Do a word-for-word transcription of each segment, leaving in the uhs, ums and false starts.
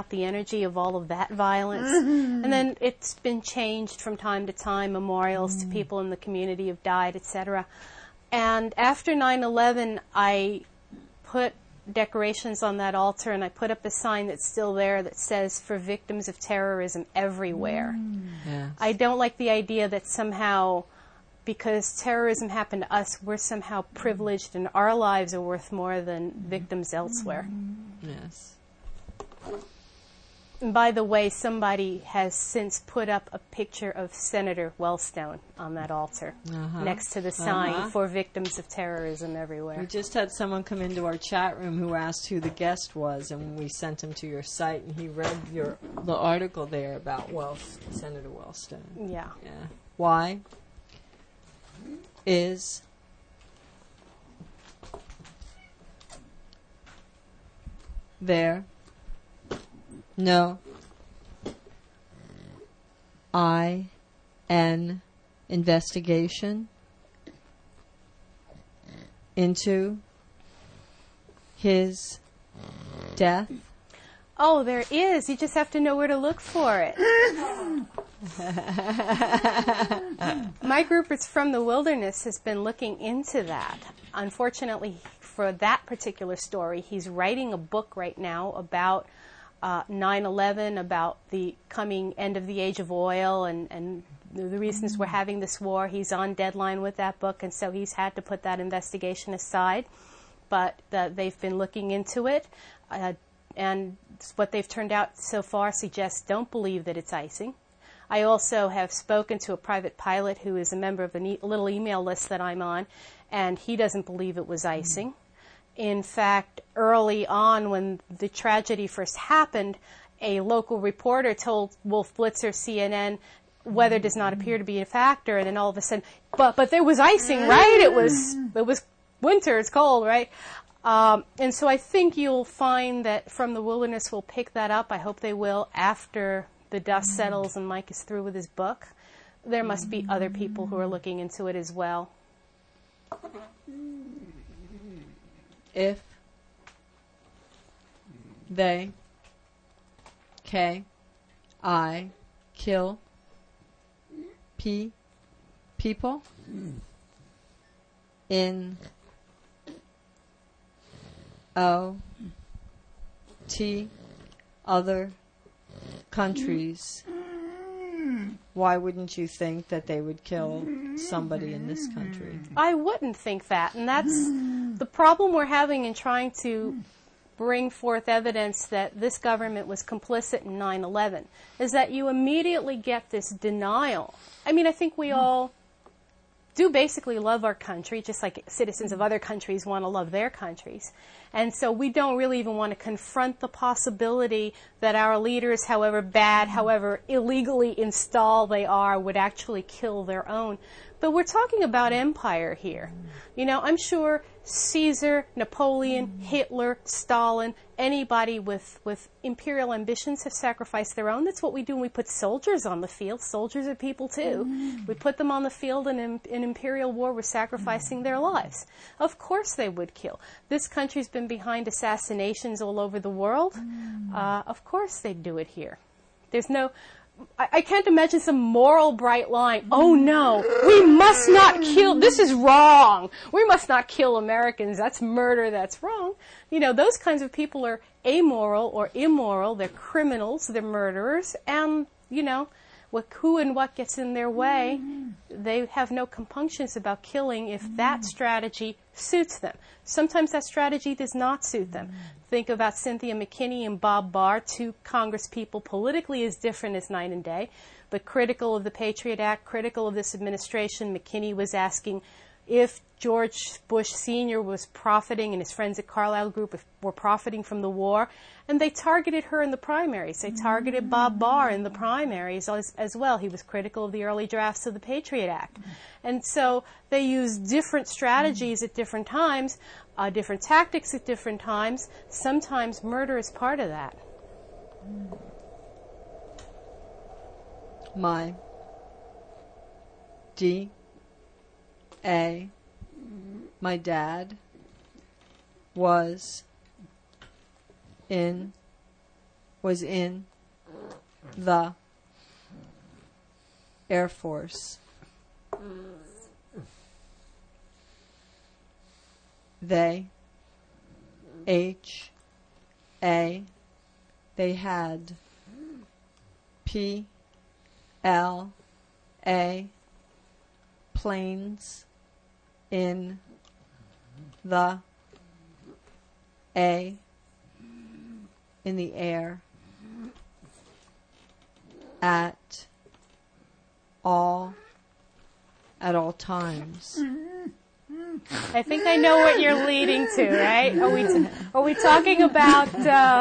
out the energy of all of that violence. Mm-hmm. And then it's been changed from time to time. Memorials mm-hmm. to people in the community have died, et cetera. And after nine eleven, I put decorations on that altar, and I put up a sign that's still there that says, "For victims of terrorism everywhere." Mm. Yes. I don't like the idea that somehow, because terrorism happened to us, we're somehow privileged and our lives are worth more than victims elsewhere. Yes. And by the way, somebody has since put up a picture of Senator Wellstone on that altar uh-huh. next to the sign uh-huh. "For victims of terrorism everywhere." We just had someone come into our chat room who asked who the guest was, and we sent him to your site, and he read your the article there about Wells, Senator Wellstone. Yeah. Yeah. Why is there no I N investigation into his death? Oh, there is. You just have to know where to look for it. My group is From the Wilderness has been looking into that. Unfortunately, for that particular story, he's writing a book right now about uh, nine eleven, about the coming end of the age of oil and, and the reasons we're having this war. He's on deadline with that book, and so he's had to put that investigation aside. But uh, they've been looking into it, uh, and what they've turned out so far suggests don't believe that it's icing. I also have spoken to a private pilot who is a member of the ne- little email list that I'm on, and he doesn't believe it was icing. In fact, early on when the tragedy first happened, a local reporter told Wolf Blitzer, C N N, weather does not appear to be a factor, and then all of a sudden, but but there was icing, right? It was it was winter, it's cold, right? Um, and so I think you'll find that From the Wilderness will pick that up. I hope they will after the dust settles and Mike is through with his book. There must be other people who are looking into it as well. If they, K, I, kill P, people in O, T, other countries, why wouldn't you think that they would kill somebody in this country? I wouldn't think that, and that's the problem we're having in trying to bring forth evidence that this government was complicit in nine eleven, is that you immediately get this denial. I mean, I think we all do basically love our country, just like citizens of other countries want to love their countries. And so we don't really even want to confront the possibility that our leaders, however bad, however illegally installed they are, would actually kill their own. But we're talking about empire here. You know, I'm sure Caesar, Napoleon, Hitler, Stalin, anybody with, with imperial ambitions have sacrificed their own. That's what we do when we put soldiers on the field. Soldiers are people too. We put them on the field, and in, in imperial war we're sacrificing their lives. Of course they would kill. This country's been behind assassinations all over the world. Uh, of course they'd do it here. There's no... I, I can't imagine some moral bright line. Oh no, we must not kill, this is wrong. We must not kill Americans. That's murder, that's wrong. You know, those kinds of people are amoral or immoral. They're criminals, they're murderers, and, you know, with who and what gets in their way, they have no compunctions about killing if that strategy suits them. Sometimes that strategy does not suit them. Think about Cynthia McKinney and Bob Barr, two Congress people politically as different as night and day, but critical of the Patriot Act, critical of this administration. McKinney was asking if George Bush Senior was profiting and his friends at Carlyle Group were profiting from the war, and they targeted her in the primaries. They targeted Bob Barr in the primaries as, as well. He was critical of the early drafts of the Patriot Act. And so they used different strategies at different times, uh, different tactics at different times. Sometimes murder is part of that. My D A my dad was in was in the Air Force. They, H, A, they had P, L, A, planes in the A, in the air, at all, at all times. I think I know what you're leading to, right? Are we t- are we talking about uh,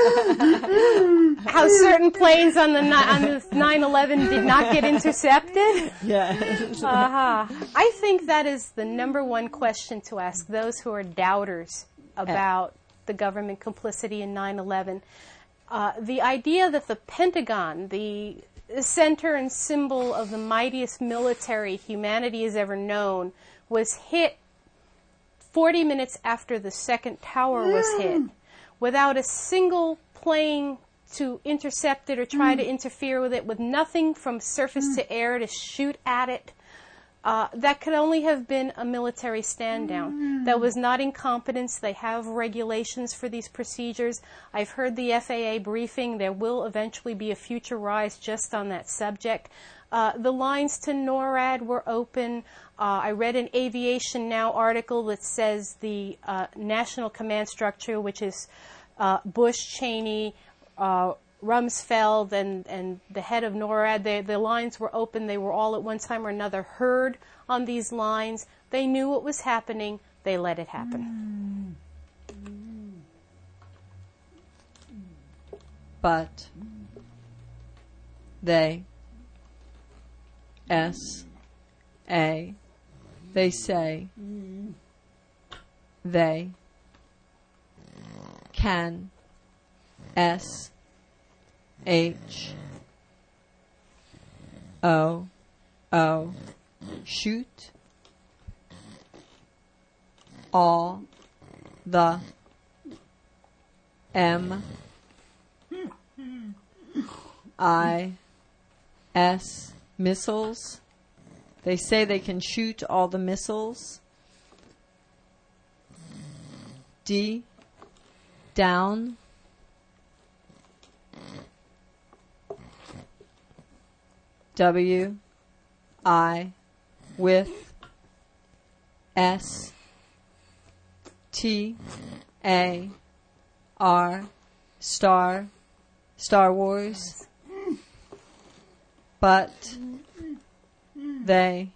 how certain planes on the ni- on the nine eleven did not get intercepted? Yes. Uh-huh. I think that is the number one question to ask those who are doubters about the government complicity in nine eleven. Uh, the idea that the Pentagon, the center and symbol of the mightiest military humanity has ever known, was hit forty minutes after the second tower was hit, without a single plane to intercept it or try to interfere with it, with nothing from surface to air to shoot at it. Uh, that could only have been a military stand down. That was not incompetence. They have regulations for these procedures. I've heard the F A A briefing. There will eventually be a future rise just on that subject. Uh, the lines to NORAD were open. Uh, I read an Aviation Now article that says the uh, National Command Structure, which is uh, Bush, Cheney, uh, Rumsfeld, and, and the head of NORAD, they, the lines were open. They were all at one time or another heard on these lines. They knew what was happening. They let it happen. But they, S, A, they say, they, can, S, H, O, O, shoot, all, the, M, I, S, missiles. They say they can shoot all the missiles. D, down. W, I, with. S, T, A, R, star, Star Wars. But they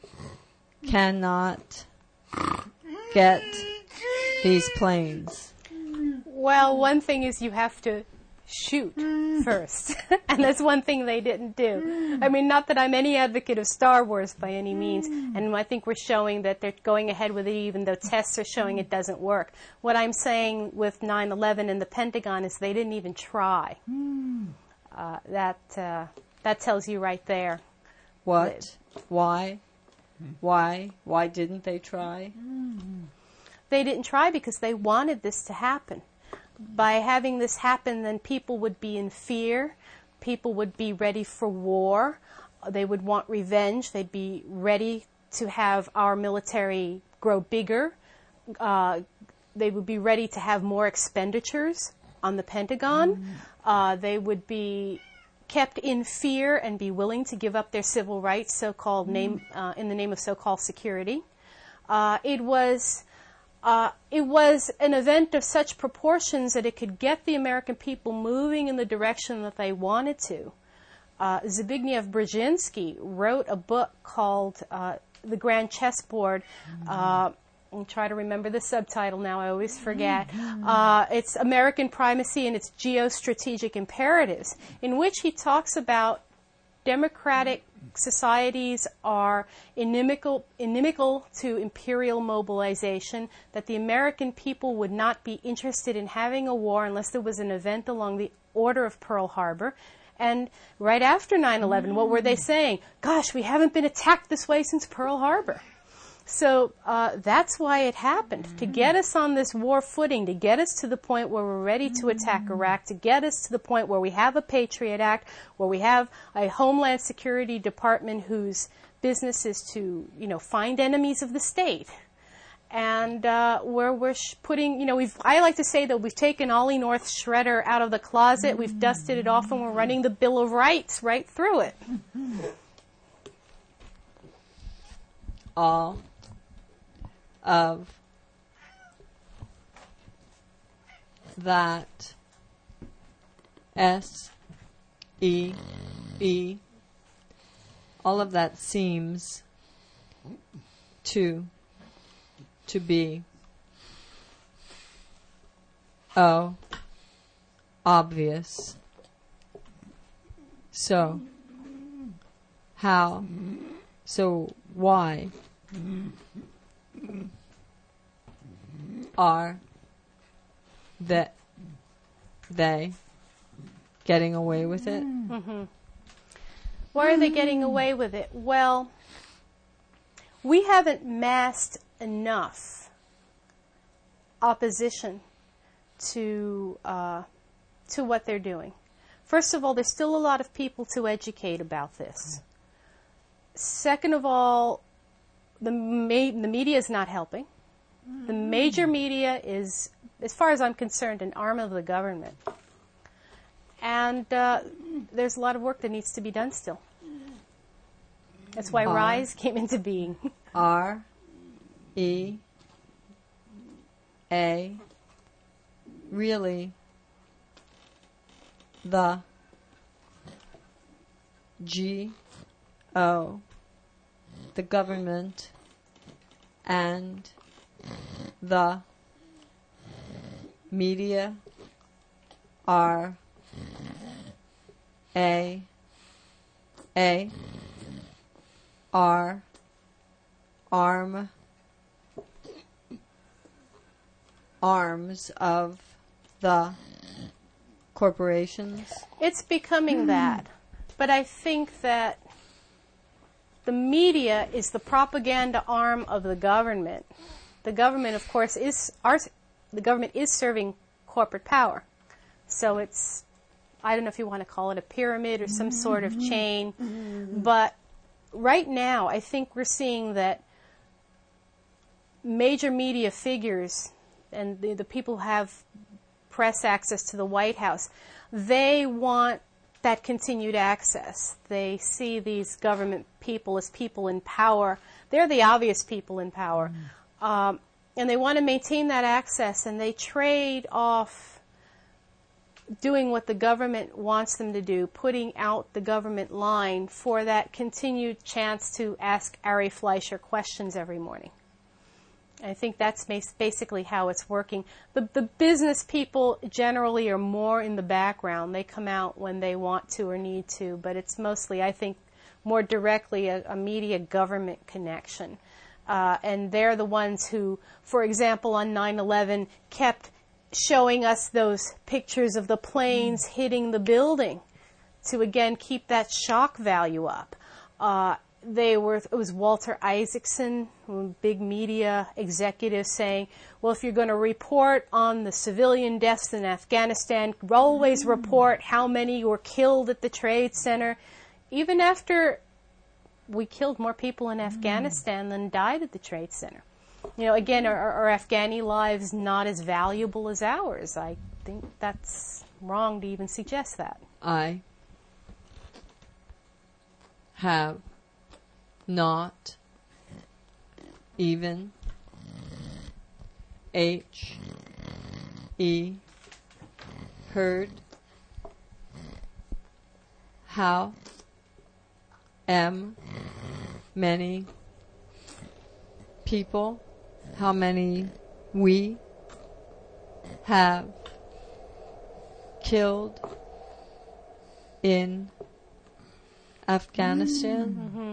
cannot get these planes. Well, one thing is you have to shoot first. And that's one thing they didn't do. I mean, not that I'm any advocate of Star Wars by any means, and I think we're showing that they're going ahead with it even though tests are showing it doesn't work. What I'm saying with nine eleven and the Pentagon is they didn't even try. Uh, that uh, that tells you right there. What? Why? Why? Why didn't they try? They didn't try because they wanted this to happen. By having this happen, then people would be in fear. People would be ready for war. They would want revenge. They'd be ready to have our military grow bigger. Uh, they would be ready to have more expenditures on the Pentagon. Uh, they would be kept in fear and be willing to give up their civil rights, so-called name uh, in the name of so-called security. Uh, it was uh, it was an event of such proportions that it could get the American people moving in the direction that they wanted to. Uh, Zbigniew Brzezinski wrote a book called uh, The Grand Chessboard. Uh, I'll try to remember the subtitle now. I always forget. Uh, it's American Primacy and its Geostrategic Imperatives, in which he talks about democratic societies are inimical, inimical to imperial mobilization, that the American people would not be interested in having a war unless there was an event along the order of Pearl Harbor. And right after nine eleven, what were they saying? Gosh, we haven't been attacked this way since Pearl Harbor. So uh, that's why it happened, to get us on this war footing, to get us to the point where we're ready to attack Iraq, to get us to the point where we have a Patriot Act, where we have a Homeland Security Department whose business is to, you know, find enemies of the state. And uh, where we're sh- putting, you know, we've, I like to say that we've taken Ollie North's shredder out of the closet, we've dusted it off, and we're running the Bill of Rights right through it. All of that S E E, all of that seems to to be oh obvious. So how, so why are that they getting away with it? Mm-hmm. Why are they getting away with it? Well, we haven't massed enough opposition to uh, to what they're doing. First of all, there's still a lot of people to educate about this. Second of all, the ma- the media is not helping. The major media is, as far as I'm concerned, an arm of the government. And uh, there's a lot of work that needs to be done still. That's why R- RISE came into being. R E A really the G O, the government, and the media are A A are arm arms of the corporations. It's becoming that. But I think that the media is the propaganda arm of the government. The government, of course, is our, the government is serving corporate power. So it's, I don't know if you want to call it a pyramid or some sort of chain, but right now I think we're seeing that major media figures and the, the people who have press access to the White House, they want that continued access. They see these government people as people in power. They're the obvious people in power. Mm. Um, and they want to maintain that access, and they trade off doing what the government wants them to do, putting out the government line for that continued chance to ask Ari Fleischer questions every morning. I think that's basically how it's working. The, the business people generally are more in the background. They come out when they want to or need to, but it's mostly, I think, more directly a, a media government connection. Uh, and they're the ones who, for example, on nine eleven kept showing us those pictures of the planes mm. hitting the building to, again, keep that shock value up. Uh, They were, it was Walter Isaacson, a big media executive, saying, well, if you're going to report on the civilian deaths in Afghanistan, always mm. report how many were killed at the Trade Center. Even after we killed more people in mm. Afghanistan than died at the Trade Center. You know, again, are, are Afghani lives not as valuable as ours? I think that's wrong to even suggest that. I have not even H E heard how m many people, how many we have killed in Afghanistan. Mm-hmm.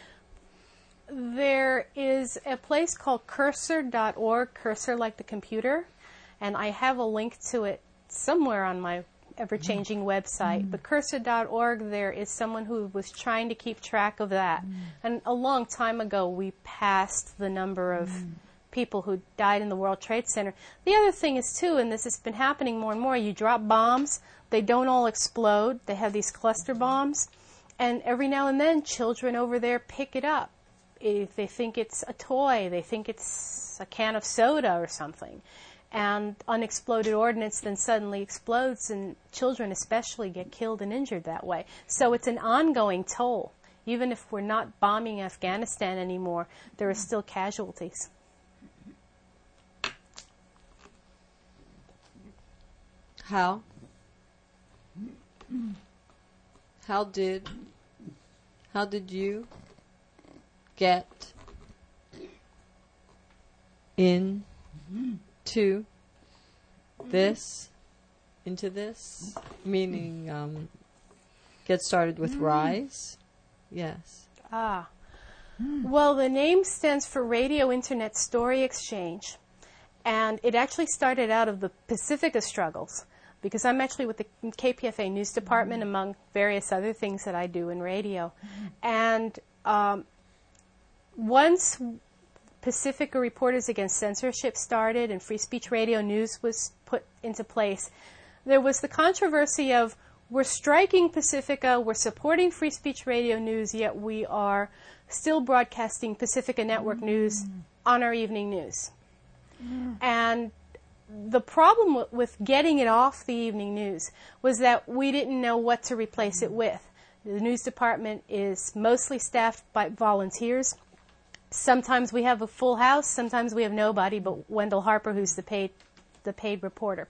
There is a place called cursor dot org, cursor like the computer, and I have a link to it somewhere on my ever-changing website. But cursor dot org, there is someone who was trying to keep track of that. And a long time ago, we passed the number of people who died in the World Trade Center. The other thing is, too, and this has been happening more and more, you drop bombs, they don't all explode. They have these cluster bombs. And every now and then, children over there pick it up. If they think it's a toy, they think it's a can of soda or something. And unexploded ordnance then suddenly explodes, and children especially get killed and injured that way. So it's an ongoing toll. Even if we're not bombing Afghanistan anymore, there are still casualties. How? How did, how did you get in to this, into this, meaning um, get started with RISE? Yes. Ah. Well, the name stands for Radio Internet Story Exchange, and it actually started out of the Pacifica struggles, because I'm actually with the K P F A News Department, among various other things that I do in radio. And um, once Pacifica Reporters Against Censorship started and Free Speech Radio News was put into place, there was the controversy of, we're striking Pacifica, we're supporting Free Speech Radio News, yet we are still broadcasting Pacifica Network mm. News on our evening news. Mm. And the problem w- with getting it off the evening news was that we didn't know what to replace it with. The news department is mostly staffed by volunteers. Sometimes we have a full house, sometimes we have nobody but Wendell Harper, who's the paid the paid reporter.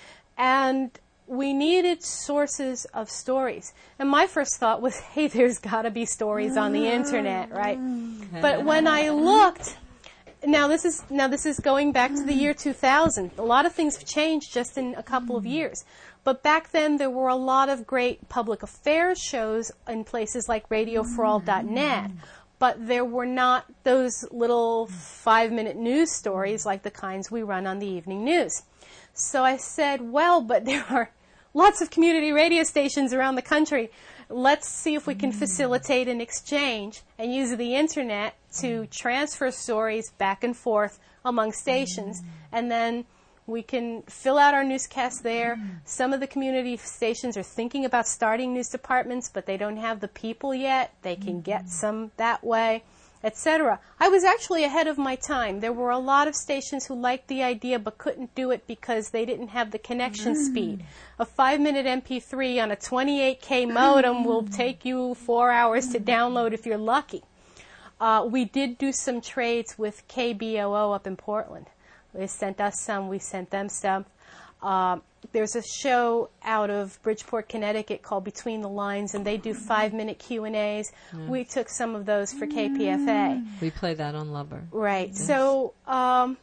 And we needed sources of stories. And my first thought was, hey, there's got to be stories on the internet, right? But when I looked, now this is now this is going back to the year two thousand. A lot of things have changed just in a couple of years. But back then, there were a lot of great public affairs shows in places like radio for all dot net. But there were not those little five-minute news stories like the kinds we run on the evening news. So I said, well, but there are lots of community radio stations around the country. Let's see if we can facilitate an exchange and use the internet to transfer stories back and forth among stations. And then we can fill out our newscasts there. Some of the community stations are thinking about starting news departments, but they don't have the people yet. They can get some that way, et cetera. I was actually ahead of my time. There were a lot of stations who liked the idea but couldn't do it because they didn't have the connection mm. speed. A five-minute M P three on a twenty-eight K modem will take you four hours to download if you're lucky. Uh, we did do some trades with K B O O up in Portland. They sent us some, we sent them some. Uh, there's a show out of Bridgeport, Connecticut called Between the Lines, and they do five-minute Q and A's. Yes. We took some of those for K P F A. We play that on Lover. Right. Yes. So um,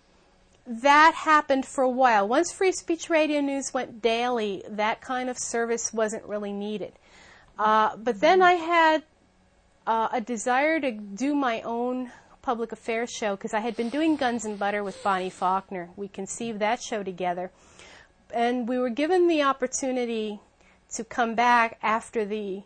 that happened for a while. Once Free Speech Radio News went daily, that kind of service wasn't really needed. Uh, but then I had uh, a desire to do my own public affairs show, because I had been doing Guns and Butter with Bonnie Faulkner. We conceived that show together. And we were given the opportunity to come back after the,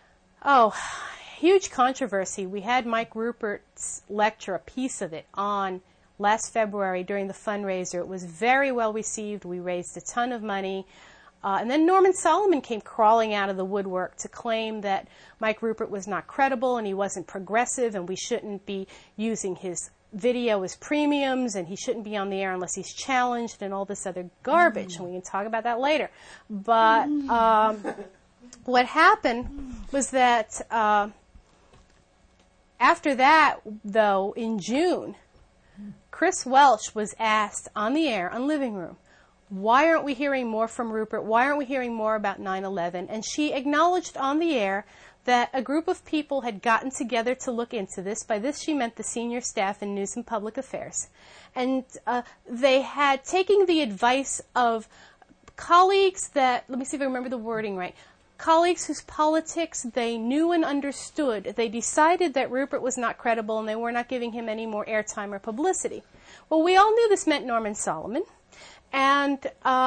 oh, huge controversy. We had Mike Rupert's lecture, a piece of it, on last February during the fundraiser. It was very well received. We raised a ton of money. Uh, and then Norman Solomon came crawling out of the woodwork to claim that Mike Rupert was not credible and he wasn't progressive and we shouldn't be using his video as premiums and he shouldn't be on the air unless he's challenged and all this other garbage. Mm. And we can talk about that later. But um, what happened was that uh, after that, though, in June, Chris Welch was asked on the air, on Living Room, why aren't we hearing more from Rupert? Why aren't we hearing more about nine eleven? And she acknowledged on the air that a group of people had gotten together to look into this. By this, she meant the senior staff in News and Public Affairs. And uh, they had taken the advice of colleagues that, let me see if I remember the wording right, colleagues whose politics they knew and understood. They decided that Rupert was not credible and they were not giving him any more airtime or publicity. Well, we all knew this meant Norman Solomon. And uh,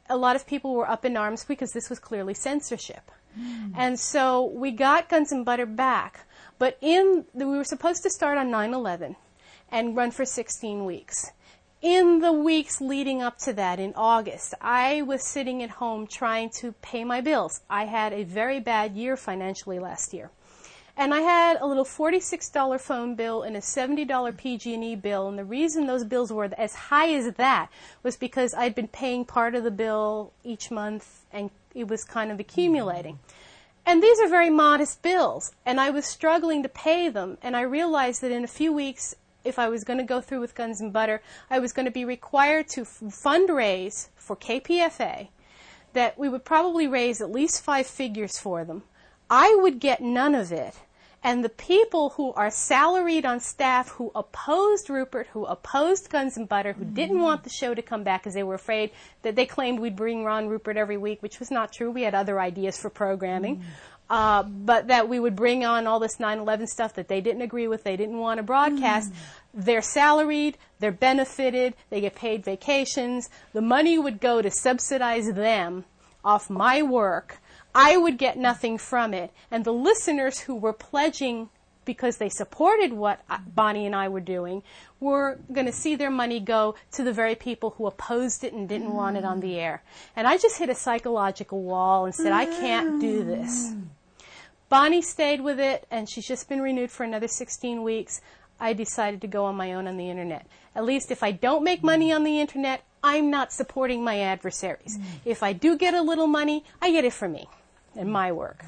a lot of people were up in arms because this was clearly censorship. Mm. And so we got Guns and Butter back. But in the, we were supposed to start on nine eleven and run for sixteen weeks. In the weeks leading up to that, in August, I was sitting at home trying to pay my bills. I had a very bad year financially last year. And I had a little forty-six dollars phone bill and a seventy dollars P G and E bill. And the reason those bills were as high as that was because I'd been paying part of the bill each month, and it was kind of accumulating. And these are very modest bills, and I was struggling to pay them. And I realized that in a few weeks, if I was going to go through with Guns and Butter, I was going to be required to f- fundraise for K P F A, that we would probably raise at least five figures for them. I would get none of it. And the people who are salaried on staff who opposed Rupert, who opposed Guns and Butter, who mm-hmm. didn't want the show to come back because they were afraid that they claimed we'd bring Ron Rupert every week, which was not true. We had other ideas for programming. Mm-hmm. Uh, but that we would bring on all this nine eleven stuff that they didn't agree with, they didn't want to broadcast. Mm-hmm. They're salaried, they're benefited, they get paid vacations. The money would go to subsidize them off my work. I would get nothing from it. And the listeners who were pledging because they supported what Bonnie and I were doing were going to see their money go to the very people who opposed it and didn't mm. want it on the air. And I just hit a psychological wall and said, I can't do this. Bonnie stayed with it, and she's just been renewed for another sixteen weeks. I decided to go on my own on the Internet. At least if I don't make money on the Internet, I'm not supporting my adversaries. Mm. If I do get a little money, I get it for me and my work.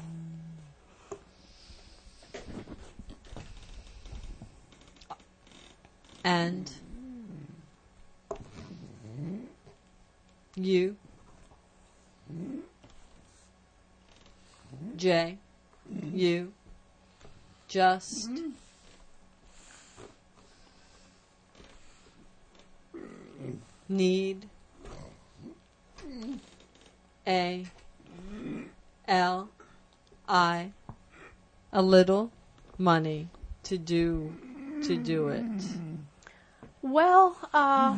And you, Jay, you, just need a L I a little money to do to do it. Well, uh,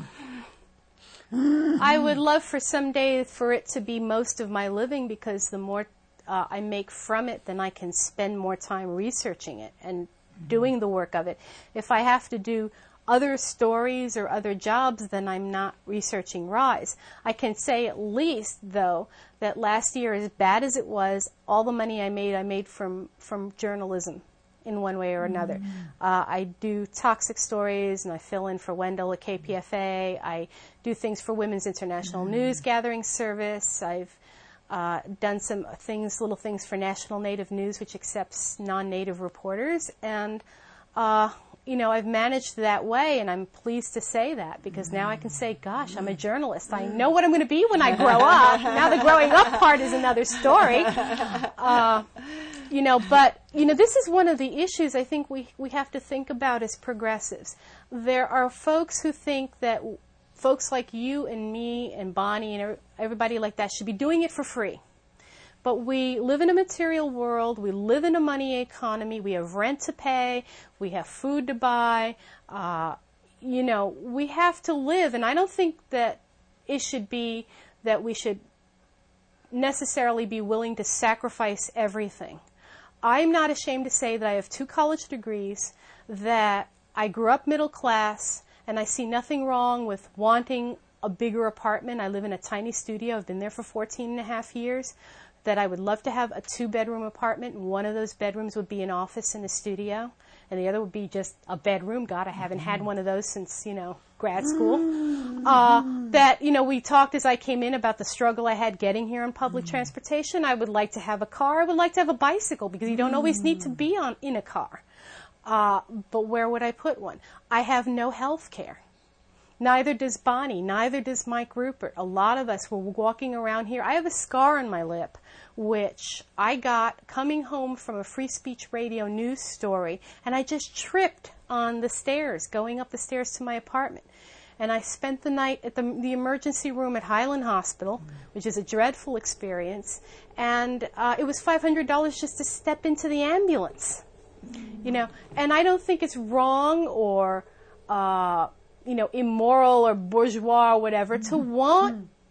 I would love for someday for it to be most of my living, because the more uh, I make from it, then I can spend more time researching it and doing the work of it. If I have to do other stories or other jobs, then I'm not researching Rise. I can say at least, though, that last year, as bad as it was, all the money I made, I made from, from journalism in one way or another. Mm. Uh, I do toxic stories, and I fill in for Wendell at K P F A. I do things for Women's International mm. News Gathering Service. I've uh, done some things, little things for National Native News, which accepts non-native reporters. And, uh, you know, I've managed that way, and I'm pleased to say that, because now I can say, gosh, I'm a journalist. I know what I'm going to be when I grow up. Now the growing up part is another story. Uh, you know, but, you know, this is one of the issues I think we, we have to think about as progressives. There are folks who think that folks like you and me and Bonnie and everybody like that should be doing it for free. But we live in a material world, we live in a money economy, we have rent to pay, we have food to buy, uh, you know, we have to live. And I don't think that it should be that we should necessarily be willing to sacrifice everything. I'm not ashamed to say that I have two college degrees, that I grew up middle class, and I see nothing wrong with wanting a bigger apartment. I live in a tiny studio, I've been there for fourteen and a half years. That I would love to have a two-bedroom apartment, and one of those bedrooms would be an office and a studio, and the other would be just a bedroom. God, I haven't had one of those since, you know, grad school. Uh, that, you know, we talked as I came in about the struggle I had getting here on public transportation. I would like to have a car. I would like to have a bicycle, because you don't always need to be on in a car. Uh, but where would I put one? I have no health care. Neither does Bonnie. Neither does Mike Rupert. A lot of us were walking around here. I have a scar on my lip, which I got coming home from a Free Speech Radio news story, and I just tripped on the stairs, going up the stairs to my apartment. And I spent the night at the, the emergency room at Highland Hospital, which is a dreadful experience, and uh, it was five hundred dollars just to step into the ambulance. You know, and I don't think it's wrong or Uh, you know, immoral or bourgeois or whatever, to want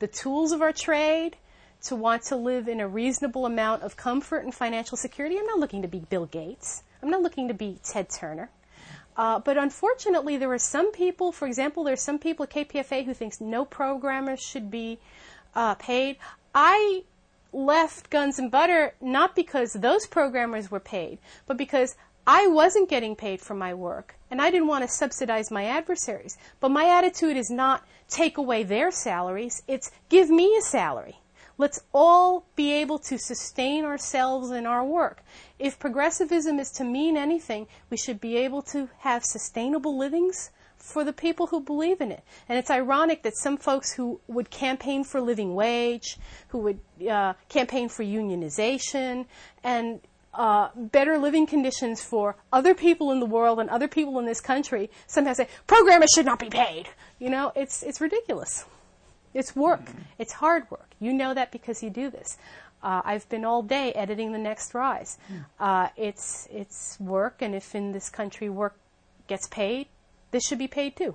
the tools of our trade, to want to live in a reasonable amount of comfort and financial security. I'm not looking to be Bill Gates. I'm not looking to be Ted Turner. Uh, but unfortunately, there are some people, for example, there are some people at K P F A who thinks no programmers should be uh, paid. I left Guns and Butter not because those programmers were paid, but because I wasn't getting paid for my work, and I didn't want to subsidize my adversaries. But my attitude is not take away their salaries, it's give me a salary. Let's all be able to sustain ourselves in our work. If progressivism is to mean anything, we should be able to have sustainable livings for the people who believe in it. And it's ironic that some folks who would campaign for living wage, who would uh, campaign for unionization, and uh, better living conditions for other people in the world and other people in this country, sometimes say, programmers should not be paid. You know, it's it's ridiculous. It's work. It's hard work. You know that because you do this. Uh, I've been all day editing The Next Rise. Uh, it's it's work, and if in this country work gets paid, this should be paid too.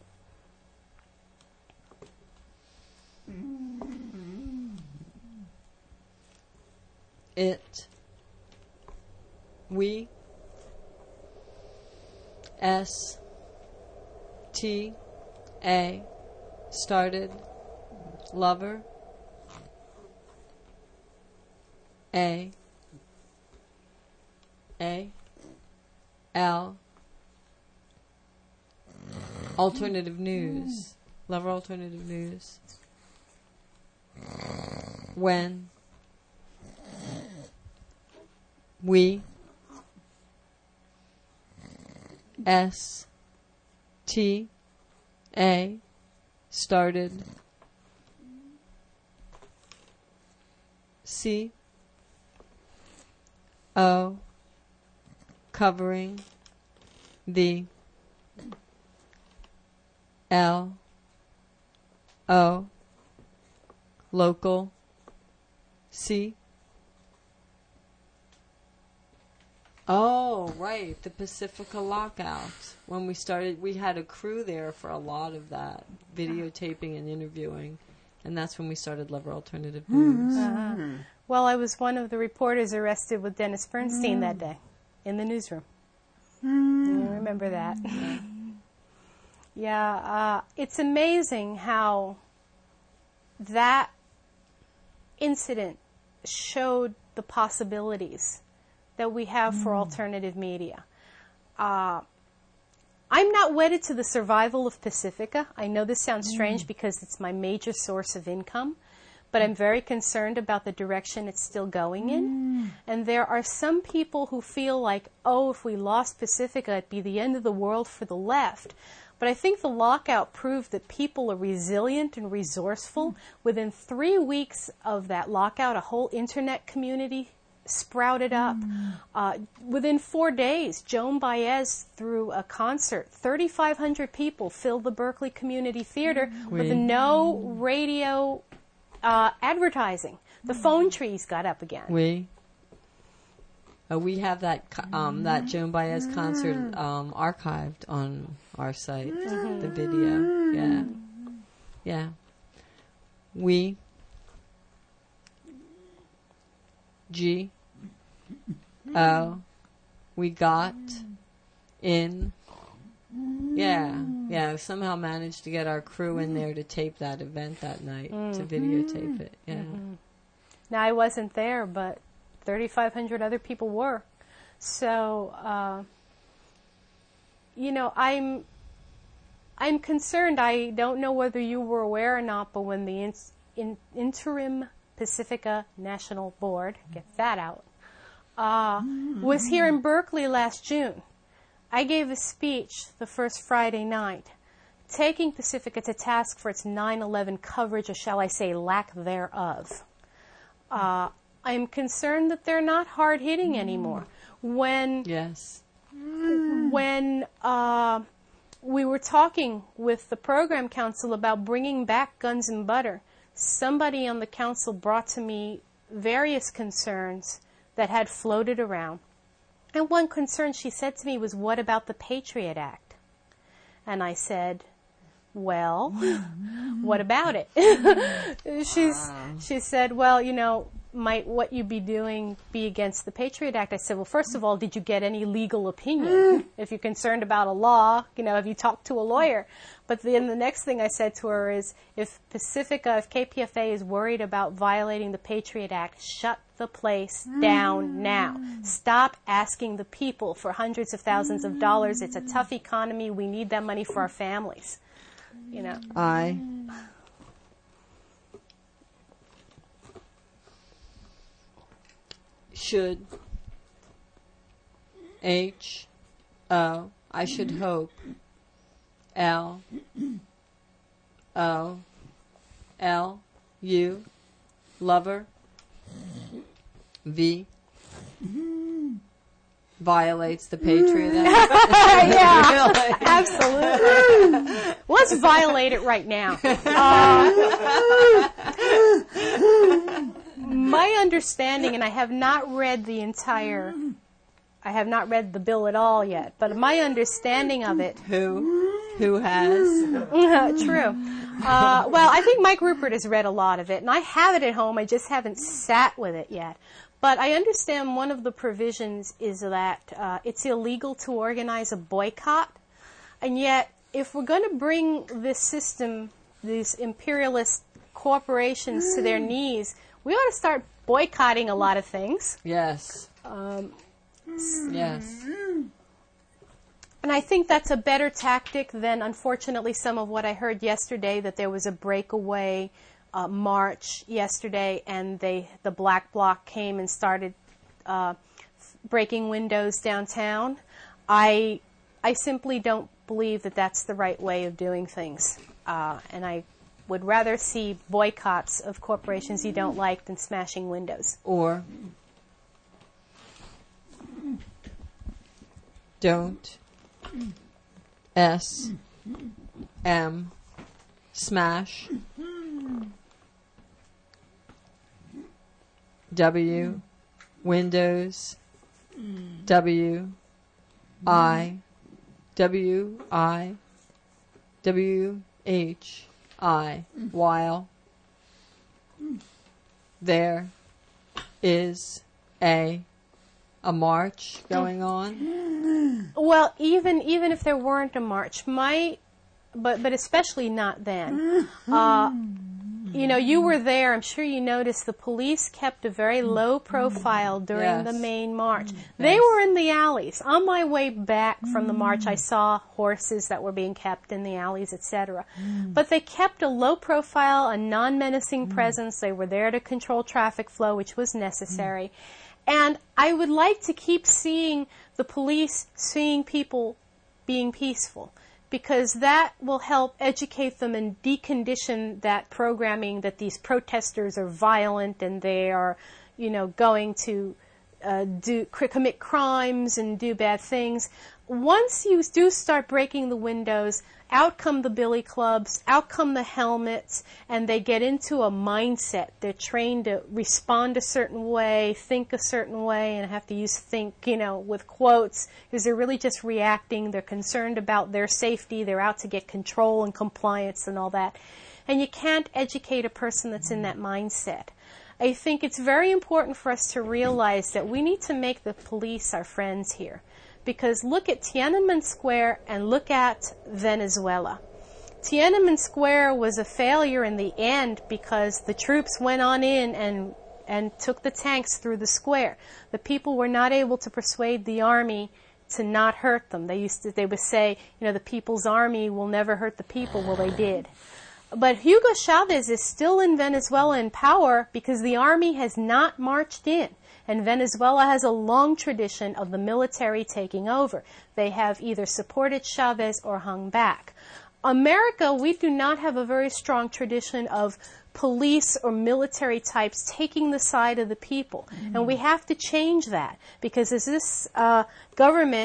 It, we, S, T, A, started, lover, A, A, L, alternative news, lover alternative news, when, we, S, T, A, started, C, O, covering, the, L, O, local, C. Oh, right, the Pacifica lockout. When we started, we had a crew there for a lot of that, videotaping and interviewing, and that's when we started Lover Alternative News. Uh-huh. Well, I was one of the reporters arrested with Dennis Bernstein mm. that day in the newsroom. Mm. I remember that. Yeah, yeah uh, it's amazing how that incident showed the possibilities that we have mm. for alternative media. Uh, I'm not wedded to the survival of Pacifica. I know this sounds strange mm. because it's my major source of income, but I'm very concerned about the direction it's still going in. Mm. And there are some people who feel like, oh, if we lost Pacifica, it'd be the end of the world for the left. But I think the lockout proved that people are resilient and resourceful. Mm. Within three weeks of that lockout, a whole internet community sprouted up. Mm. Uh, within four days, Joan Baez threw a concert. thirty-five hundred people filled the Berkeley Community Theater mm. with no radio uh, advertising. The mm. phone trees got up again. We uh, we have that um, that Joan Baez concert um, archived on our site. Mm-hmm. The video, yeah, yeah. We G. Oh, we got in. Yeah, yeah. Somehow managed to get our crew in there to tape that event that night, mm. to videotape it. Yeah. Mm-hmm. Now, I wasn't there, but thirty-five hundred other people were. So, uh, you know, I'm I'm concerned. I don't know whether you were aware or not, but when the in, in, interim Pacifica National Board, get that out, uh, mm-hmm. was here in Berkeley last June, I gave a speech the first Friday night, taking Pacifica to task for its nine eleven coverage, or shall I say lack thereof. Uh, I'm concerned that they're not hard-hitting mm. anymore. When yes, when uh, we were talking with the program council about bringing back Guns and Butter, somebody on the council brought to me various concerns that had floated around. And one concern she said to me was, what about the Patriot Act? And I said, well, what about it? She's, she said, well, you know, might what you be doing be against the Patriot Act? I said, well, first of all, did you get any legal opinion? If you're concerned about a law, you know, have you talked to a lawyer? But then the next thing I said to her is, if Pacifica, if K P F A is worried about violating the Patriot Act, shut the place down now. Stop asking the people for hundreds of thousands of dollars. It's a tough economy. We need that money for our families. You know. I should H O I should hope L O L U lover V violates the Patriot Act. Yeah, absolutely. Let's violate it right now. Uh, my understanding, and I have not read the entire, I have not read the bill at all yet, but my understanding of it. Who? Who has? True. Uh, well, I think Mike Rupert has read a lot of it, and I have it at home. I just haven't sat with it yet. But I understand one of the provisions is that uh, it's illegal to organize a boycott. And yet, if we're going to bring this system, these imperialist corporations to their knees, we ought to start boycotting a lot of things. Yes. Um, yes. And I think that's a better tactic than, unfortunately, some of what I heard yesterday, that there was a breakaway Uh, march yesterday, and they the Black Bloc came and started uh, breaking windows downtown. I I simply don't believe that that's the right way of doing things, uh, and I would rather see boycotts of corporations you don't like than smashing windows. Or don't S M smash W Windows W I W I W H I while there is a a march going on. Well, even even if there weren't a march, my but but especially not then. Uh, You know, you were there. I'm sure you noticed the police kept a very low profile during Yes. the main march. Yes. They were in the alleys. On my way back from the march, I saw horses that were being kept in the alleys, et cetera. But they kept a low profile, a non-menacing presence. They were there to control traffic flow, which was necessary. And I would like to keep seeing the police, seeing people being peaceful, because that will help educate them and decondition that programming that these protesters are violent and they are, you know, going to uh, do commit crimes and do bad things. Once you do start breaking the windows, out come the billy clubs, out come the helmets, and they get into a mindset. They're trained to respond a certain way, think a certain way, and I have to use think, you know, with quotes, because they're really just reacting. They're concerned about their safety. They're out to get control and compliance and all that. And you can't educate a person that's in that mindset. I think it's very important for us to realize that we need to make the police our friends here. Because look at Tiananmen Square and look at Venezuela. Tiananmen Square was a failure in the end because the troops went on in and and took the tanks through the square. The people were not able to persuade the army to not hurt them. They used to they would say, you know, the people's army will never hurt the people. Well, they did. But Hugo Chavez is still in Venezuela in power because the army has not marched in. And Venezuela has a long tradition of the military taking over. They have either supported Chavez or hung back. America, we do not have a very strong tradition of police or military types taking the side of the people. Mm-hmm. And we have to change that because as this uh, government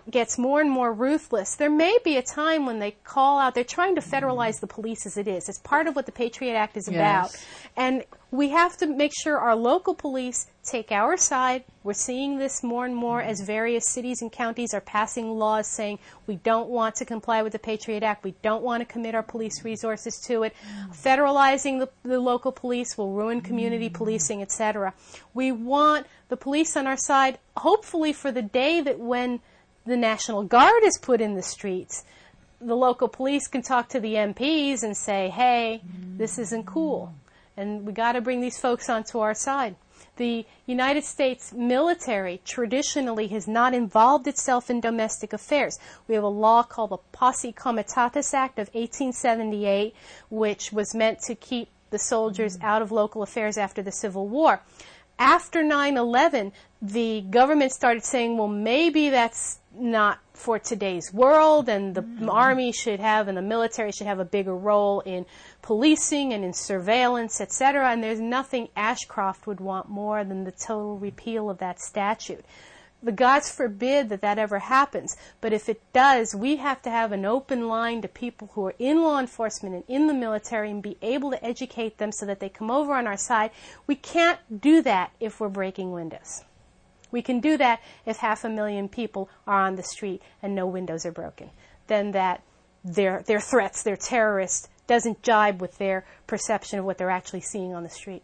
gets more and more ruthless, there may be a time when they call out, they're trying to federalize the police as it is. It's part of what the Patriot Act is Yes. about. And we have to make sure our local police take our side. We're seeing this more and more as various cities and counties are passing laws saying we don't want to comply with the Patriot Act. We don't want to commit our police resources to it. Federalizing the, the local police will ruin community policing, et cetera. We want the police on our side, hopefully for the day that when the National Guard is put in the streets, the local police can talk to the M Ps and say, hey, this isn't cool. And we got to bring these folks onto our side. The United States military traditionally has not involved itself in domestic affairs. We have a law called the Posse Comitatus Act of eighteen seventy-eight, which was meant to keep the soldiers out of local affairs after the Civil War. After nine eleven, the government started saying, well, maybe that's not for today's world, and the mm-hmm. Army should have, and the military should have a bigger role in policing and in surveillance, et cetera. And there's nothing Ashcroft would want more than the total repeal of that statute. The gods forbid that that ever happens, but if it does, we have to have an open line to people who are in law enforcement and in the military and be able to educate them so that they come over on our side. We can't do that if we're breaking windows. We can do that if half a million people are on the street and no windows are broken. Then that their their threats, their terrorists, doesn't jibe with their perception of what they're actually seeing on the street.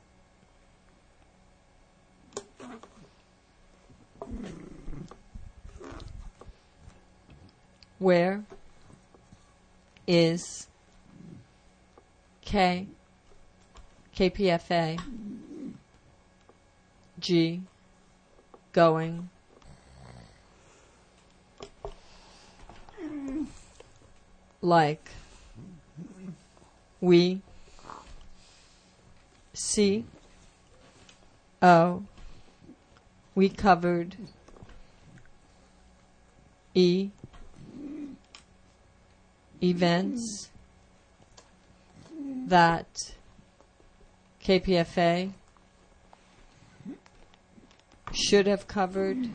Where is K, K P F A, G, going? Like we C O we covered E events that K P F A should have covered.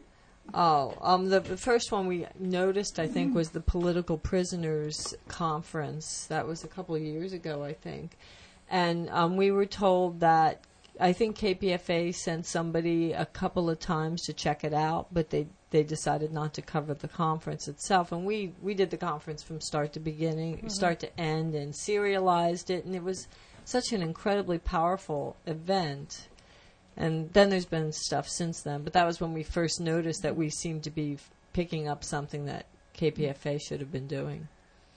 Oh, um, the, the first one we noticed, I think, was the Political Prisoners Conference. That was a couple of years ago, I think. And um, we were told that, I think K P F A sent somebody a couple of times to check it out, but they they decided not to cover the conference itself. And we, we did the conference from start to beginning, mm-hmm. start to end, and serialized it. And it was such an incredibly powerful event. And then there's been stuff since then. But that was when we first noticed that we seemed to be f- picking up something that K P F A should have been doing.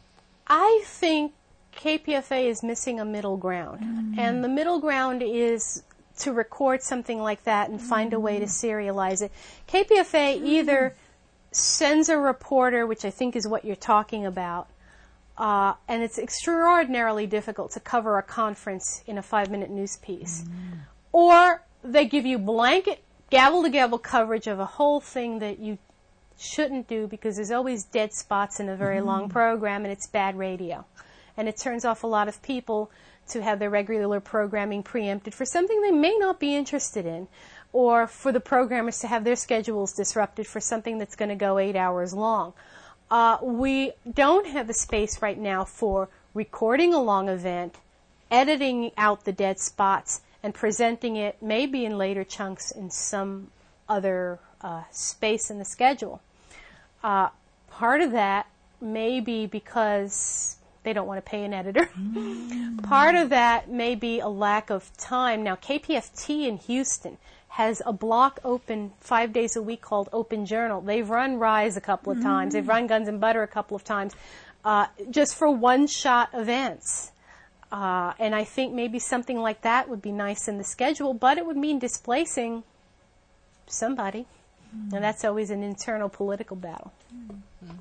I think K P F A is missing a middle ground. Mm-hmm. And the middle ground is to record something like that and mm-hmm. find a way to serialize it. K P F A mm-hmm. either sends a reporter, which I think is what you're talking about, uh, and it's extraordinarily difficult to cover a conference in a five-minute news piece, mm-hmm. or they give you blanket, gavel-to-gavel coverage of a whole thing that you shouldn't do because there's always dead spots in a very mm-hmm. long program, and it's bad radio. And it turns off a lot of people to have their regular programming preempted for something they may not be interested in, or for the programmers to have their schedules disrupted for something that's going to go eight hours long. Uh, we don't have the space right now for recording a long event, editing out the dead spots, and presenting it maybe in later chunks in some other uh, space in the schedule. Uh, part of that may be because they don't want to pay an editor. Mm. Part of that may be a lack of time. Now, K P F T in Houston has a block open five days a week called Open Journal. They've run Rise a couple of mm. times. They've run Guns and Butter a couple of times, uh, just for one-shot events. Uh, and I think maybe something like that would be nice in the schedule, but it would mean displacing somebody. Mm. And that's always an internal political battle. Mm-hmm.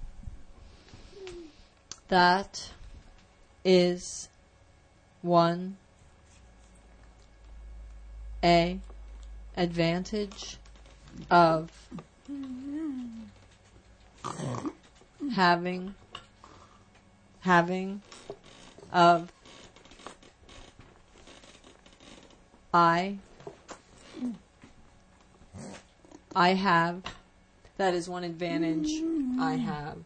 That is one A advantage of having having of I I have That is one advantage I have.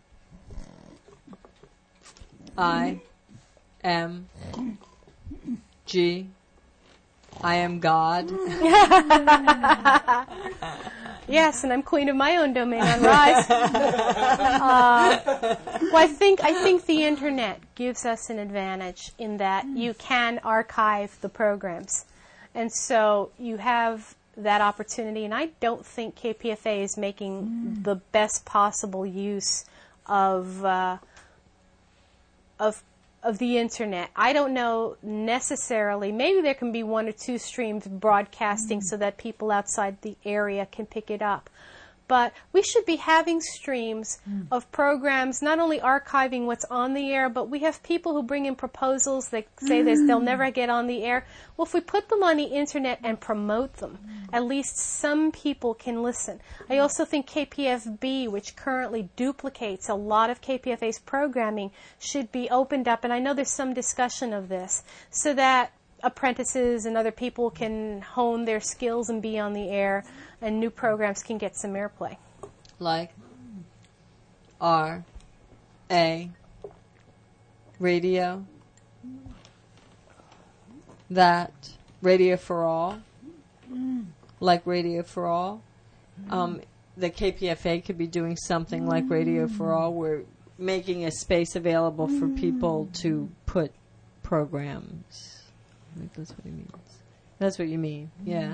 I am G. I am God. Yes, and I'm queen of my own domain on Rise. uh, well, I think I think the internet gives us an advantage in that you can archive the programs, and so you have that opportunity. And I don't think K P F A is making the best possible use of uh, of of the internet. I don't know necessarily. Maybe there can be one or two streams broadcasting so that people outside the area can pick it up. But we should be having streams of programs, not only archiving what's on the air, but we have people who bring in proposals that say there's, they'll never get on the air. Well, if we put them on the internet and promote them, at least some people can listen. I also think K P F B, which currently duplicates a lot of K P F A's programming, should be opened up, and I know there's some discussion of this, so that apprentices and other people can hone their skills and be on the air, and new programs can get some airplay. Like R A Radio, that Radio for All, like Radio for All. Um, the K P F A could be doing something like Radio for All. We're making a space available for people to put programs. I think that's what he means. That's what you mean, yeah.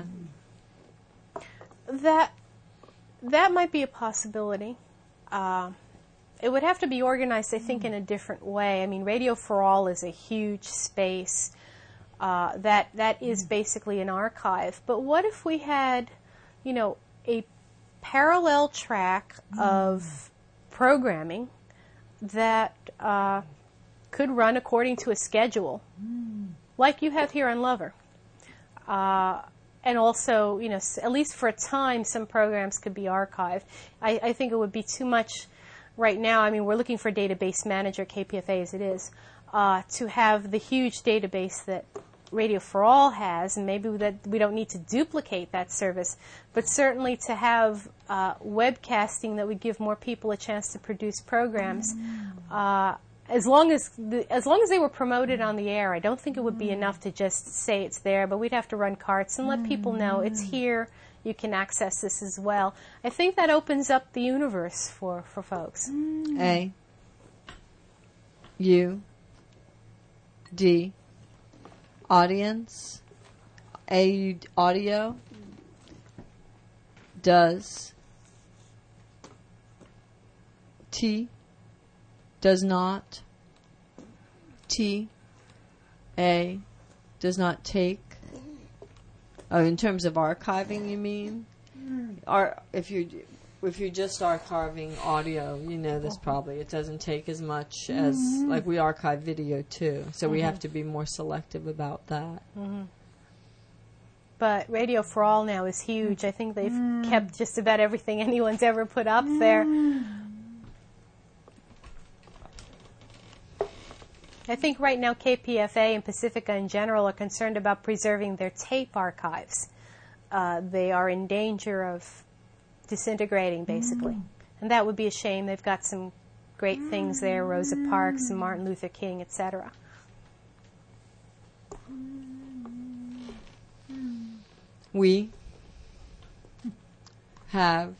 That that might be a possibility. Uh, it would have to be organized, I think, in a different way. I mean, Radio for All is a huge space. Uh, that that is basically an archive. But what if we had, you know, a parallel track of programming that uh, could run according to a schedule, like you have here on Lover. Uh, and also, you know, s- at least for a time, some programs could be archived. I, I think it would be too much right now. I mean, we're looking for a database manager, K P F A as it is, uh, to have the huge database that Radio for All has, and maybe that we don't need to duplicate that service, but certainly to have uh, webcasting that would give more people a chance to produce programs. Uh, As long as the, as long as they were promoted on the air, I don't think it would be enough to just say it's there, but we'd have to run carts and let people know it's here, you can access this as well. I think that opens up the universe for, for folks. A U D Audience A U Audio does T does not T A does not take. Oh, in terms of archiving, you mean? Ar- if you if you're just archiving audio, you know this probably. It doesn't take as much as like we archive video too, so we have to be more selective about that. Mm-hmm. But Radio for All now is huge. I think they've kept just about everything anyone's ever put up there. I think right now K P F A and Pacifica in general are concerned about preserving their tape archives. Uh, they are in danger of disintegrating, basically. Mm. And that would be a shame. They've got some great mm. things there, Rosa Parks and Martin Luther King, et cetera. We have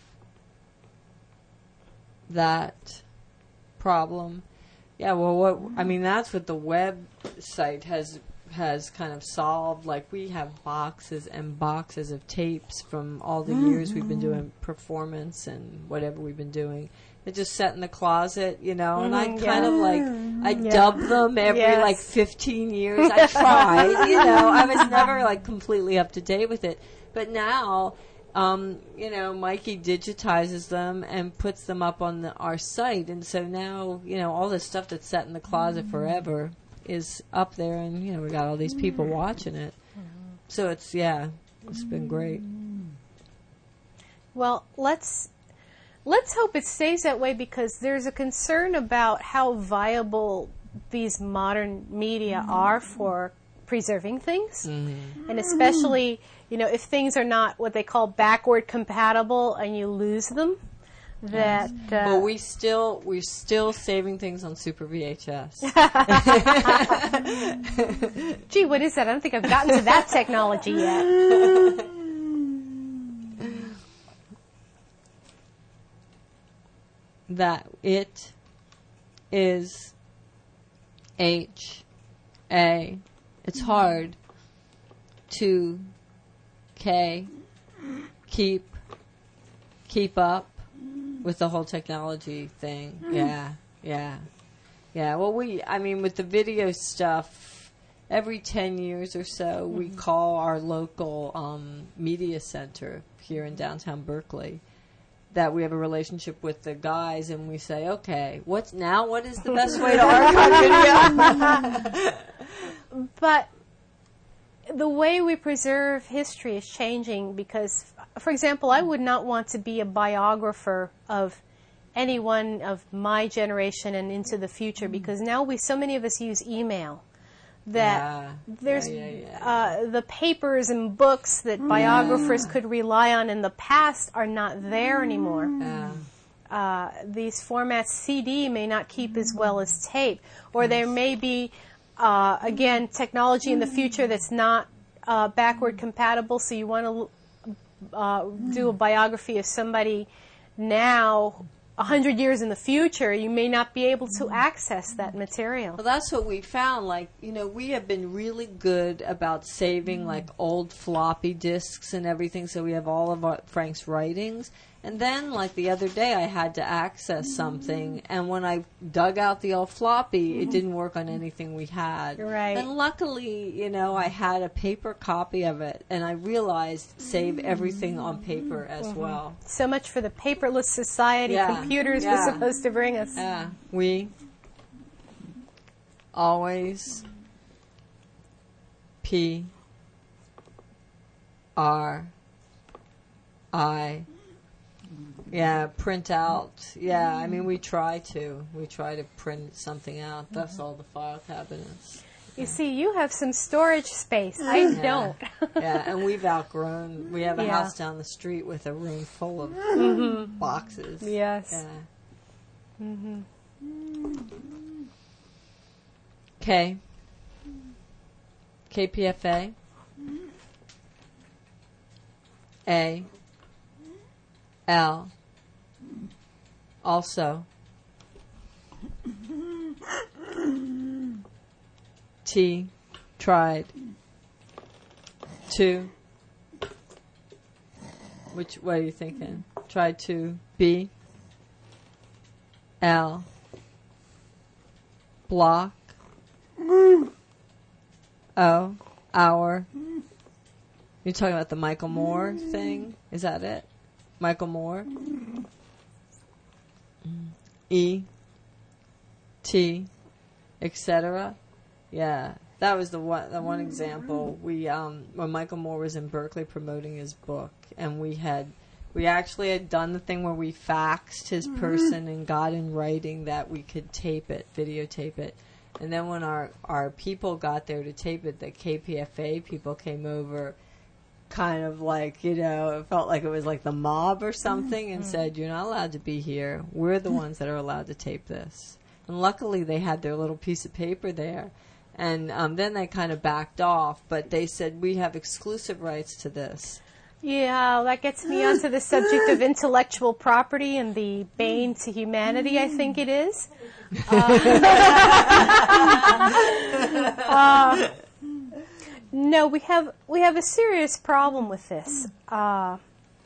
that problem. Yeah, well, what I mean, that's what the website has has kind of solved. Like, we have boxes and boxes of tapes from all the mm-hmm. years we've been doing performance and whatever we've been doing. They're just set in the closet, you know, mm-hmm, and I yeah. kind of like, I yeah. dub them every yes. like fifteen years. I tried, you know, I was never like completely up to date with it. But now, Um, you know, Mikey digitizes them and puts them up on the, our site, and so now, you know, all this stuff that's set in the closet forever is up there, and, you know, we got all these people watching it. So it's, yeah, it's been great. Well, let's let's hope it stays that way, because there's a concern about how viable these modern media are for preserving things, mm-hmm. and especially, you know, if things are not what they call backward compatible and you lose them, that uh, but we still we're still saving things on Super V H S. Gee, what is that? I don't think I've gotten to that technology yet. That it is H A. It's hard to K keep keep up with the whole technology thing. Yeah, yeah, yeah. Well, we, I mean, with the video stuff, every ten years or so, we call our local um, media center here in downtown Berkeley that we have a relationship with the guys, and we say, okay, what's now? What is the best way to archive video? But the way we preserve history is changing because, for example, I would not want to be a biographer of anyone of my generation and into the future because now we, so many of us use email that Yeah. there's Yeah, yeah, yeah. Uh, the papers and books that biographers could rely on in the past are not there anymore. Yeah. Uh, these formats, C D may not keep as well as tape, or there may be, uh, again, technology in the future that's not uh, backward compatible. So you want to uh, do a biography of somebody now, a hundred years in the future, you may not be able to access that material. Well, that's what we found. Like, you know, we have been really good about saving like old floppy disks and everything, so we have all of our, Frank's writings. And then, like the other day, I had to access something, and when I dug out the old floppy, it didn't work on anything we had. Right. And luckily, you know, I had a paper copy of it, and I realized save everything on paper as well. So much for the paperless society Yeah. computers Yeah. were supposed to bring us. Yeah, we always P R I Yeah, print out. Yeah, I mean, we try to. We try to print something out. That's all the file cabinets. You see, you have some storage space. I Yeah. don't. Yeah, and we've outgrown. We have a Yeah. house down the street with a room full of boxes. Yes. Yeah. K. K P F A. A. L. Also. T. Tried. Two. Which, what are you thinking? Tried to. B. L. Block. O. Hour. You're talking about the Michael Moore thing? Is that it? Michael Moore? E. T. et cetera. Yeah, that was the one. The one example. We um, when Michael Moore was in Berkeley promoting his book, and we had we actually had done the thing where we faxed his person and got in writing that we could tape it, videotape it. And then when our our people got there to tape it, the K P F A people came over, kind of like, you know, it felt like it was like the mob or something, and said, "You're not allowed to be here. We're the ones that are allowed to tape this." And luckily, they had their little piece of paper there. And um, then they kind of backed off, but they said, we have exclusive rights to this. Yeah, that gets me onto the subject of intellectual property and the bane to humanity, I think it is. Uh, uh, no, we have we have a serious problem with this. Uh,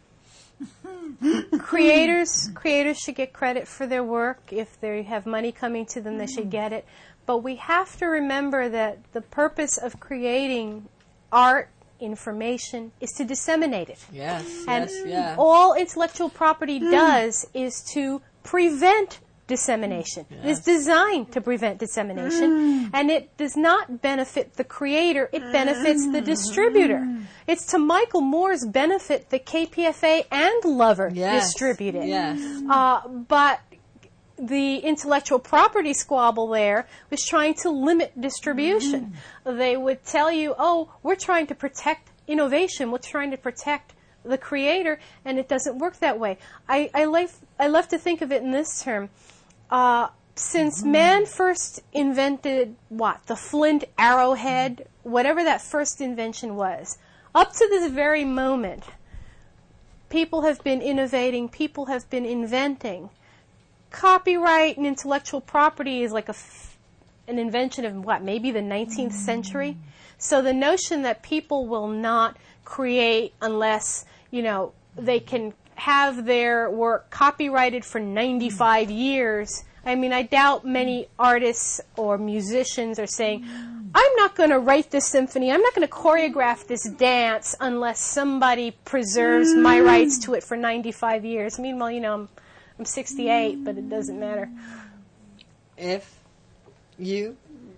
creators creators should get credit for their work. If they have money coming to them, they should get it. But we have to remember that the purpose of creating art, information, is to disseminate it. Yes, And yes, yeah. all intellectual property does is to prevent dissemination. It is designed to prevent dissemination, and it does not benefit the creator, it benefits the distributor. It's to Michael Moore's benefit that K P F A and Lover Yes, distribute it. yes. Uh, but the intellectual property squabble there was trying to limit distribution. They would tell you, oh, we're trying to protect innovation, what's trying to protect the creator, and it doesn't work that way. I, I, love, I love to think of it in this term. Uh, since man first invented, what, the flint arrowhead, whatever that first invention was, up to this very moment, people have been innovating, people have been inventing. Copyright and intellectual property is like a f- an invention of, what, maybe the nineteenth century? So the notion that people will not create unless, you know, they can have their work copyrighted for ninety-five years. I mean, I doubt many artists or musicians are saying, I'm not going to write this symphony, I'm not going to choreograph this dance unless somebody preserves my rights to it for ninety-five years. Meanwhile, you know, I'm, I'm sixty-eight, but it doesn't matter. If you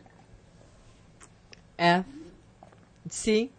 F C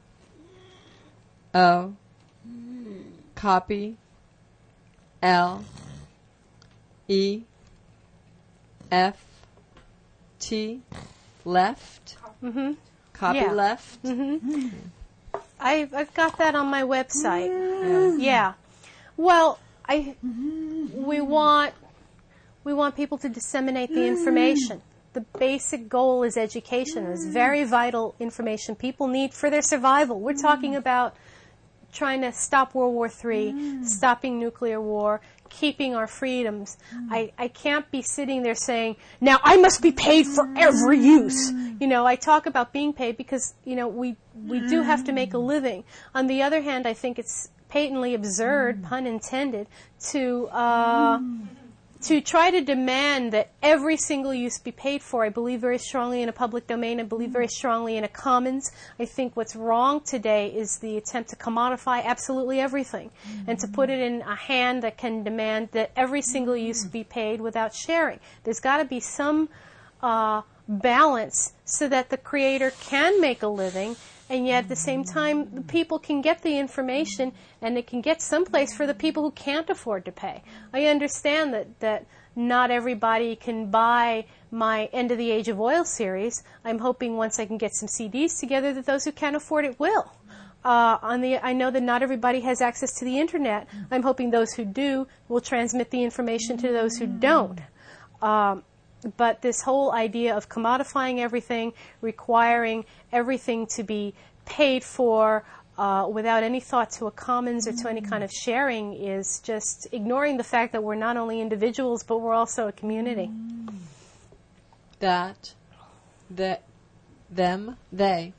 O copy L E F T left Mm-hmm. copy Yeah. left Mm-hmm. I've I've got that on my website. yeah. Yeah. Well, I we want we want people to disseminate the information. The basic goal is education. It's very vital information people need for their survival. We're talking about trying to stop World War Three, stopping nuclear war, keeping our freedoms. I, I can't be sitting there saying, now I must be paid for every use. You know, I talk about being paid because, you know, we, we do have to make a living. On the other hand, I think it's patently absurd, pun intended, to, uh, to try to demand that every single use be paid for. I believe very strongly in a public domain. I believe very strongly in a commons. I think what's wrong today is the attempt to commodify absolutely everything and to put it in a hand that can demand that every single use be paid without sharing. There's got to be some uh, balance so that the creator can make a living, and yet at the same time the people can get the information and it can get someplace for the people who can't afford to pay. I understand that, that not everybody can buy my End of the Age of Oil series. I'm hoping once I can get some C Ds together that those who can afford it will. Uh, on the, I know that not everybody has access to the internet. I'm hoping those who do will transmit the information to those who don't. Um, But this whole idea of commodifying everything, requiring everything to be paid for uh, without any thought to a commons or to any kind of sharing is just ignoring the fact that we're not only individuals, but we're also a community. That, that, them, they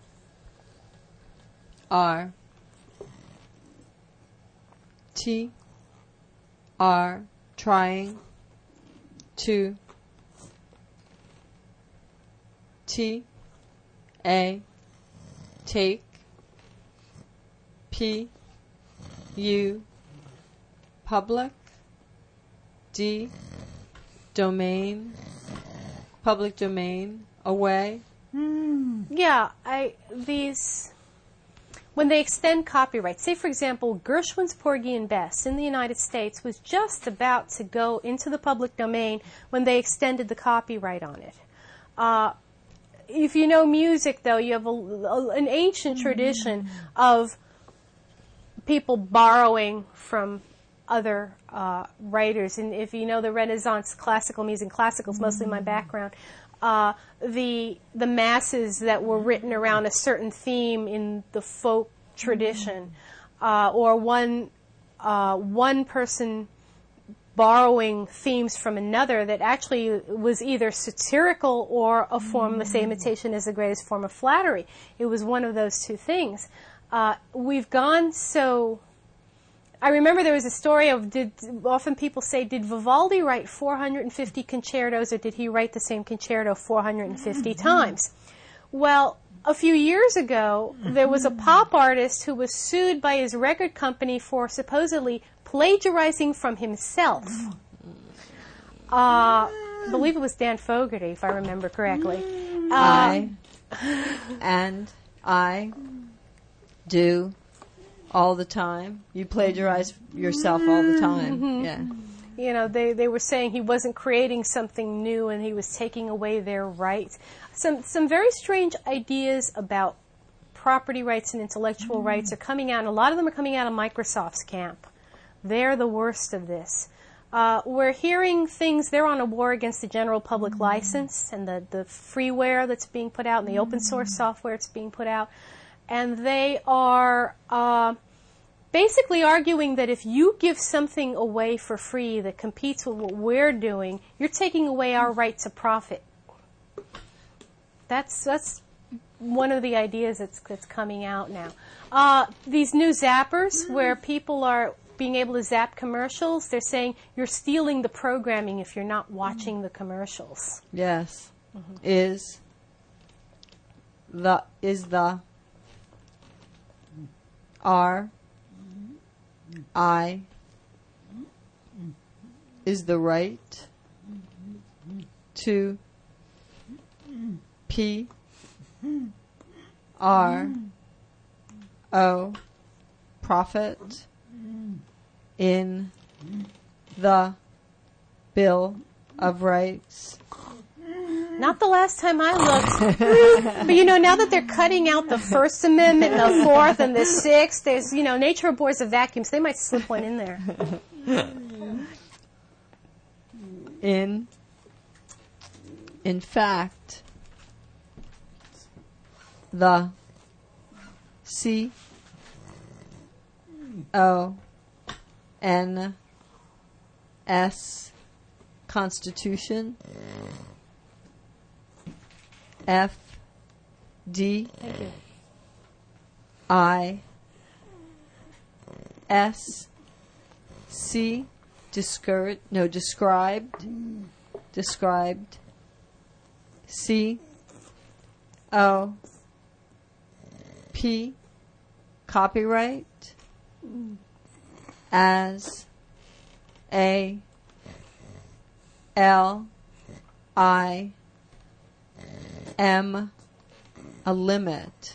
are T are trying to T A take P U public D domain public domain away. Yeah, I these when they extend copyright. Say, for example, Gershwin's Porgy and Bess in the United States was just about to go into the public domain when they extended the copyright on it. Uh, if you know music, though, you have a, a, an ancient tradition of people borrowing from other uh, writers. And if you know the Renaissance classical music, classical is mostly my background, uh, the the masses that were written around a certain theme in the folk tradition, uh, or one uh, one person borrowing themes from another that actually was either satirical or a form, let's say imitation is the greatest form of flattery. It was one of those two things. Uh, we've gone so... I remember there was a story of, did often people say, did Vivaldi write four hundred fifty concertos, or did he write the same concerto four hundred fifty times? Well, a few years ago, there was a pop artist who was sued by his record company for supposedly plagiarizing from himself. Uh, I believe it was Dan Fogerty, if I remember correctly. Uh, I and I do all the time. You plagiarize yourself all the time. Mm-hmm. Yeah. You know, they, they were saying he wasn't creating something new and he was taking away their rights. Some some very strange ideas about property rights and intellectual mm. rights are coming out, and a lot of them are coming out of Microsoft's camp. They're the worst of this. Uh, we're hearing things, they're on a war against the general public mm. license and the, the freeware that's being put out and the mm. open source software that's being put out. And they are uh, basically arguing that if you give something away for free that competes with what we're doing, you're taking away our right to profit. That's that's one of the ideas that's, that's coming out now. Uh, these new zappers, where people are being able to zap commercials, they're saying you're stealing the programming if you're not watching the commercials. Yes. Mm-hmm. Is the is the R I is the right to P R O profit in the Bill of Rights. Not the last time I looked. But, you know, now that they're cutting out the First Amendment, the Fourth, and the Sixth, there's, you know, nature abhors a vacuum, so they might slip one in there. In, in fact, the C O N S Constitution F D I S C discouraged no described described C O P copyright as a L I M a limit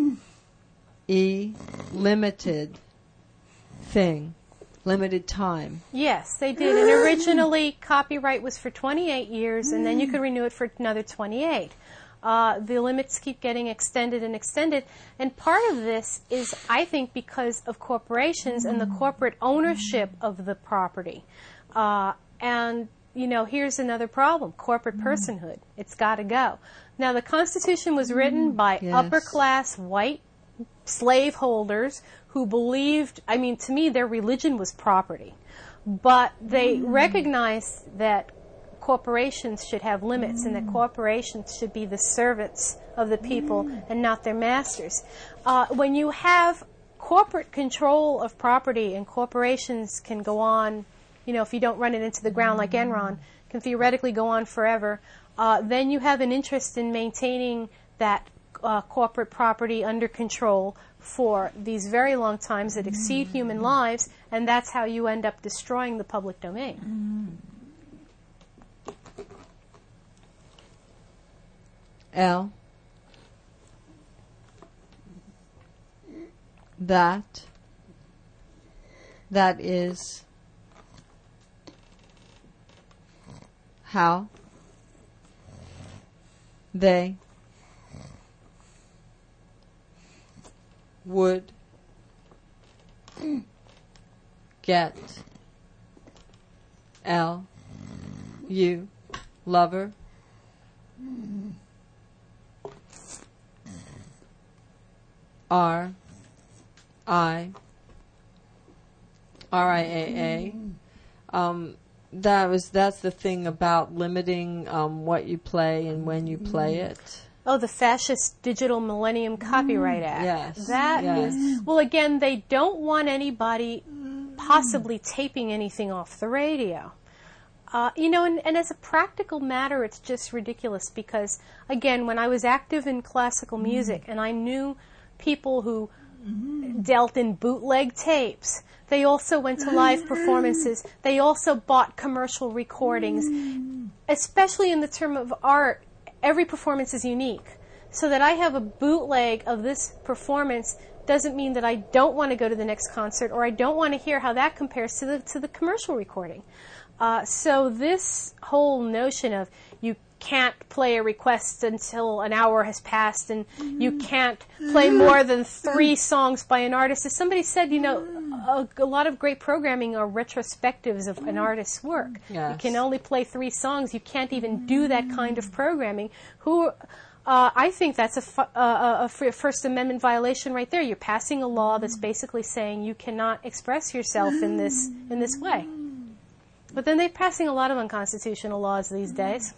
E limited thing, limited time. Yes, they did. And originally copyright was for twenty-eight years, and then you could renew it for another twenty-eight. Uh, the limits keep getting extended and extended. And part of this is, I think, because of corporations and the corporate ownership of the property. Uh, and, you know, here's another problem, corporate personhood. It's got to go. Now, the Constitution was written by yes. upper-class white slaveholders who believed, I mean, to me, their religion was property. But they recognized that corporations should have limits and that corporations should be the servants of the people and not their masters. Uh, when you have corporate control of property and corporations can go on, you know, if you don't run it into the ground like Enron, can theoretically go on forever, uh, then you have an interest in maintaining that uh, corporate property under control for these very long times that exceed human lives, and that's how you end up destroying the public domain. L that that is how they would get L U lover R I R I A A. Um, that was that's the thing about limiting um, what you play and when you play it. Oh, the fascist Digital Millennium Copyright Act. Yes. That yes. is, well, again, they don't want anybody possibly taping anything off the radio. Uh, you know, and, and as a practical matter, it's just ridiculous because, again, when I was active in classical music and I knew people who dealt in bootleg tapes, they also went to live performances. They also bought commercial recordings. Especially in the term of art, every performance is unique. So that I have a bootleg of this performance doesn't mean that I don't want to go to the next concert or I don't want to hear how that compares to the to the commercial recording. Uh, so this whole notion of you can't play a request until an hour has passed, and you can't play more than three songs by an artist. As somebody said, you know, a, a lot of great programming are retrospectives of an artist's work. Yes. You can only play three songs. You can't even do that kind of programming. Who... Uh, I think that's a, fu- uh, a First Amendment violation right there. You're passing a law that's basically saying you cannot express yourself in this in this way. But then they're passing a lot of unconstitutional laws these days.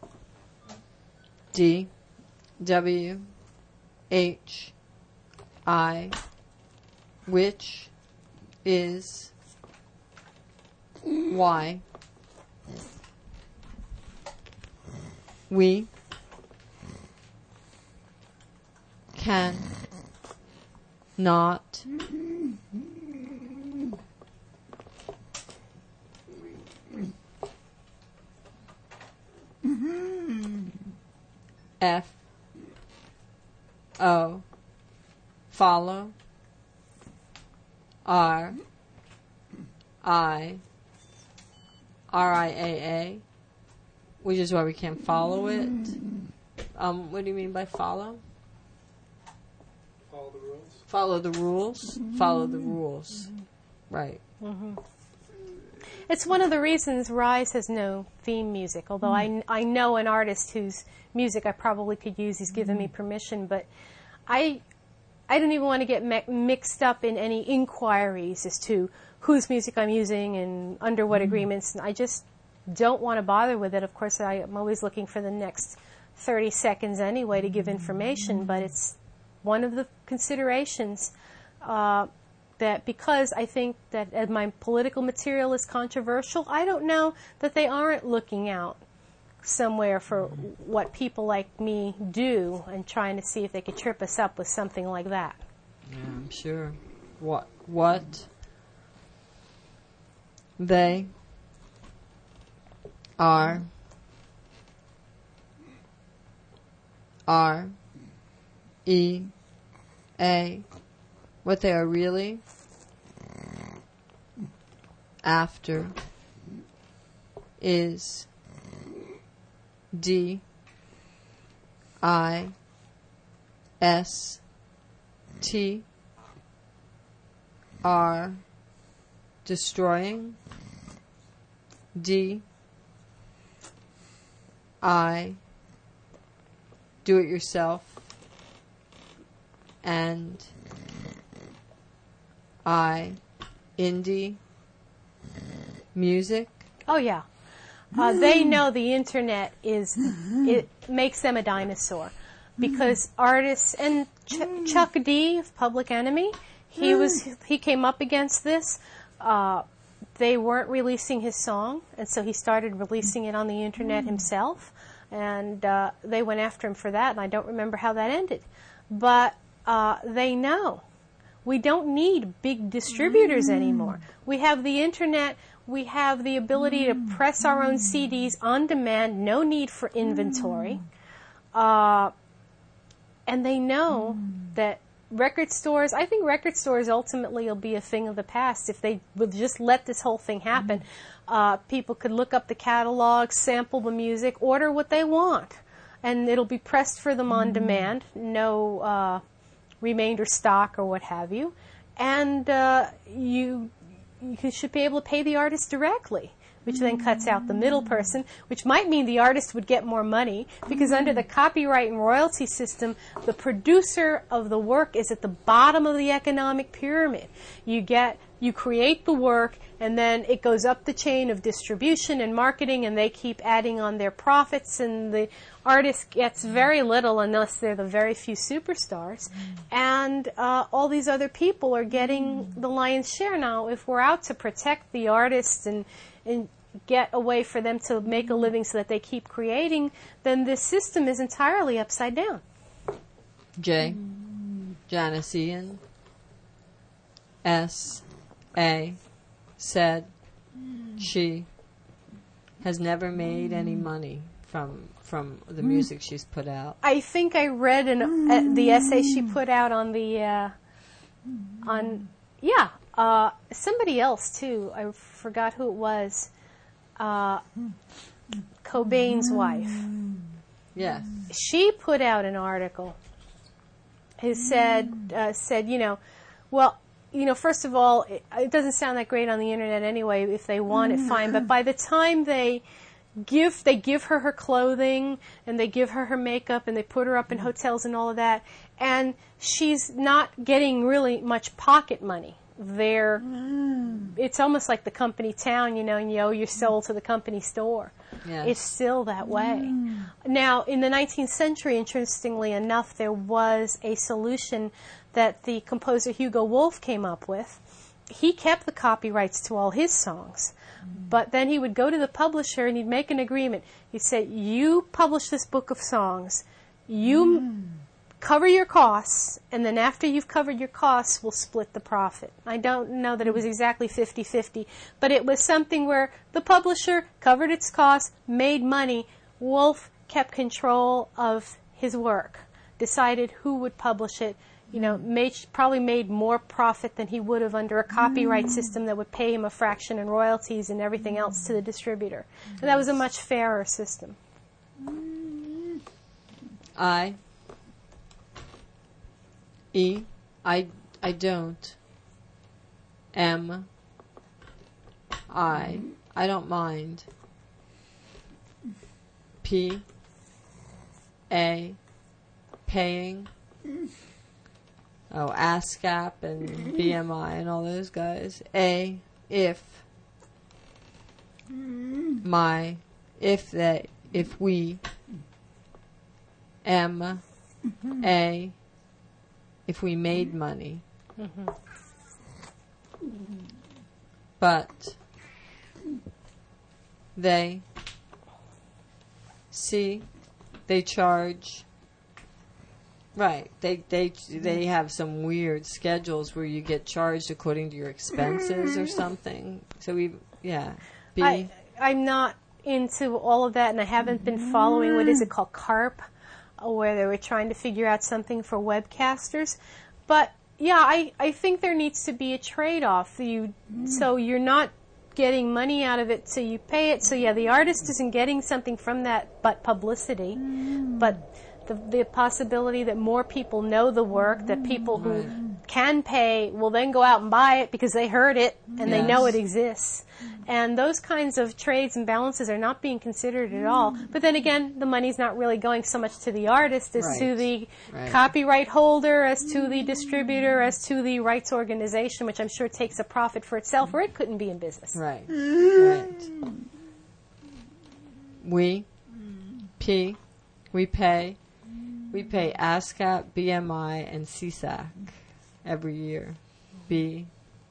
D, W, H, I, which is Y, we can not F O follow R I R I A A, which is why we can't follow it. Um, what do you mean by follow? Follow the rules. Follow the rules. Follow the rules. Right. Mm-hmm. It's one of the reasons Rise has no theme music, although I, I know an artist whose music I probably could use. He's given me permission, but I I don't even want to get mi- mixed up in any inquiries as to whose music I'm using and under what agreements. I just don't want to bother with it. Of course, I, I'm always looking for the next thirty seconds anyway to give information, but it's one of the considerations uh, that because I think that as my political material is controversial, I don't know that they aren't looking out somewhere for what people like me do and trying to see if they could trip us up with something like that. Yeah, I'm sure. What? What? They are are E A what they are really after is D I S T R destroying D I do it yourself and I indie music. Oh yeah. Uh, they know the internet is, it makes them a dinosaur because artists, and Ch- Chuck D of Public Enemy, he was, he came up against this. Uh, they weren't releasing his song, and so he started releasing it on the internet himself, and uh, they went after him for that, and I don't remember how that ended. But uh, they know. We don't need big distributors anymore. We have the internet. We have the ability to press our own C Ds on demand, no need for inventory. Uh, and they know that record stores, I think record stores ultimately will be a thing of the past if they would just let this whole thing happen. Uh, people could look up the catalog, sample the music, order what they want, and it'll be pressed for them on demand, no uh, remainder stock or what have you. And uh, you... you should be able to pay the artist directly, which then cuts out the middle person, which might mean the artist would get more money, because under the copyright and royalty system, the producer of the work is at the bottom of the economic pyramid. You get, you create the work, and then it goes up the chain of distribution and marketing, and they keep adding on their profits, and the artist gets very little unless they're the very few superstars. And uh, all these other people are getting the lion's share. Now, if we're out to protect the artists and and get a way for them to make a living so that they keep creating, then this system is entirely upside down. J. Janician. S. A. said she has never made any money from from the music she's put out. I think I read an, uh, the essay she put out on the, uh, on, yeah, uh, somebody else too. I forgot who it was. Uh, Cobain's wife. Yes. She put out an article. It said, uh, said, you know, well, you know, first of all, it, it doesn't sound that great on the internet anyway. If they want it, fine. But by the time they give, they give her her clothing and they give her her makeup and they put her up in hotels and all of that, and she's not getting really much pocket money. They're, mm. It's almost like the company town, you know, and you owe your soul to the company store. Yes. It's still that way. Mm. Now, in the nineteenth century, interestingly enough, there was a solution that the composer Hugo Wolf came up with. He kept the copyrights to all his songs, mm. but then he would go to the publisher and he'd make an agreement. He'd say, you publish this book of songs, you mm. cover your costs, and then after you've covered your costs, we'll split the profit. I don't know that it was exactly fifty-fifty, but it was something where the publisher covered its costs, made money. Wolf kept control of his work, decided who would publish it, you know, made, probably made more profit than he would have under a copyright system that would pay him a fraction in royalties and everything else to the distributor. And that was a much fairer system. I... E, I, I don't. M, I, I don't mind. P, A, paying. Oh, ASCAP and B M I and all those guys. A, if. My, if they, if we. M, A, if we made money. Mm-hmm. But they see they charge right they they they have some weird schedules where you get charged according to your expenses or something. So we yeah B. I, I'm not into all of that, and I haven't been following what is it called CARP, where they were trying to figure out something for webcasters. But yeah, I, I think there needs to be a trade-off. You, mm. So you're not getting money out of it, so you pay it. So yeah, the artist isn't getting something from that but publicity. Mm. But the, the possibility that more people know the work, that people who right. can pay will then go out and buy it because they heard it and yes. they know it exists. And those kinds of trades and balances are not being considered at all. But then again, the money's not really going so much to the artist as right. to the right. copyright holder, as to the distributor, as to the rights organization, which I'm sure takes a profit for itself, or it couldn't be in business. Right. Right. We, P, we pay, we pay ASCAP, B M I, and C S A C every year. B,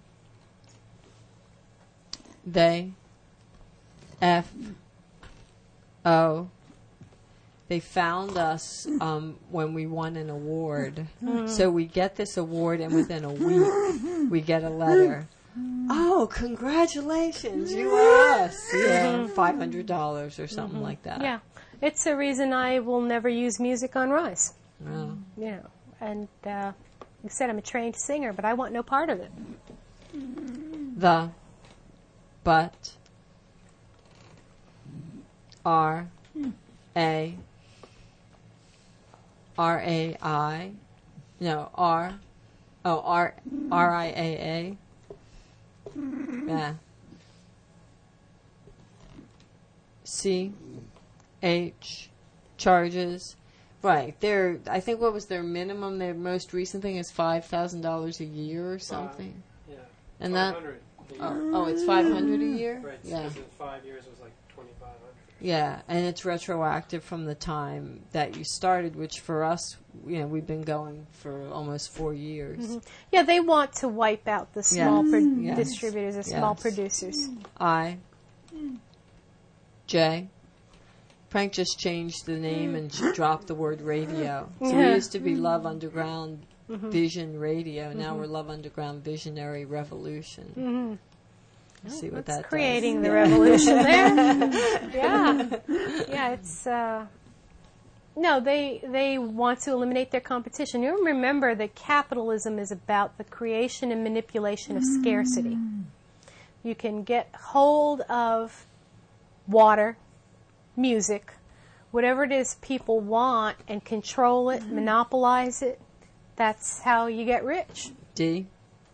they, F, O, they found us um, when we won an award. Mm. So we get this award, and within a week, we get a letter. Oh, congratulations, you are us. Yeah, five hundred dollars or something mm-hmm. like that. Yeah, it's a reason I will never use music on Rise. Oh. You know, and uh, like I said, I'm a trained singer, but I want no part of it. The But R A R A I no R oh R R I A A yeah C H charges right there. I think what was their minimum? Their most recent thing is five thousand dollars a year or something. Uh, yeah, and that. Oh, oh, it's five hundred a year. Right. Yeah. In five years, it was like twenty five hundred. Yeah, and it's retroactive from the time that you started, which for us, you know, we've been going for almost four years. Mm-hmm. Yeah, they want to wipe out the small yes. pro- yes. distributors, the yes. small producers. I, J. Frank just changed the name and dropped the word radio. So yeah. we used to be Love Underground. Mm-hmm. Vision Radio. Now mm-hmm. we're Love Underground Visionary Revolution. Mm-hmm. Let's see what That's that creating does. the revolution there. Yeah, yeah. It's uh, no. They they want to eliminate their competition. You remember that capitalism is about the creation and manipulation of mm. scarcity. You can get hold of water, music, whatever it is people want, and control it, monopolize it, that's how you get rich. D.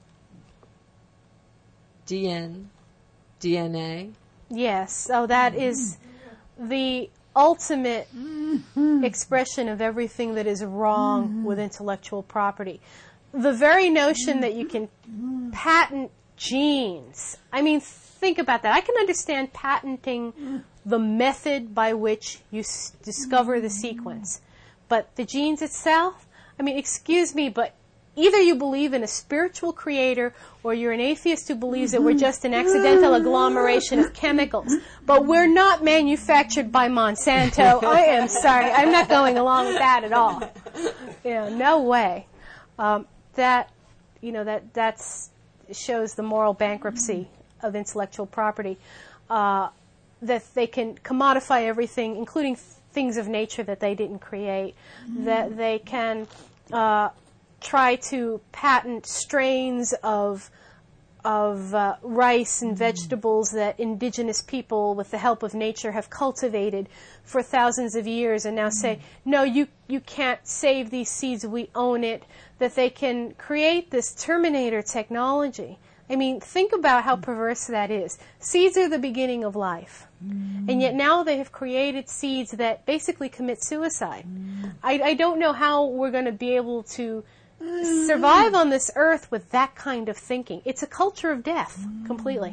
D N. D N A. Yes, so that is the ultimate expression of everything that is wrong with intellectual property. The very notion that you can patent genes. I mean, think about that. I can understand patenting the method by which you s- discover the sequence. But the genes itself, I mean, excuse me, but either you believe in a spiritual creator or you're an atheist who believes that we're just an accidental agglomeration of chemicals. But we're not manufactured by Monsanto. I am sorry. I'm not going along with that at all. You know, no way. Um, that, you know, that that's shows the moral bankruptcy of intellectual property. Uh, that they can commodify everything, including things of nature that they didn't create. That they can uh, try to patent strains of of uh, rice and vegetables that indigenous people, with the help of nature, have cultivated for thousands of years, and now say, no, you you can't save these seeds, we own it. That they can create this Terminator technology. I mean, think about how perverse that is. Seeds are the beginning of life. And yet now they have created seeds that basically commit suicide. I, I don't know how we're going to be able to survive on this earth with that kind of thinking. It's a culture of death, completely.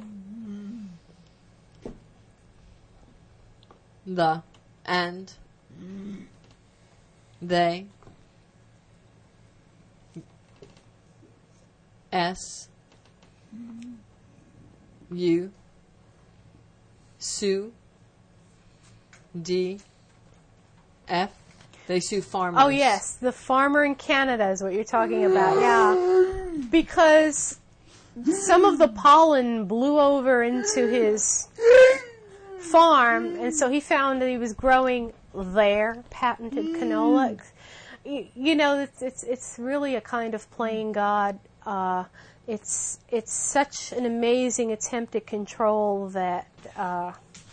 The and they S U sue D F. They sue farmers. Oh yes, the farmer in Canada is what you're talking about. Yeah, because some of the pollen blew over into his farm, and so he found that he was growing their patented canola. You, you know, it's, it's it's really a kind of playing God. Uh, it's it's such an amazing attempt at control that uh,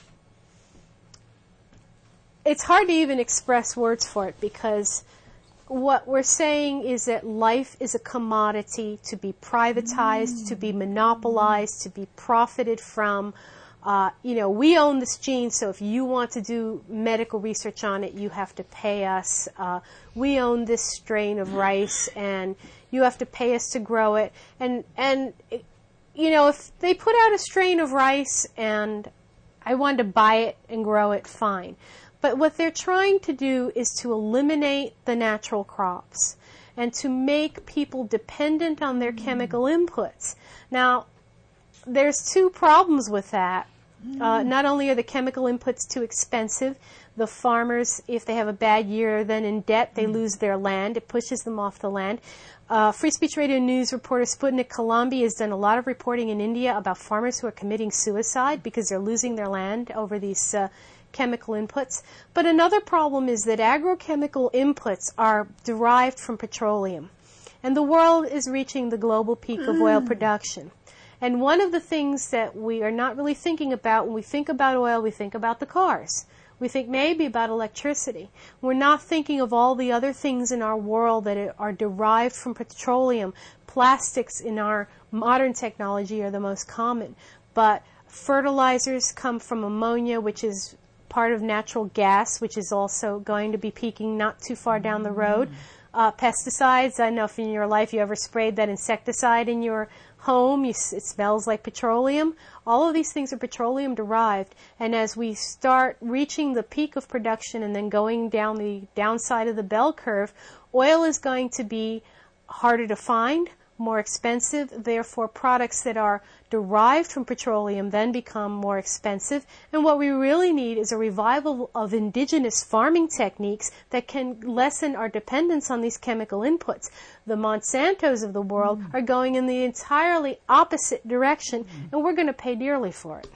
it's hard to even express words for it, because what we're saying is that life is a commodity to be privatized, to be monopolized, to be profited from. Uh, you know, we own this gene, so if you want to do medical research on it, you have to pay us. Uh, we own this strain of rice, and you have to pay us to grow it. And, and it, you know, if they put out a strain of rice and I wanted to buy it and grow it, fine. But what they're trying to do is to eliminate the natural crops and to make people dependent on their chemical inputs. Now, there's two problems with that. Uh, not only are the chemical inputs too expensive, the farmers, if they have a bad year, are then in debt, they lose their land. It pushes them off the land. Uh, Free Speech Radio News reporter Sputnik Kalambi has done a lot of reporting in India about farmers who are committing suicide because they're losing their land over these uh, chemical inputs. But another problem is that agrochemical inputs are derived from petroleum. And the world is reaching the global peak of oil production. And one of the things that we are not really thinking about when we think about oil, we think about the cars. We think maybe about electricity. We're not thinking of all the other things in our world that are derived from petroleum. Plastics in our modern technology are the most common. But fertilizers come from ammonia, which is part of natural gas, which is also going to be peaking not too far down the road. Uh, pesticides, I don't know if in your life you ever sprayed that insecticide in your home, you, it smells like petroleum. All of these things are petroleum derived, and as we start reaching the peak of production and then going down the downside of the bell curve, oil is going to be harder to find, more expensive. Therefore, products that are derived from petroleum then become more expensive. And what we really need is a revival of indigenous farming techniques that can lessen our dependence on these chemical inputs. The Monsantos of the world are going in the entirely opposite direction, and we're going to pay dearly for it.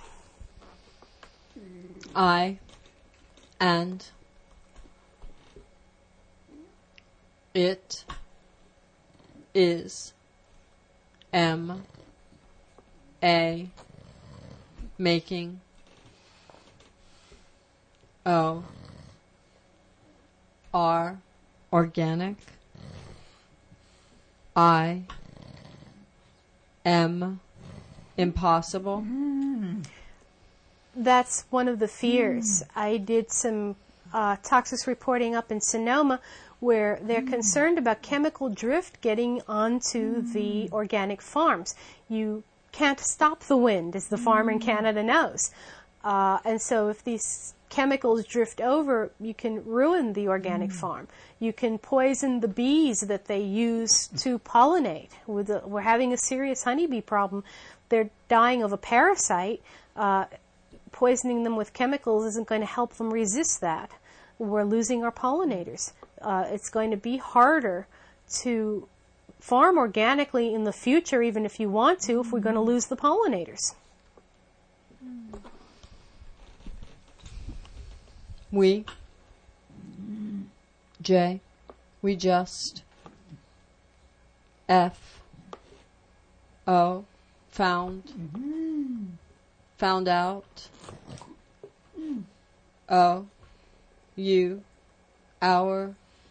I and it is am a making O R, organic. I M, impossible. That's one of the fears. I did some uh, toxics reporting up in Sonoma where they're concerned about chemical drift getting onto the organic farms. You can't stop the wind, as the farmer in Canada knows. Uh, and so if these chemicals drift over, you can ruin the organic farm. You can poison the bees that they use to pollinate. With the, we're having a serious honeybee problem. They're dying of a parasite. Uh, poisoning them with chemicals isn't going to help them resist that. We're losing our pollinators. Uh, it's going to be harder to farm organically in the future, even if you want to, if we're going to lose the pollinators. We, J, we just, F, O, found, found out, O, you, our,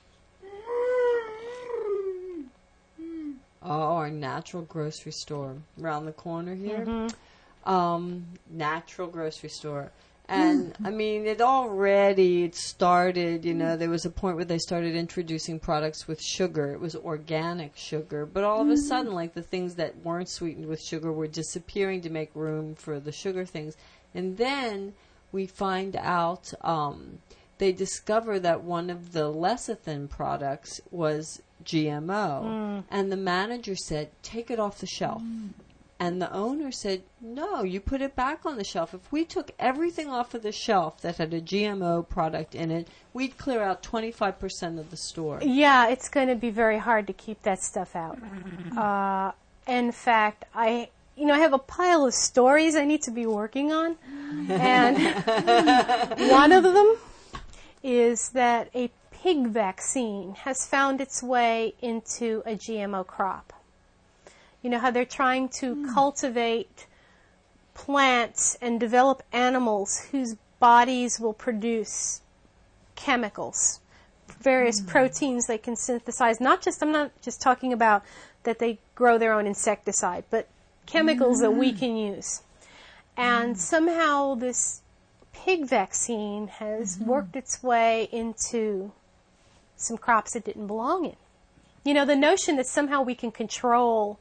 oh, our natural grocery store around the corner here. Mm-hmm. Um, natural grocery store. And, I mean, it already it started, you know, there was a point where they started introducing products with sugar. It was organic sugar. But all of a sudden, like, the things that weren't sweetened with sugar were disappearing to make room for the sugar things. And then we find out, um, they discover that one of the lecithin products was G M O. Mm. And the manager said, take it off the shelf. Mm. And the owner said, no, you put it back on the shelf. If we took everything off of the shelf that had a G M O product in it, we'd clear out twenty-five percent of the store. Yeah, it's going to be very hard to keep that stuff out. Uh, in fact, I, you know, I have a pile of stories I need to be working on. And one of them is that a pig vaccine has found its way into a G M O crop. You know how they're trying to mm. cultivate plants and develop animals whose bodies will produce chemicals, various mm. proteins they can synthesize. Not just, I'm not just talking about that they grow their own insecticide, but chemicals mm. that we can use. And mm. somehow this pig vaccine has mm-hmm. worked its way into some crops that didn't belong in. You know, the notion that somehow we can control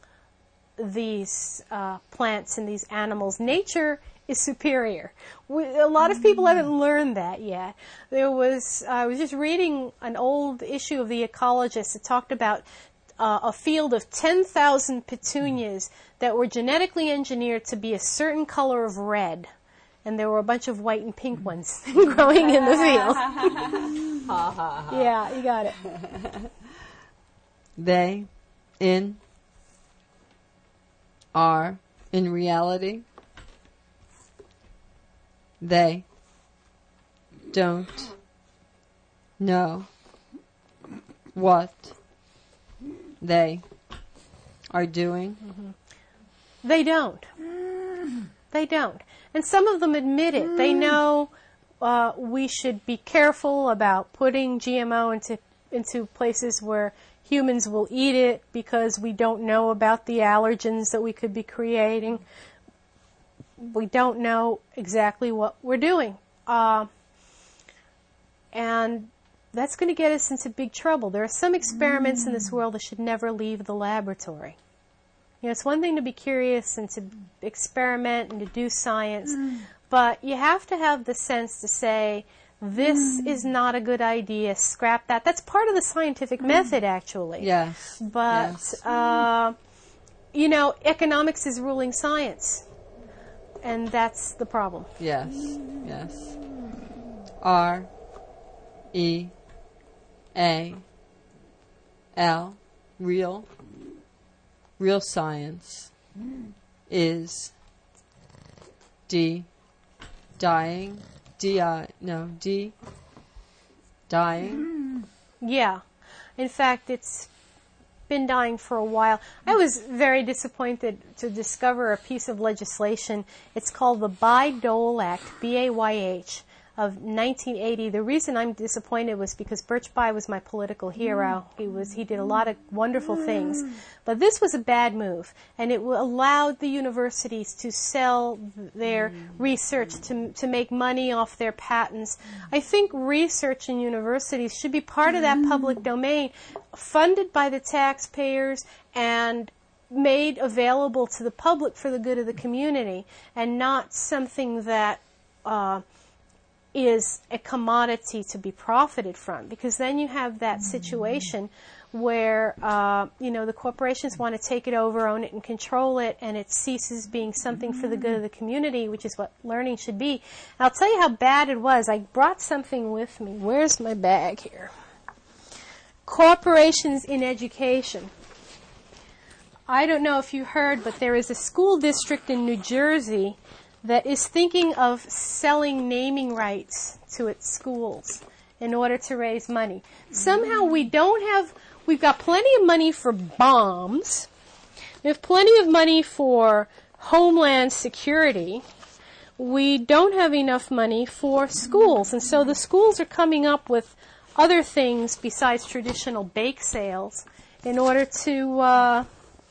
these uh, plants and these animals. Nature is superior. We, a lot of people haven't learned that yet. There was, I was just reading an old issue of The Ecologist that talked about uh, a field of ten thousand petunias that were genetically engineered to be a certain color of red. And there were a bunch of white and pink ones growing in the field. Yeah, you got it. They, in, are, in reality, they don't know what they are doing. Mm-hmm. They don't. They don't. And some of them admit it. They know uh, we should be careful about putting G M O into into places where humans will eat it because we don't know about the allergens that we could be creating. We don't know exactly what we're doing. Uh, and that's going to get us into big trouble. There are some experiments mm. in this world that should never leave the laboratory. You know, it's one thing to be curious and to experiment and to do science, mm. but you have to have the sense to say, this mm. is not a good idea, scrap that. That's part of the scientific mm. method, actually. Yes. But, yes. Uh, you know, economics is ruling science, and that's the problem. Yes, yes. R, E, A, L, real, real science is D, dying, D, I, no, D, dying. Yeah. In fact, it's been dying for a while. I was very disappointed to discover a piece of legislation. It's called the Bayh-Dole Act, B A Y H. of nineteen eighty. The reason I'm disappointed was because Birch Bayh was my political hero. He was he did a lot of wonderful things, but this was a bad move, and it allowed the universities to sell their research to to make money off their patents. I think research in universities should be part of that public domain, funded by the taxpayers and made available to the public for the good of the community, and not something that uh, is a commodity to be profited from, because then you have that situation where uh, you know the corporations want to take it over, own it, and control it, and it ceases being something for the good of the community, which is what learning should be. And I'll tell you how bad it was. I brought something with me. Where's my bag here? Corporations in education. I don't know if you heard, but there is a school district in New Jersey that is thinking of selling naming rights to its schools in order to raise money. Somehow we don't have, we've got plenty of money for bombs. We have plenty of money for homeland security. We don't have enough money for schools. And so the schools are coming up with other things besides traditional bake sales in order to, uh,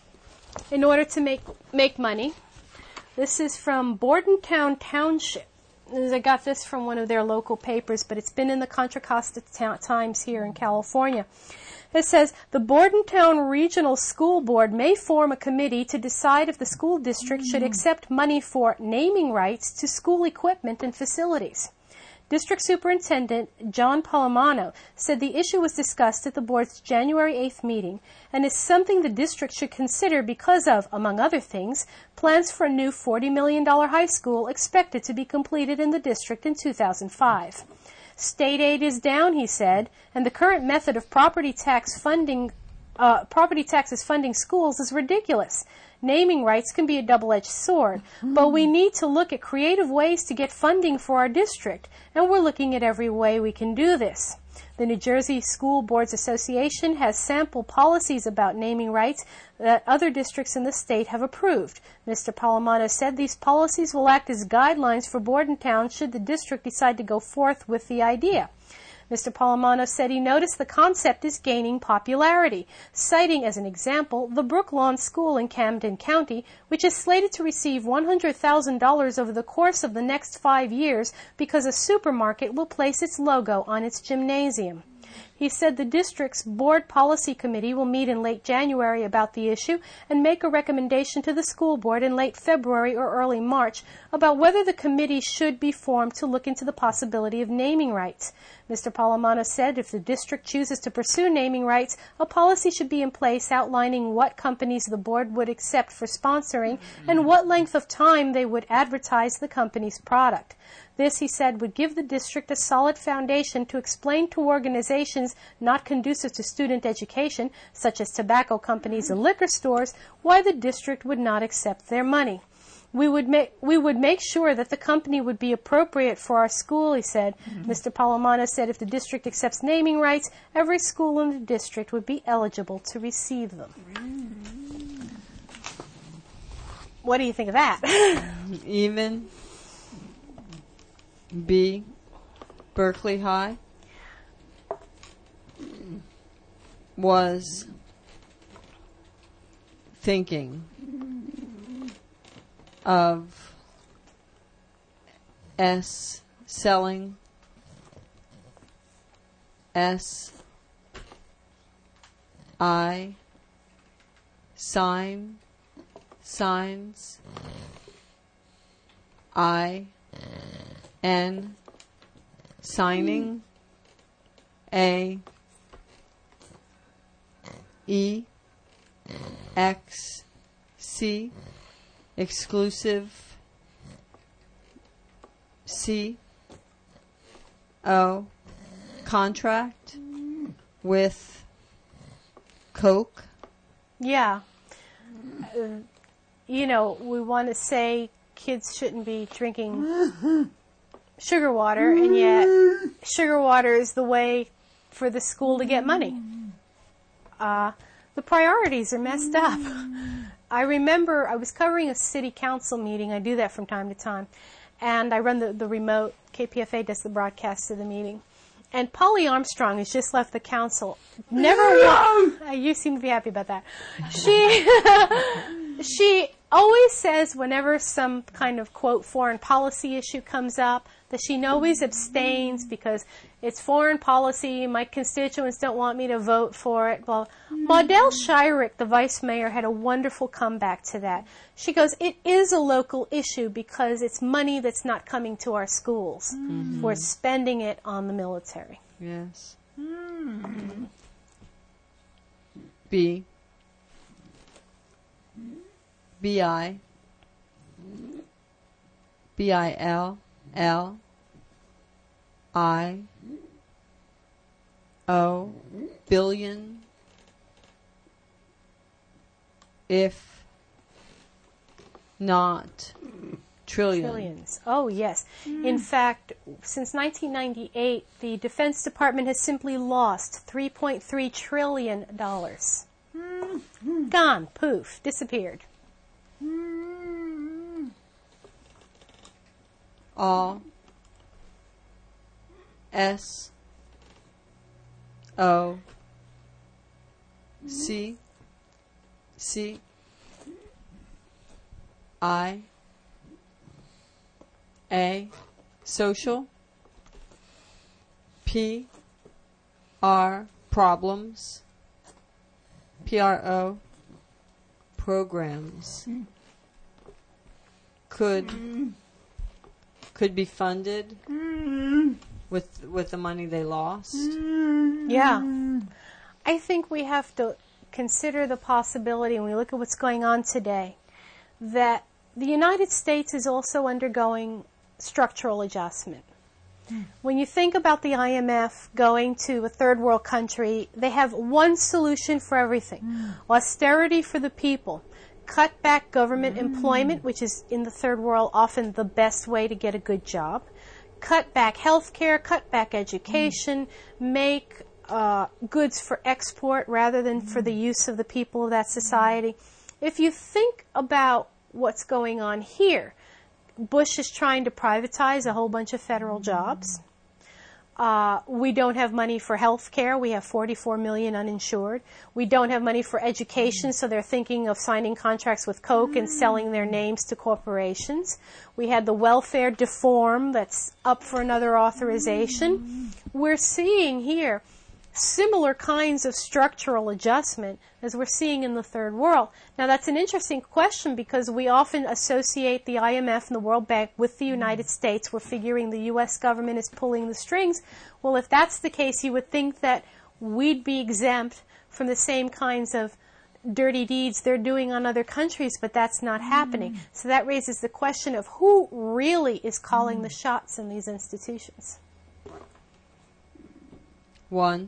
in order to make, make money. This is from Bordentown Township. I got this from one of their local papers, but it's been in the Contra Costa Times here in California. It says, the Bordentown Regional School Board may form a committee to decide if the school district should accept money for naming rights to school equipment and facilities. District Superintendent John Palomano said the issue was discussed at the board's January eighth meeting and is something the district should consider because of, among other things, plans for a new forty million dollars high school expected to be completed in the district in two thousand five. State aid is down, he said, and the current method of property tax funding, uh, property taxes funding schools is ridiculous. Naming rights can be a double-edged sword, but we need to look at creative ways to get funding for our district, and we're looking at every way we can do this. The New Jersey School Boards Association has sample policies about naming rights that other districts in the state have approved. Mister Palomano said these policies will act as guidelines for Bordentown should the district decide to go forth with the idea. Mister Palomano said he noticed the concept is gaining popularity, citing as an example the Brooklawn School in Camden County, which is slated to receive one hundred thousand dollars over the course of the next five years because a supermarket will place its logo on its gymnasium. He said the district's board policy committee will meet in late January about the issue and make a recommendation to the school board in late February or early March about whether the committee should be formed to look into the possibility of naming rights. Mister Palomano said if the district chooses to pursue naming rights, a policy should be in place outlining what companies the board would accept for sponsoring and what length of time they would advertise the company's product. This, he said, would give the district a solid foundation to explain to organizations not conducive to student education, such as tobacco companies and liquor stores, why the district would not accept their money. We would make we would make sure that the company would be appropriate for our school, he said. Mm-hmm. Mister Palomano said if the district accepts naming rights, every school in the district would be eligible to receive them. Mm-hmm. What do you think of that? Even B, Berkeley High was thinking of S selling S I sign signs I N signing A E X C exclusive C O contract with Coke. Yeah. Uh, you know, we want to say kids shouldn't be drinking sugar water, and yet sugar water is the way for the school to get money. Uh, the priorities are messed up. I remember I was covering a city council meeting. I do that from time to time. and I run the, the remote. K P F A does the broadcast of the meeting. And Polly Armstrong has just left the council. Never wa- uh, You seem to be happy about that. She, she always says whenever some kind of, quote, foreign policy issue comes up, that she always abstains because it's foreign policy, my constituents don't want me to vote for it. Well, Maudel Shyrick, the vice mayor, had a wonderful comeback to that. She goes, it is a local issue because it's money that's not coming to our schools. Mm-hmm. We're spending it on the military. Yes. B. B I. B I L. L. I. O. Billion. If not trillion. Trillions. Oh, yes. Mm. In fact, since nineteen ninety-eight, the Defense Department has simply lost three point three trillion dollars. Mm. Gone. Poof. Disappeared. Mm. All. S. O. C. C. I. A. Social. P. R. Problems. P R O. Programs. Could could be funded with with the money they lost. Yeah. I think we have to consider the possibility, when we look at what's going on today, that the United States is also undergoing structural adjustment. Mm. When you think about the I M F going to a third world country, they have one solution for everything. Mm. Austerity for the people. Cut back government mm. employment, which is in the third world often the best way to get a good job. Cut back health care, cut back education, mm. make uh, goods for export rather than mm. for the use of the people of that society. If you think about what's going on here, Bush is trying to privatize a whole bunch of federal jobs. Uh, we don't have money for health care. We have forty-four million uninsured. We don't have money for education, so they're thinking of signing contracts with Coke and selling their names to corporations. We had the welfare deform that's up for another authorization. We're seeing here similar kinds of structural adjustment as we're seeing in the third world. Now, that's an interesting question because we often associate the I M F and the World Bank with the United States. We're figuring the U S government is pulling the strings. Well, if that's the case, you would think that we'd be exempt from the same kinds of dirty deeds they're doing on other countries, but that's not mm. happening. So that raises the question of who really is calling mm. the shots in these institutions. One.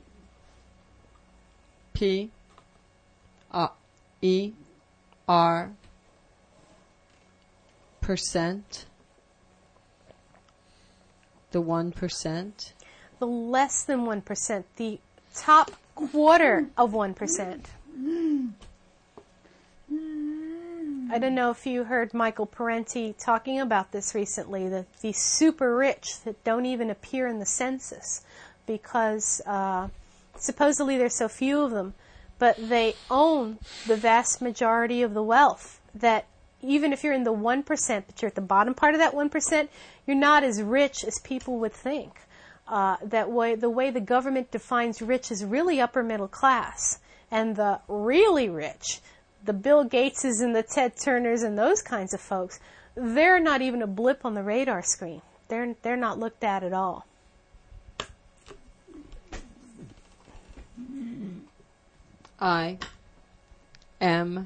P. Uh, E. R. Percent. The one percent. The less than one percent. The top quarter of one percent. I don't know if you heard Michael Parenti talking about this recently, the, the super rich that don't even appear in the census because uh, supposedly there's so few of them, but they own the vast majority of the wealth that even if you're in the one percent, but you're at the bottom part of that one percent, you're not as rich as people would think. Uh, that way, the way the government defines rich is really upper middle class. And the really rich, the Bill Gateses and the Ted Turners and those kinds of folks, they're not even a blip on the radar screen. They're, they're not looked at at all. I M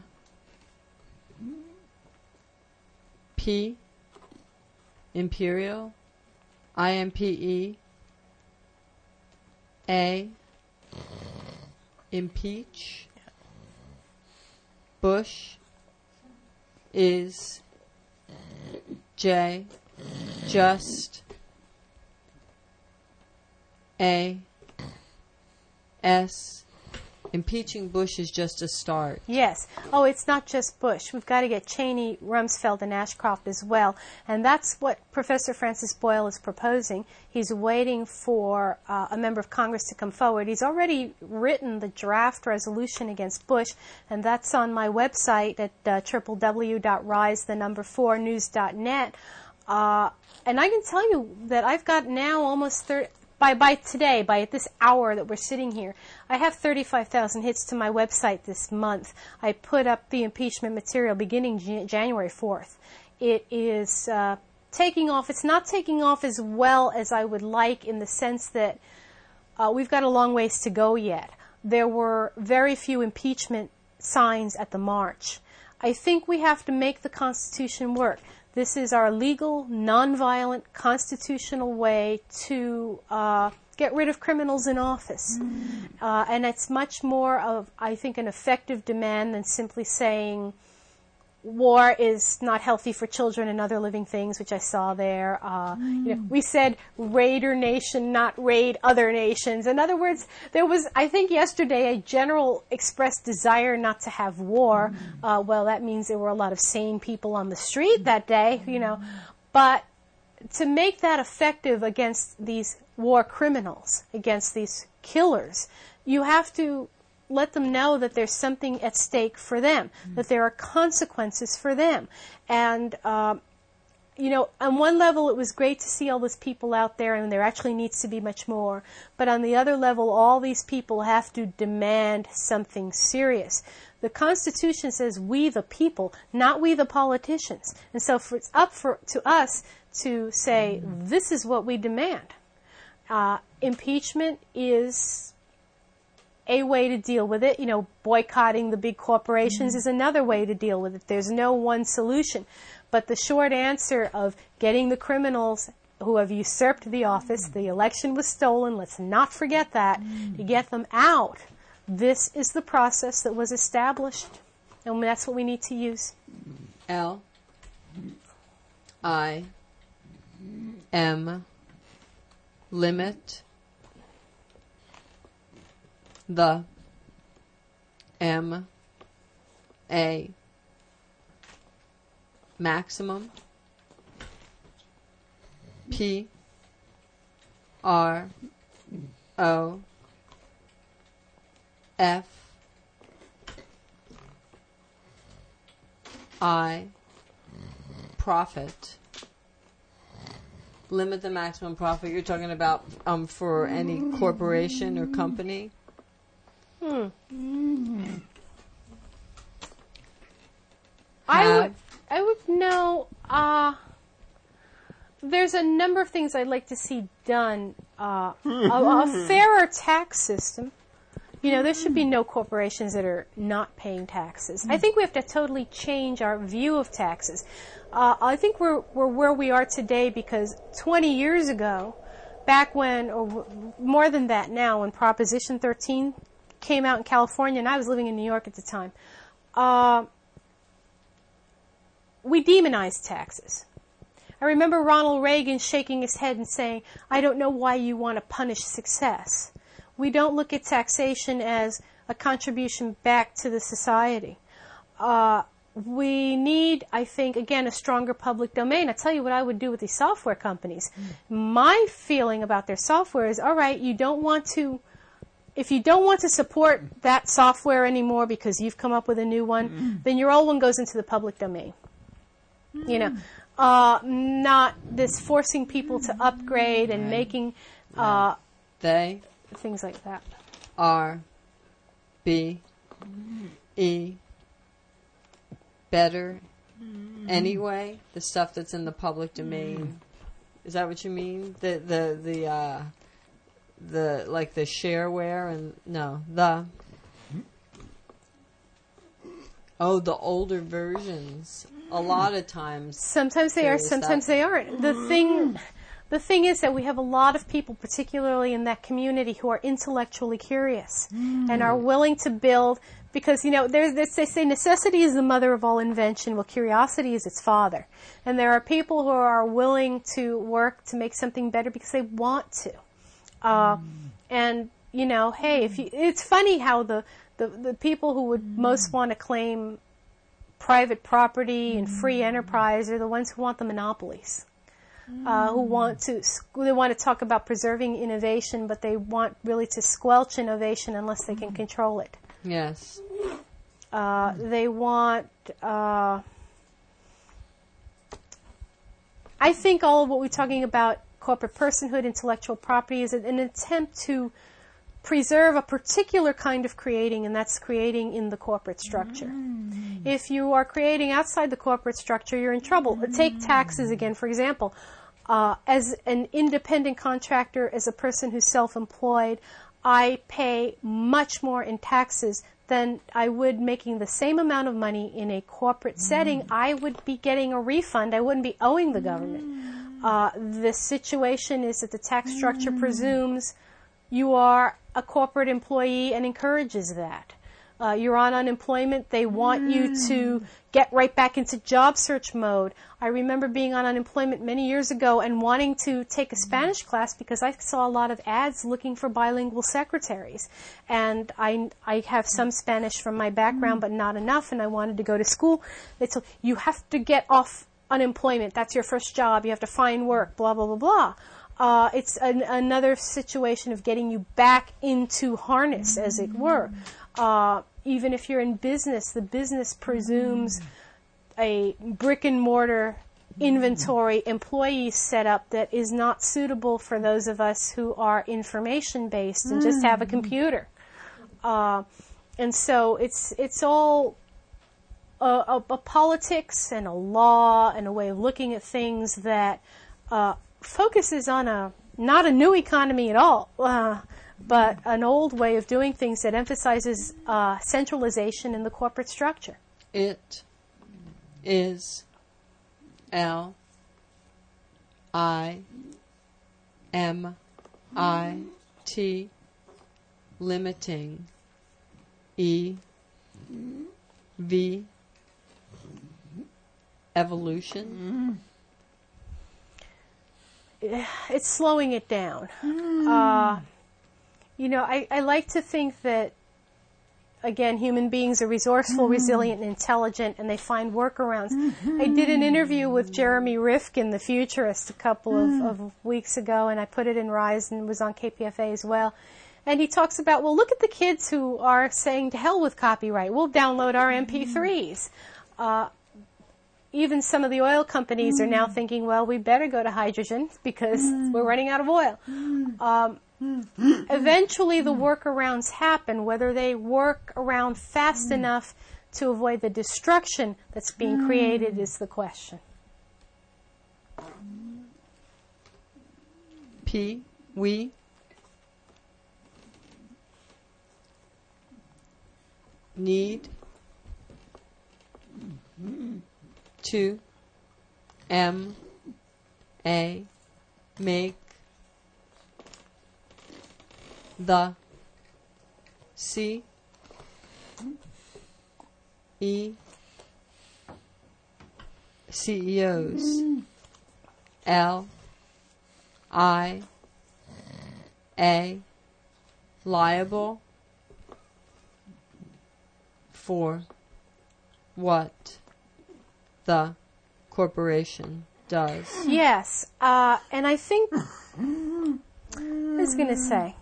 P Imperial I M P E A Impeach Bush is J Just A S Impeaching Bush is just a start. Yes. Oh, it's not just Bush. We've got to get Cheney, Rumsfeld, and Ashcroft as well. And that's what Professor Francis Boyle is proposing. He's waiting for uh, a member of Congress to come forward. He's already written the draft resolution against Bush, and that's on my website at uh, w w w dot rise the number four news dot net. Uh, and I can tell you that I've got now almost thirty... By, by today, by this hour that we're sitting here, I have thirty-five thousand hits to my website this month. I put up the impeachment material beginning Jan- January fourth. It is uh, taking off. It's not taking off as well as I would like in the sense that uh, we've got a long ways to go yet. There were very few impeachment signs at the march. I think we have to make the Constitution work. This is our legal, nonviolent, constitutional way to uh, get rid of criminals in office. Mm. Uh, and it's much more of, I think, an effective demand than simply saying war is not healthy for children and other living things, which I saw there. Uh, mm. you know, we said raider nation, not raid other nations. In other words, there was, I think yesterday, a general expressed desire not to have war. Mm. Uh, well, that means there were a lot of sane people on the street that day, you know. But to make that effective against these war criminals, against these killers, you have to let them know that there's something at stake for them, mm. that there are consequences for them. And, uh, you know, on one level it was great to see all these people out there, and there actually needs to be much more. But on the other level, all these people have to demand something serious. The Constitution says we the people, not we the politicians. And so for, it's up for, to us to say, mm. this is what we demand. Uh, impeachment is a way to deal with it. You know, boycotting the big corporations mm-hmm. is another way to deal with it. There's no one solution. But the short answer of getting the criminals who have usurped the office, mm-hmm. the election was stolen, let's not forget that, mm-hmm. to get them out, this is the process that was established. And that's what we need to use. L. I. M. Limit. The M A maximum P R O F I profit. Limit the maximum profit. You're talking about um for any corporation or company? Hmm. Mm-hmm. I would, I would know, uh, there's a number of things I'd like to see done. Uh, a, a fairer tax system. You know, there should be no corporations that are not paying taxes. I think we have to totally change our view of taxes. Uh, I think we're, we're where we are today because twenty years ago, back when, or more than that now, when Proposition thirteen came out in California, and I was living in New York at the time, uh, we demonized taxes. I remember Ronald Reagan shaking his head and saying, I don't know why you want to punish success. We don't look at taxation as a contribution back to the society. Uh, we need, I think, again, a stronger public domain. I'll tell you what I would do with these software companies. Mm. My feeling about their software is, all right, you don't want to If you don't want to support that software anymore because you've come up with a new one, mm-hmm. then your old one goes into the public domain. Mm-hmm. You know, uh, not this forcing people to upgrade and right. making uh, they things like that. R B E better mm-hmm. anyway. The stuff that's in the public domain. Mm-hmm. Is that what you mean? The the the. Uh, The like the shareware and no the oh the older versions a lot of times sometimes they are sometimes they aren't. The thing the thing is that we have a lot of people, particularly in that community, who are intellectually curious mm. and are willing to build because you know there's this, they say necessity is the mother of all invention. Well, curiosity is its father, and there are people who are willing to work to make something better because they want to. Uh, and, you know, hey, if you, it's funny how the, the, the people who would most want to claim private property and free enterprise are the ones who want the monopolies. Uh, who want to they want to talk about preserving innovation, but they want really to squelch innovation unless they can control it. Yes. Uh, they want. Uh, I think all of what we're talking about, corporate personhood, intellectual property, is an attempt to preserve a particular kind of creating, and that's creating in the corporate structure. Mm. If you are creating outside the corporate structure, you're in trouble. Mm. Take taxes again, for example. Uh, as an independent contractor, as a person who's self-employed, I pay much more in taxes than I would making the same amount of money in a corporate mm. setting. I would be getting a refund. I wouldn't be owing the government. Mm. Uh, the situation is that the tax structure mm. presumes you are a corporate employee and encourages that. Uh, you're on unemployment. They want mm. you to get right back into job search mode. I remember being on unemployment many years ago and wanting to take a Spanish class because I saw a lot of ads looking for bilingual secretaries. And I, I have some Spanish from my background, but not enough, and I wanted to go to school. They told you have to get off unemployment. That's your first job. You have to find work, blah, blah, blah, blah. Uh, it's an, another situation of getting you back into harness, as it were. Uh, even if you're in business, the business presumes a brick and mortar inventory employee setup that is not suitable for those of us who are information based and just have a computer. Uh, and so it's it's all a, a, a politics and a law and a way of looking at things that uh, focuses on a not a new economy at all, uh, but an old way of doing things that emphasizes uh, centralization in the corporate structure. It is L I M I T limiting E V evolution. It's slowing it down. Mm. Uh, you know, I, I like to think that, again, human beings are resourceful, mm. resilient, and intelligent, and they find workarounds. Mm-hmm. I did an interview with Jeremy Rifkin, the futurist, a couple mm. of, of weeks ago, and I put it in Rise and was on K P F A as well. And he talks about, well, look at the kids who are saying to hell with copyright. We'll download our M P threes. Uh, Even some of the oil companies mm. are now thinking, well, we better go to hydrogen because mm. we're running out of oil. Mm. Um, mm. Eventually, the workarounds happen. Whether they work around fast mm. enough to avoid the destruction that's being mm. created is the question. P. We. Need. To M A make the C E C E Os L I A liable for what the corporation does. Yes, uh, and I think I was going to say,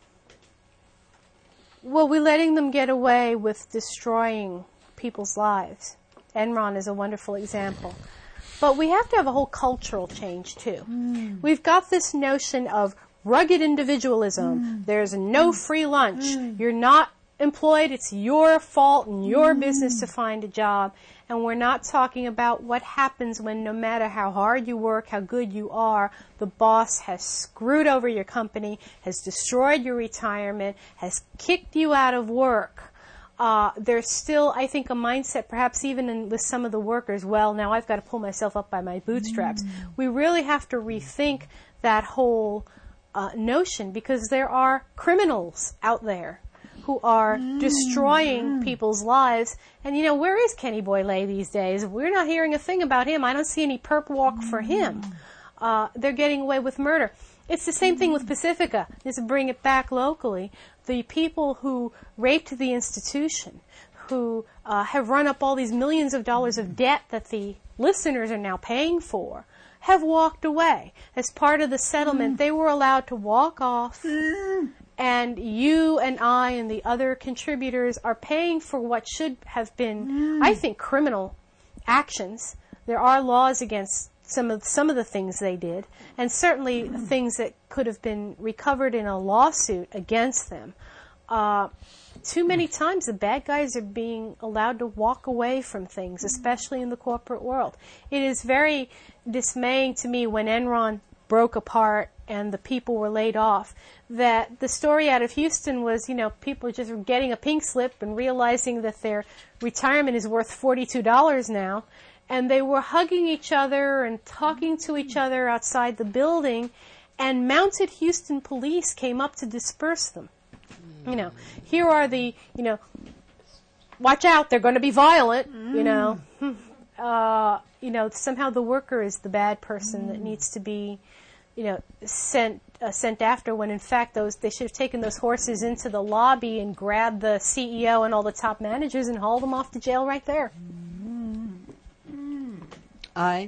well, we're letting them get away with destroying people's lives. Enron is a wonderful example. But we have to have a whole cultural change, too. Mm. We've got this notion of rugged individualism. Mm. There's no free lunch. Mm. You're not employed. It's your fault and your mm. business to find a job. And we're not talking about what happens when no matter how hard you work, how good you are, the boss has screwed over your company, has destroyed your retirement, has kicked you out of work. Uh, there's still, I think, a mindset, perhaps even in, with some of the workers, well, now I've got to pull myself up by my bootstraps. Mm. We really have to rethink that whole uh, notion because there are criminals out there who are mm. destroying people's lives. And, you know, where is Kenny Boyle these days? We're not hearing a thing about him. I don't see any perp walk mm. for him. Uh, they're getting away with murder. It's the same thing with Pacifica. Just to bring it back locally, the people who raped the institution, who uh, have run up all these millions of dollars of debt that the listeners are now paying for, have walked away. As part of the settlement, they were allowed to walk off, and you and I and the other contributors are paying for what should have been, I think, criminal actions. There are laws against some of some of the things they did, and certainly things that could have been recovered in a lawsuit against them. Uh, too many times the bad guys are being allowed to walk away from things, especially in the corporate world. It is very dismaying to me when Enron broke apart and the people were laid off, that the story out of Houston was, you know, people just getting a pink slip and realizing that their retirement is worth forty-two dollars now, and they were hugging each other and talking to each other outside the building, and mounted Houston police came up to disperse them. You know, here are the, you know, watch out, they're going to be violent, you know. Uh, you know, somehow the worker is the bad person that needs to be, you know, sent uh, sent after, when in fact those they should have taken those horses into the lobby and grabbed the C E O and all the top managers and hauled them off to jail right there. I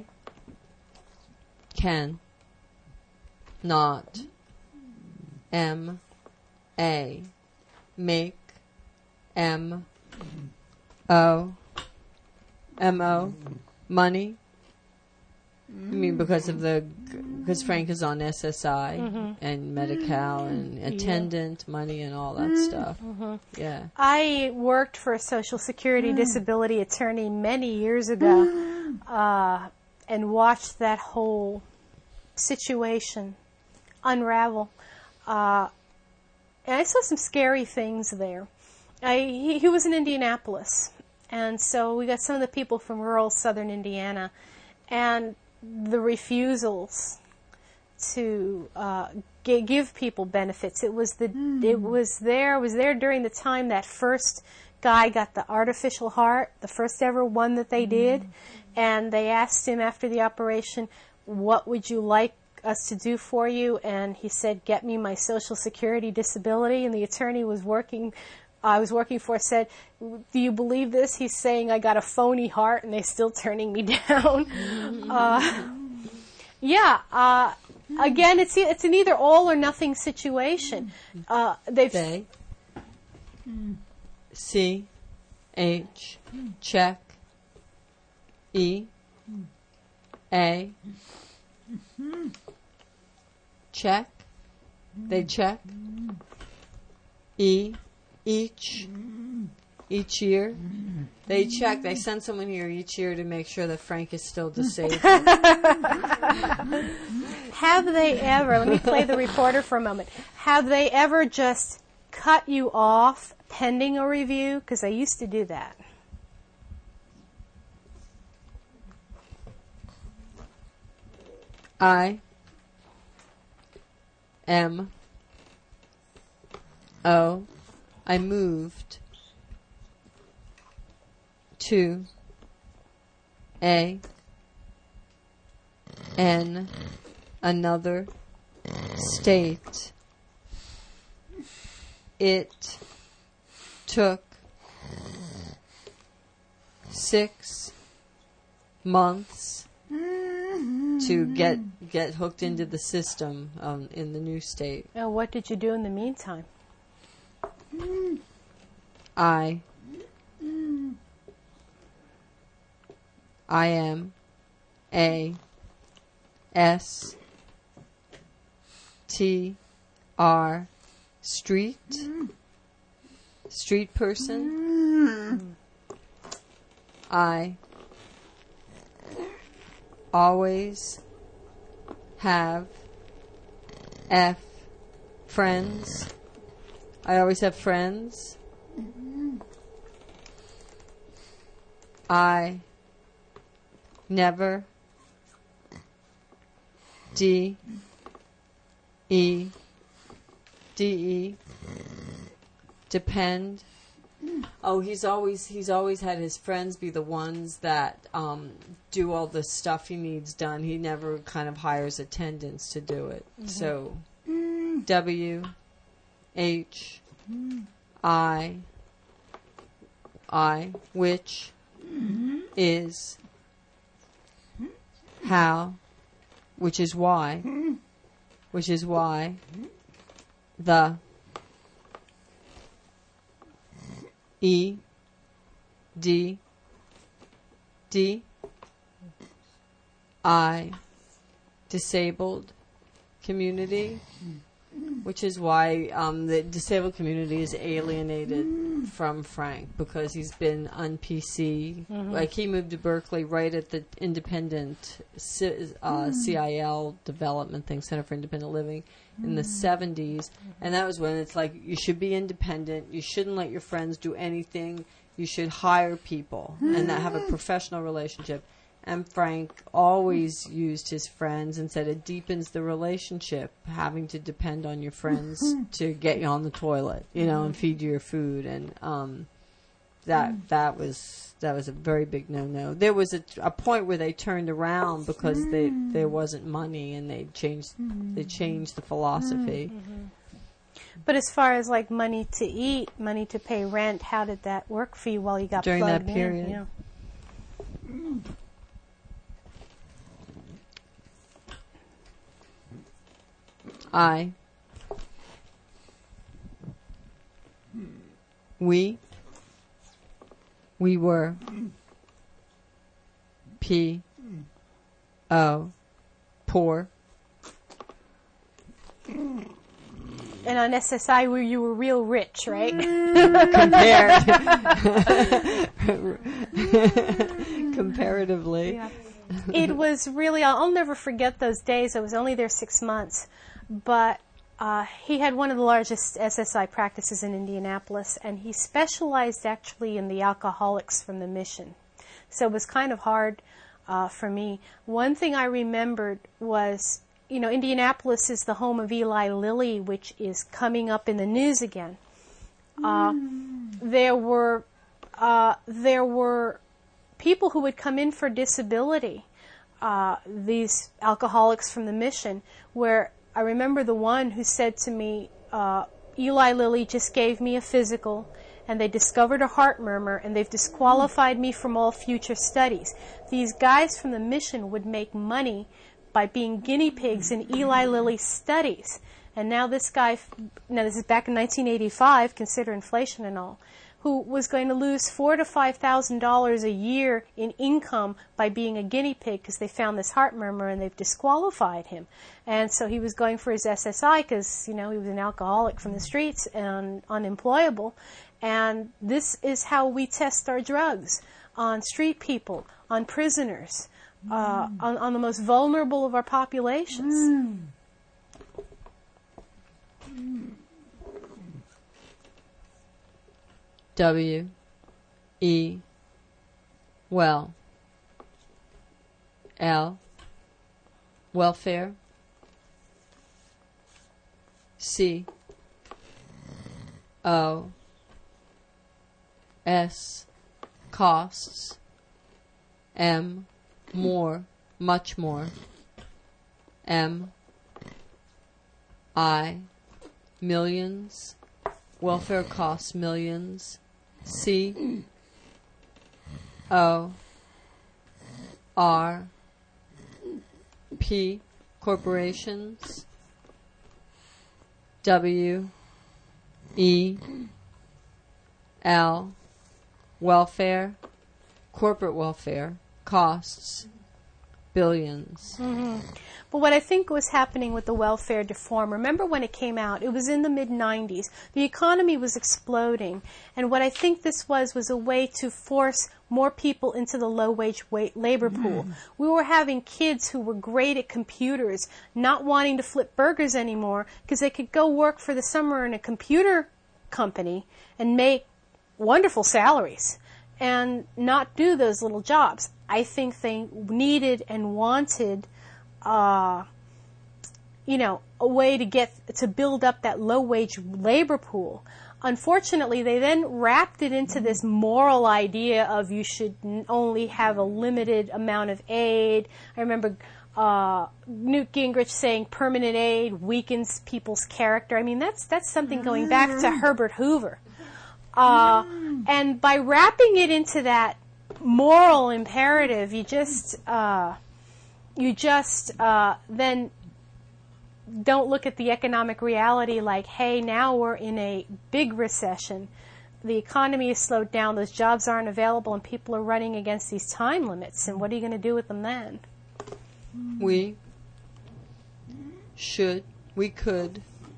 can not M A make M O M O money. I mean, because of the because Frank is on S S I Mm-hmm. and Medi-Cal and attendant money and all that stuff. Mm-hmm. Yeah. I worked for a Social Security disability attorney many years ago, uh, and watched that whole situation unravel. Uh, and I saw some scary things there. I, he, he was in Indianapolis, and so we got some of the people from rural southern Indiana, and the refusals to uh, g- give people benefits. It was the mm. it was there it was there during the time that first guy got the artificial heart, the first ever one that they did, mm. and they asked him after the operation, "What would you like us to do for you?" And he said, "Get me my Social Security disability." And the attorney was working I was working for said, "Do you believe this?" He's saying, "I got a phony heart and they're still turning me down." uh, yeah, uh, again, it's it's an either all or nothing situation. Uh, they've They C H check E A check. They check E each each year. They check. They send someone here each year to make sure that Frank is still disabled. Have they ever, let me play the reporter for a moment, have they ever just cut you off pending a review? Because I used to do that. I M O I moved to a N another state. It took six months to get get hooked into the system um, in the new state. Oh, what did you do in the meantime? I I am a S T R street street person. I always have F friends. I always have friends. I never D E D E depend Oh, he's always he's always had his friends be the ones that um, do all the stuff he needs done. He never kind of hires attendants to do it. Mm-hmm. So W H I I which mm-hmm. is how, which is why, which is why the E D D I disabled community, which is why um, the disabled community is alienated from Frank because he's been on P C. Mm-hmm. Like he moved to Berkeley right at the independent C, uh, C I L development thing, Center for Independent Living, in the seventies, and that was when it's like you should be independent. You shouldn't let your friends do anything. You should hire people and not have a professional relationship. And Frank always used his friends and said it deepens the relationship, having to depend on your friends to get you on the toilet, you know, and feed you your food. And um, that that was that was a very big no-no. There was a, a point where they turned around because they, there wasn't money, and they changed they changed the philosophy. Mm-hmm. But as far as like money to eat, money to pay rent, how did that work for you while you got during plugged that period? In, you know? I, we, we were, P, O, poor. And on S S I, where you were real rich, right? Compared. Comparatively. Yeah. It was really, I'll, I'll never forget those days. I was only there six months. But uh, he had one of the largest S S I practices in Indianapolis, and he specialized actually in the alcoholics from the mission. So it was kind of hard uh, for me. One thing I remembered was, you know, Indianapolis is the home of Eli Lilly, which is coming up in the news again. Uh, mm. There were uh, there were people who would come in for disability, uh, these alcoholics from the mission, where I remember the one who said to me, uh, Eli Lilly just gave me a physical, and they discovered a heart murmur, and they've disqualified me from all future studies. These guys from the mission would make money by being guinea pigs in Eli Lilly's studies. And now this guy, now this is back in nineteen eighty-five, consider inflation and all, who was going to lose four to five thousand dollars a year in income by being a guinea pig because they found this heart murmur and they've disqualified him. And so he was going for his S S I because, you know, he was an alcoholic from the streets and unemployable. And this is how we test our drugs on street people, on prisoners, mm. uh, on, on the most vulnerable of our populations. Mm. Mm. W, E, well, L, welfare, C, O, S, costs, M, more, much more, M, I, millions, welfare costs millions, C, O, R, P, corporations, W, E, L, welfare, corporate welfare, costs, billions. Mm-hmm. But what I think was happening with the welfare reform, remember when it came out, it was in the mid nineties. The economy was exploding. And what I think this was, was a way to force more people into the low-wage wa- labor pool. Mm. We were having kids who were great at computers, not wanting to flip burgers anymore because they could go work for the summer in a computer company and make wonderful salaries and not do those little jobs. I think they needed and wanted Uh, you know, a way to get to build up that low-wage labor pool. unfortunately, they then wrapped it into this moral idea of you should n- only have a limited amount of aid. I remember uh, Newt Gingrich saying permanent aid weakens people's character. I mean, that's that's something going back to Herbert Hoover. Uh, and by wrapping it into that moral imperative, you just uh, you just uh, then don't look at the economic reality like, hey, now we're in a big recession. The economy is slowed down, those jobs aren't available, and people are running against these time limits. And what are you going to do with them then? We should, we could,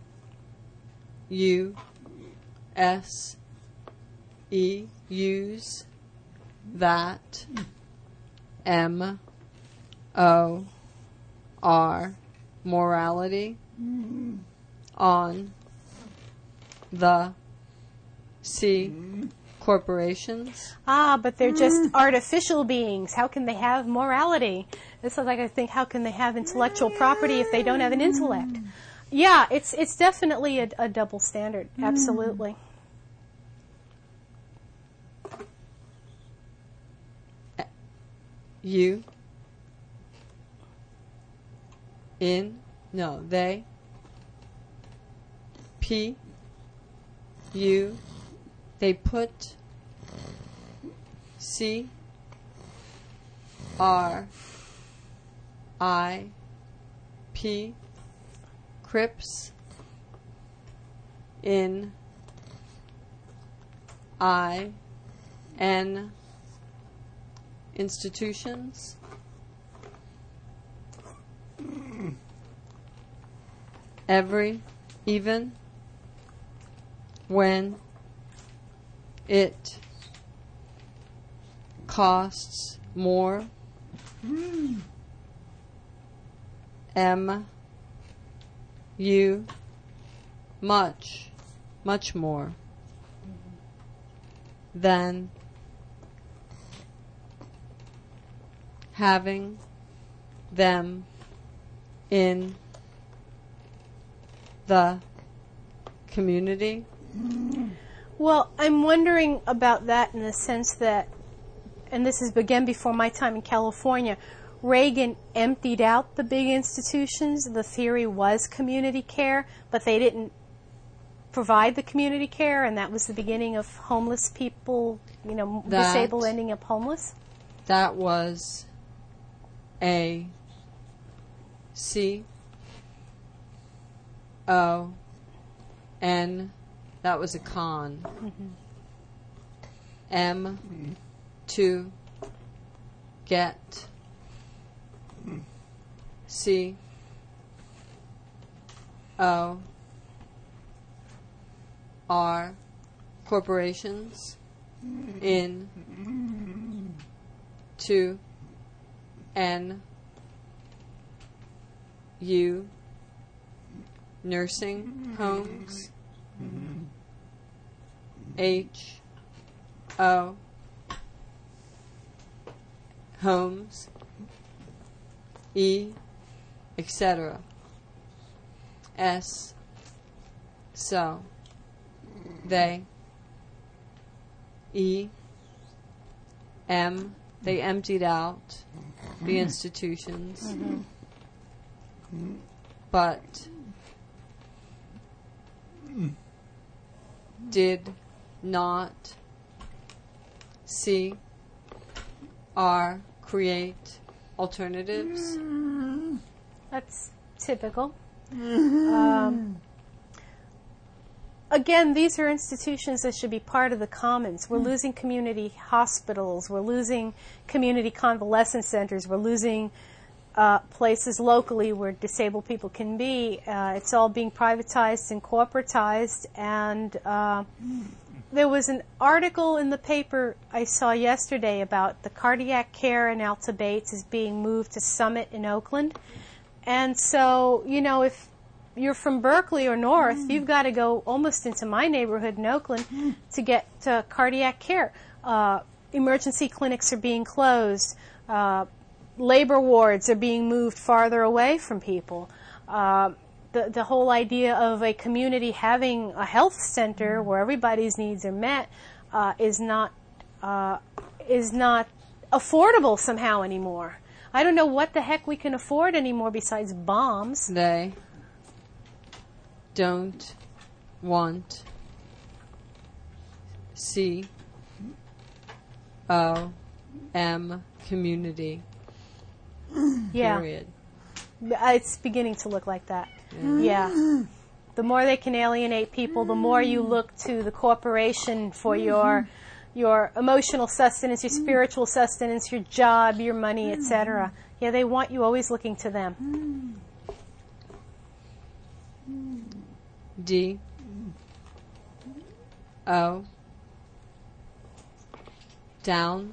you, S, E, use, that, M, O, R, morality, on, the, C, corporations. Ah, but they're just artificial beings. How can they have morality? It's like I think, how can they have intellectual property if they don't have an intellect? Yeah, it's it's definitely a, a double standard. Absolutely. You, in, no, they, P, you, they put, C, R, I, P, Crips, in, I, N, institutions, every, even, when, it, costs more, M, you, much, much more, than, having, them, in, the, community. Well, I'm wondering about that in the sense that, and this is again before my time in California, Reagan emptied out the big institutions. The theory was community care, but they didn't provide the community care, and that was the beginning of homeless people, you know, That- disabled ending up homeless. That was A, C, O, N, that was a con. M, to, get, C, O, R, corporations, in, to, N, U, nursing homes, H, O, homes, E, et cetera. S, so, they, E, M, they emptied out the institutions, but did not C, R, create alternatives. That's typical. Um, again, these are institutions that should be part of the commons. We're losing community hospitals. We're losing community convalescent centers. We're losing uh, places locally where disabled people can be. Uh, it's all being privatized and corporatized. And uh, there was an article in the paper I saw yesterday about the cardiac care in Alta Bates is being moved to Summit in Oakland. And so, you know, if you're from Berkeley or north, mm. you've got to go almost into my neighborhood in Oakland mm. to get uh, cardiac care. Uh, emergency clinics are being closed. Uh, labor wards are being moved farther away from people. Uh, the, the whole idea of a community having a health center where everybody's needs are met uh, is not uh, is not affordable somehow anymore. I don't know what the heck we can afford anymore besides bombs. They don't want C O M community. Yeah. Period. It's beginning to look like that. Yeah. yeah. The more they can alienate people, the more you look to the corporation for your your emotional sustenance, your spiritual sustenance, your job, your money, et cetera. Yeah, they want you always looking to them. D O down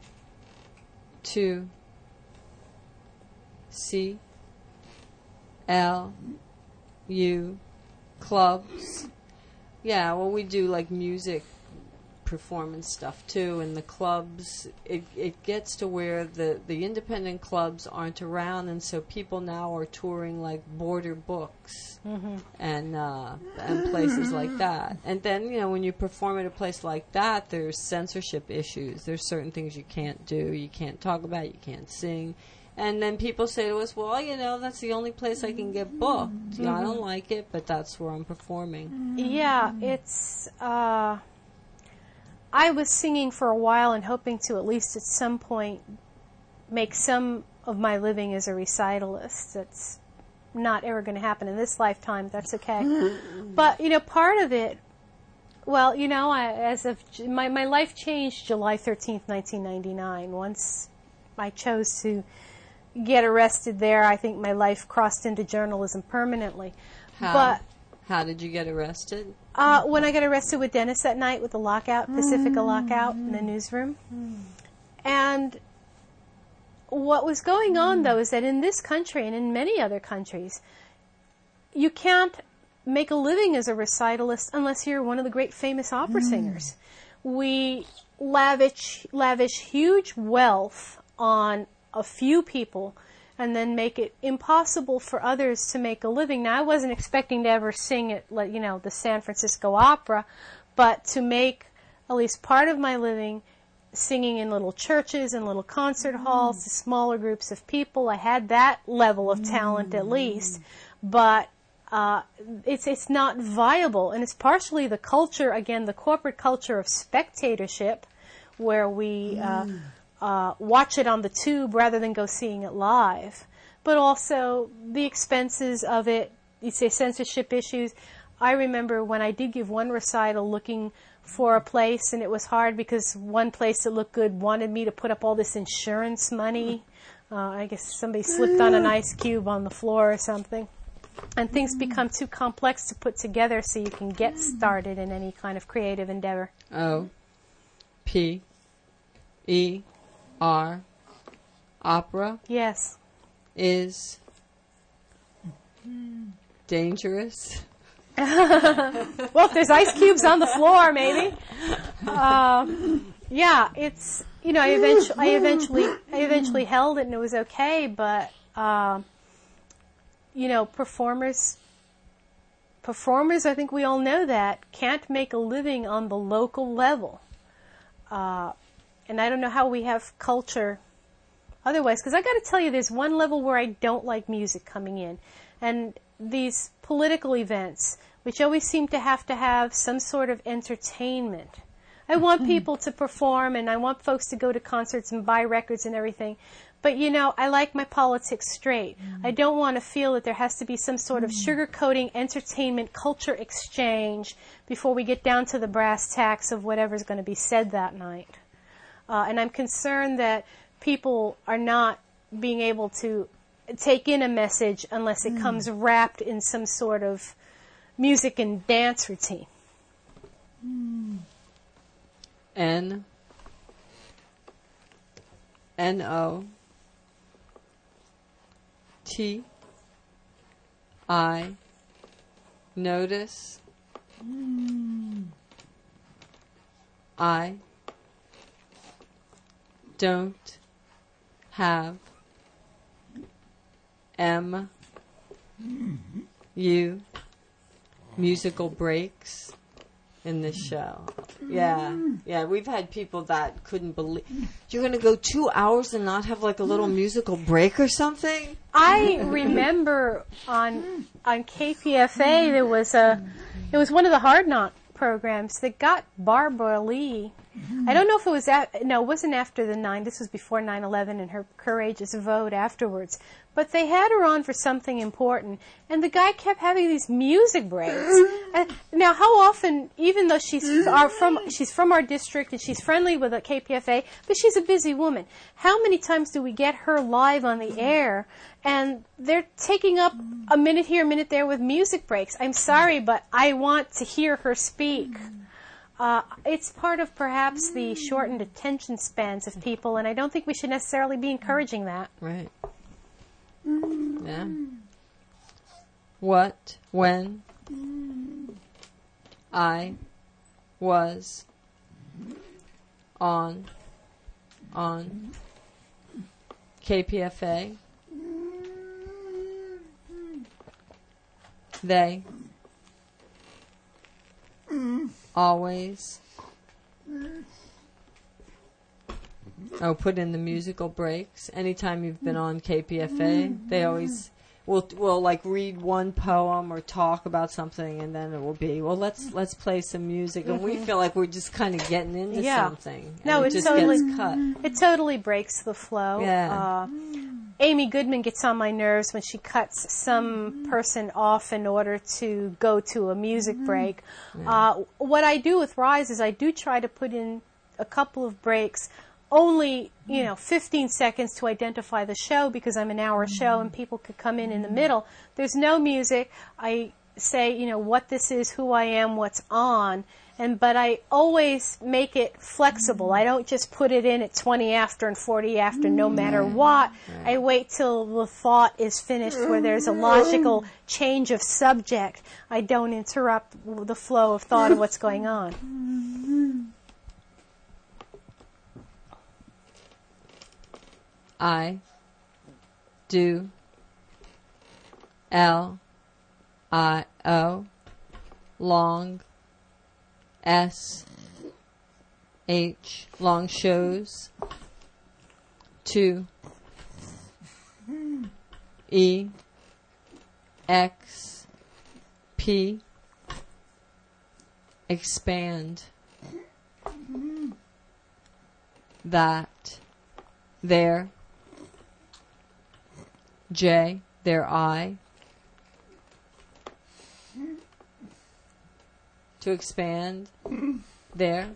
to C L U clubs. Yeah, well, we do like music performance stuff too, and the clubs, it it gets to where the the independent clubs aren't around, and so people now are touring like Border Books Mm-hmm. and uh, and places like that. And then, you know, when you perform at a place like that, there's censorship issues. There's certain things you can't do, you can't talk about, you can't sing. And then people say to us, well, you know, that's the only place I can get booked. Mm-hmm. You know, I don't like it, but that's where I'm performing. Yeah, it's... Uh, I was singing for a while and hoping to at least at some point make some of my living as a recitalist. That's not ever going to happen in this lifetime. That's okay. But, you know, part of it, well, you know, I, as of... My, my life changed July thirteenth, nineteen ninety-nine. Once I chose to get arrested there, I think my life crossed into journalism permanently. How? But how did you get arrested? Uh, when I got arrested with Dennis that night with the lockout, Pacifica lockout in the newsroom. And what was going on, though, is that in this country and in many other countries, you can't make a living as a recitalist unless you're one of the great famous opera singers. We lavish, lavish huge wealth on a few people and then make it impossible for others to make a living. Now, I wasn't expecting to ever sing at, like, you know, the San Francisco Opera, but to make at least part of my living singing in little churches and little concert halls to smaller groups of people, I had that level of talent at least, but uh, it's it's not viable, and it's partially the culture, again, the corporate culture of spectatorship, where we uh, uh, watch it on the tube rather than go seeing it live, but also the expenses of it. You say censorship issues. I remember when I did give one recital looking for a place, and it was hard because one place that looked good wanted me to put up all this insurance money. Uh, I guess somebody slipped on an ice cube on the floor or something. And things become too complex to put together so you can get started in any kind of creative endeavor. O P E R opera Yes. is dangerous. Well, if there's ice cubes on the floor, maybe. Uh, yeah, it's, you know, I eventually, I eventually, I eventually held it and it was okay, but, uh, you know, performers, performers, I think we all know that, can't make a living on the local level. Uh, and I don't know how we have culture otherwise, because I got to tell you, there's one level where I don't like music coming in. And these political events, which always seem to have to have some sort of entertainment. I want people to perform, and I want folks to go to concerts and buy records and everything. But, you know, I like my politics straight. I don't want to feel that there has to be some sort of sugarcoating entertainment culture exchange before we get down to the brass tacks of whatever's going to be said that night. Uh, and I'm concerned that people are not being able to take in a message unless it mm. comes wrapped in some sort of music and dance routine. Mm. N N O T I notice mm. I don't have M you musical breaks in this show. Yeah, yeah. We've had people that couldn't believe you're going to go two hours and not have like a little musical break or something. I remember on on K P F A there was a it was one of the Hard Knock programs that got Barbara Lee. I don't know if it was at, no, it wasn't after the nine. This was before nine eleven and her courageous vote afterwards. But they had her on for something important, and the guy kept having these music breaks. And now, how often, even though she's our from she's from our district and she's friendly with the K P F A, but she's a busy woman. How many times do we get her live on the air, and they're taking up a minute here, a minute there with music breaks? I'm sorry, but I want to hear her speak. Uh, it's part of perhaps the shortened attention spans of people, and I don't think we should necessarily be encouraging that. Right. Yeah. What, when I was on, on K P F A, they always, oh, put in the musical breaks. Anytime you've been on K P F A, they always will will like read one poem or talk about something, and then it will be, well, let's let's play some music, and we feel like we're just kind of getting into Yeah. something. No, and it it just totally- gets cut. It totally breaks the flow. Yeah. Uh, Amy Goodman gets on my nerves when she cuts some person off in order to go to a music break. Uh, what I do with Rise is I do try to put in a couple of breaks, only, you know, fifteen seconds to identify the show because I'm an hour show and people could come in in the middle. There's no music. I say, you know, what this is, who I am, what's on. And but I always make it flexible. I don't just put it in at twenty after and forty after no matter what. I wait till the thought is finished where there's a logical change of subject. I don't interrupt the flow of thought of what's going on. I do L I O long S H long shows two E X P expand that there J their I to expand their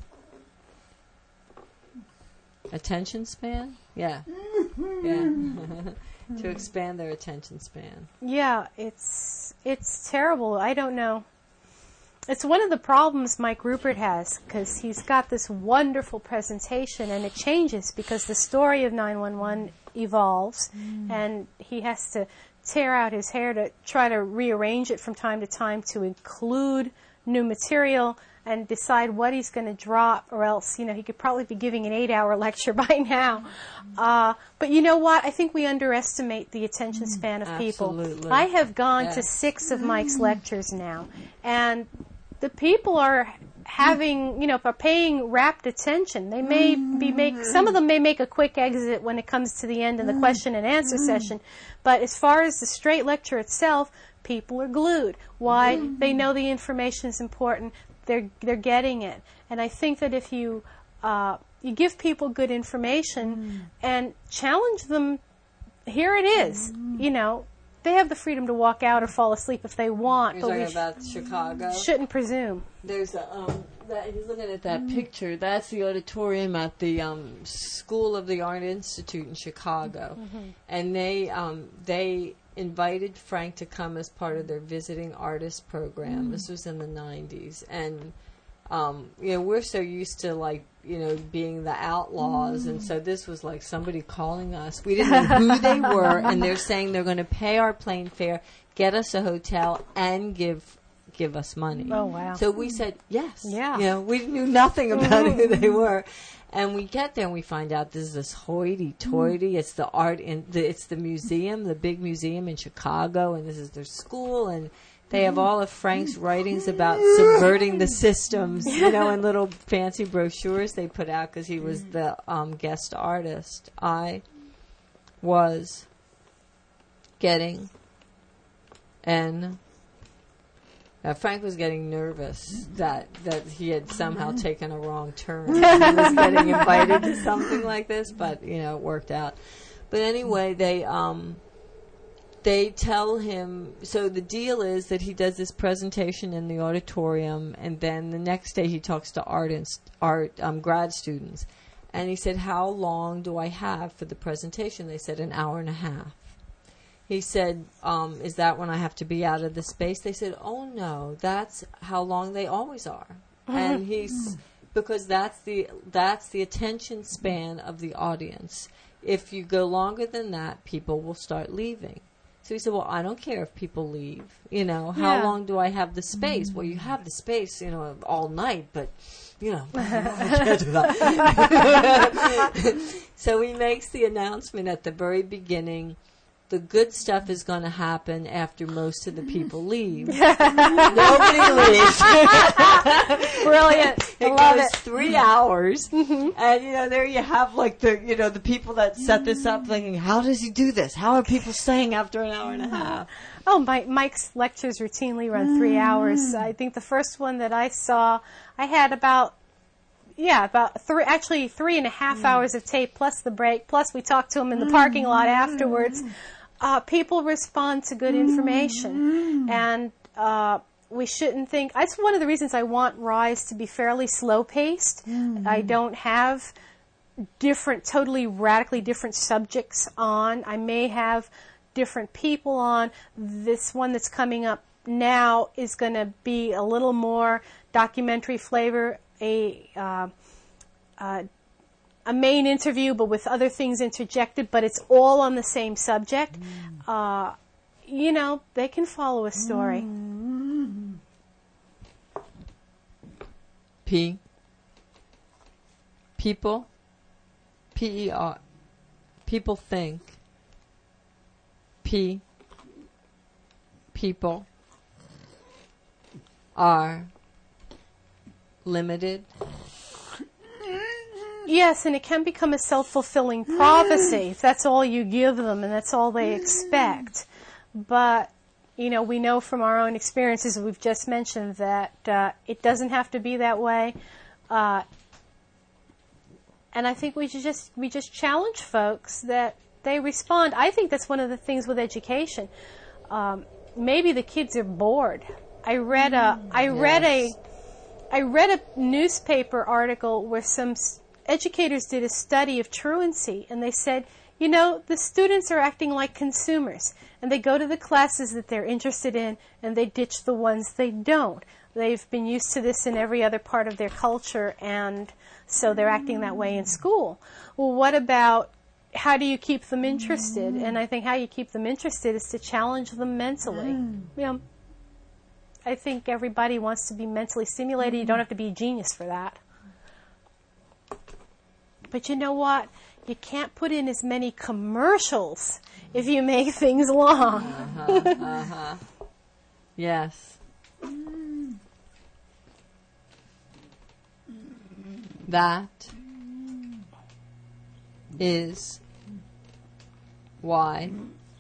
attention span? Yeah. Yeah. To expand their attention span. Yeah, it's it's terrible. I don't know. It's one of the problems Mike Rupert has because he's got this wonderful presentation and it changes because the story of nine one one evolves and he has to tear out his hair to try to rearrange it from time to time to include new material and decide what he's going to drop, or else, you know, he could probably be giving an eight-hour lecture by now. Uh, but you know what? I think we underestimate the attention span of Absolutely. people. I have gone Yeah. to six of Mike's lectures now, and the people are having, you know, are paying rapt attention. They may be make some of them may make a quick exit when it comes to the end in the question and answer session, but as far as the straight lecture itself, people are glued. Why? They know the information is important. They're they're getting it, and I think that if you uh, you give people good information and challenge them, here it is. You know, they have the freedom to walk out or fall asleep if they want, You're but talking we sh- about Chicago? shouldn't presume. There's a, um, that, he's looking at that picture. That's the auditorium at the um, School of the Art Institute in Chicago. And they um, they invited Frank to come as part of their visiting artist program. This was in the nineties. And, um, you know, we're so used to, like, you know, being the outlaws. And so this was like somebody calling us. We didn't know who they were. And they're saying they're going to pay our plane fare, get us a hotel, and give give us money. Oh, wow. So we said yes. Yeah. You know, we knew nothing about who they were. And we get there and we find out this is this hoity-toity. It's the art in the, it's the museum, the big museum in Chicago, and this is their school, and they have all of Frank's writings about subverting the systems, you know, in little fancy brochures they put out because he was the um, guest artist. I was getting and Uh, Frank was getting nervous that, that he had somehow taken a wrong turn. He was getting invited to something like this, but, you know, it worked out. But anyway, they um, they tell him, so the deal is that he does this presentation in the auditorium, and then the next day he talks to art, and art um, grad students. And he said, how long do I have for the presentation? They said, an hour and a half. He said, um, is that when I have to be out of the space? They said, oh, no, that's how long they always are. And he's, because that's the that's the attention span of the audience. If you go longer than that, people will start leaving. So he said, well, I don't care if people leave. You know, how Yeah. long do I have the space? Well, you have the space, you know, all night, but, you know, I can't do that. So he makes the announcement at the very beginning. The good stuff is going to happen after most of the people leave. Nobody leaves. Brilliant. It I love goes it. three hours, and you know there you have like the you know the people that set this up thinking, how does he do this? How are people staying after an hour and a half? Oh, Mike, Mike's lectures routinely run three hours. I think the first one that I saw, I had about, yeah, about three, actually three and a half hours of tape plus the break, plus we talked to him in the parking lot afterwards. Uh, people respond to good information, and uh, we shouldn't think. That's one of the reasons I want Rise to be fairly slow-paced. I don't have different, totally radically different subjects on. I may have different people on. This one that's coming up now is going to be a little more documentary flavor, a uh, uh, a main interview, but with other things interjected, but it's all on the same subject. Mm. Uh, you know, they can follow a story. Mm. P. People. P E R. People think. P. People. Are. Limited. Yes, and it can become a self-fulfilling prophecy if that's all you give them and that's all they expect. But, you know, we know from our own experiences, we've just mentioned, that uh, it doesn't have to be that way. Uh, and I think we should just we just challenge folks that they respond. I think that's one of the things with education. Um, maybe the kids are bored. I read a I read Yes. a I read a newspaper article where some educators did a study of truancy, and they said, you know, the students are acting like consumers, and they go to the classes that they're interested in, and they ditch the ones they don't. They've been used to this in every other part of their culture, and so they're acting that way in school. Well, what about how do you keep them interested? And I think how you keep them interested is to challenge them mentally. You know, I think everybody wants to be mentally stimulated. You don't have to be a genius for that. But you know what? You can't put in as many commercials if you make things long. Uh-huh, uh-huh. Yes. That is why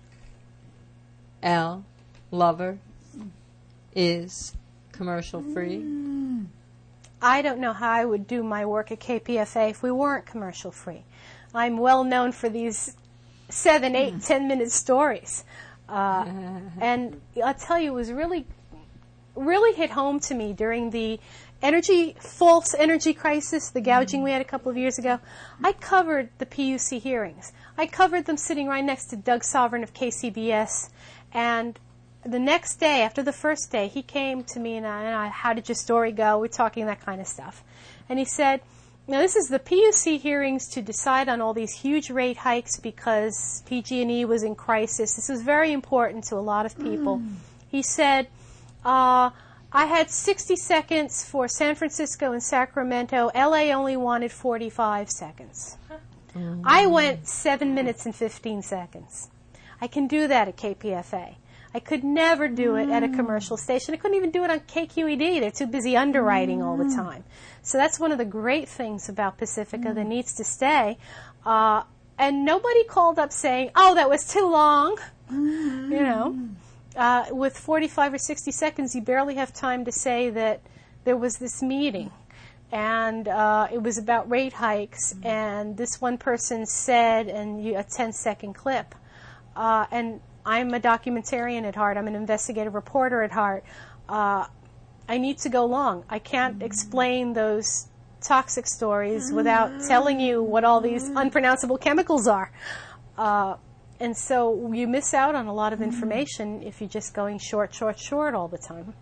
L Lover is commercial free. I don't know how I would do my work at K P F A if we weren't commercial free. I'm well known for these seven, eight, ten minute stories. Uh, and I'll tell you, it was really, really hit home to me during the energy, false energy crisis, the gouging we had a couple of years ago. I covered the P U C hearings. I covered them sitting right next to Doug Sovereign of K C B S. And the next day, after the first day, he came to me and I, and I, how did your story go? We're talking that kind of stuff. And he said, now this is the P U C hearings to decide on all these huge rate hikes because P G and E was in crisis. This was very important to a lot of people. Mm. He said, uh, I had sixty seconds for San Francisco and Sacramento. L A only wanted forty-five seconds. Mm. I went seven minutes and fifteen seconds. I can do that at K P F A. I could never do it at a commercial station. I couldn't even do it on K Q E D. They're too busy underwriting all the time. So that's one of the great things about Pacifica that needs to stay. Uh, and nobody called up saying, oh, that was too long. You know, uh, with forty-five or sixty seconds, you barely have time to say that there was this meeting. And uh, it was about rate hikes. And this one person said, and you, a ten-second clip. Uh, and I'm a documentarian at heart. I'm an investigative reporter at heart. Uh, I need to go long. I can't explain those toxic stories without telling you what all these unpronounceable chemicals are. Uh, and so you miss out on a lot of information if you're just going short, short, short all the time.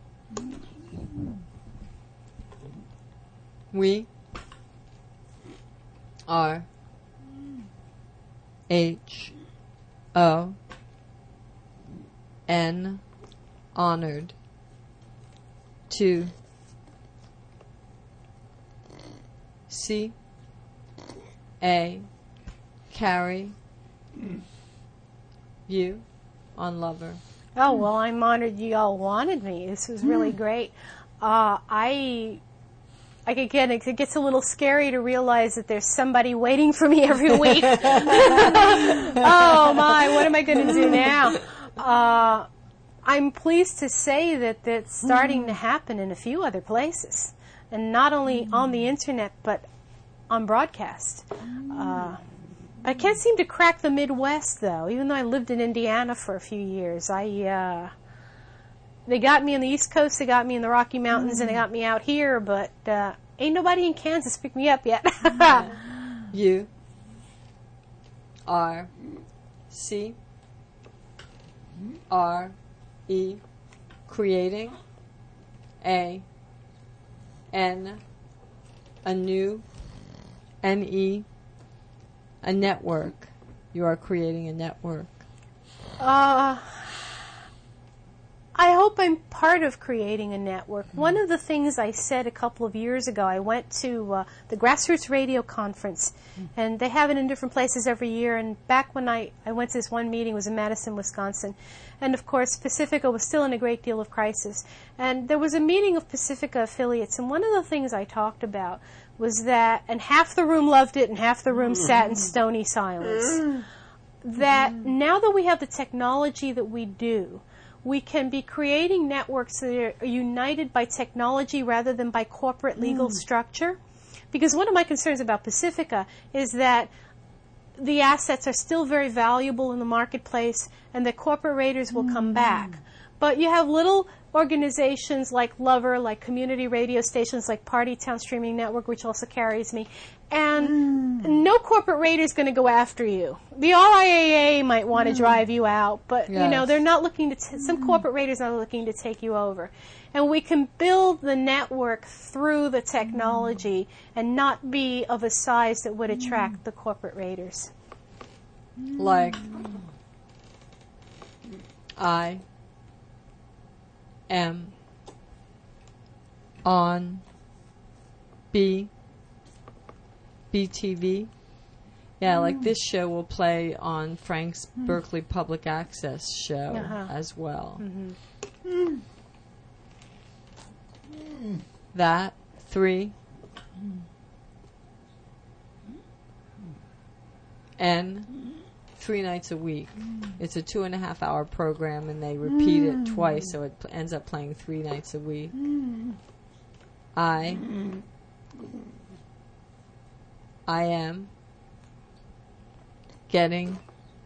We are H O N honored to C A carry you on Lover. Oh, well, I'm honored you all wanted me. This was really great. Uh, I... I again, it gets a little scary to realize that there's somebody waiting for me every week. Oh my, what am I going to do now? Uh, I'm pleased to say that that's starting to happen in a few other places, and not only on the internet but on broadcast. Uh, I can't seem to crack the Midwest though, even though I lived in Indiana for a few years. I uh, They got me on the East Coast, they got me in the Rocky Mountains, mm. and they got me out here, but uh, ain't nobody in Kansas picked me up yet. U R C R E creating a N a new N E a network. You are creating a network. Uh I hope I'm part of creating a network. One of the things I said a couple of years ago, I went to uh, the Grassroots Radio Conference, and they have it in different places every year. And back when I, I went to this one meeting, it was in Madison, Wisconsin. And, of course, Pacifica was still in a great deal of crisis. And there was a meeting of Pacifica affiliates, and one of the things I talked about was that, and half the room loved it and half the room sat in stony silence, that now that we have the technology that we do, we can be creating networks that are united by technology rather than by corporate legal mm. structure. Because one of my concerns about Pacifica is that the assets are still very valuable in the marketplace and that corporate raiders will mm. come back. But you have little organizations like Lover, like community radio stations like Party Town Streaming Network, which also carries me, and mm. no corporate raider is going to go after you. The R I A A might want to mm. drive you out, but yes. you know they're not looking to. T- some corporate raiders are looking to take you over, and we can build the network through the technology mm. and not be of a size that would attract mm. the corporate raiders. Like I am on B. B T V. Yeah, mm. like this show will play on Frank's mm. Berkeley Public Access show uh-huh. as well. Mm-hmm. Mm. That, three. N, three nights a week. It's a two and a half hour program and they repeat mm. it twice, so it pl- ends up playing three nights a week. Mm. I... I am getting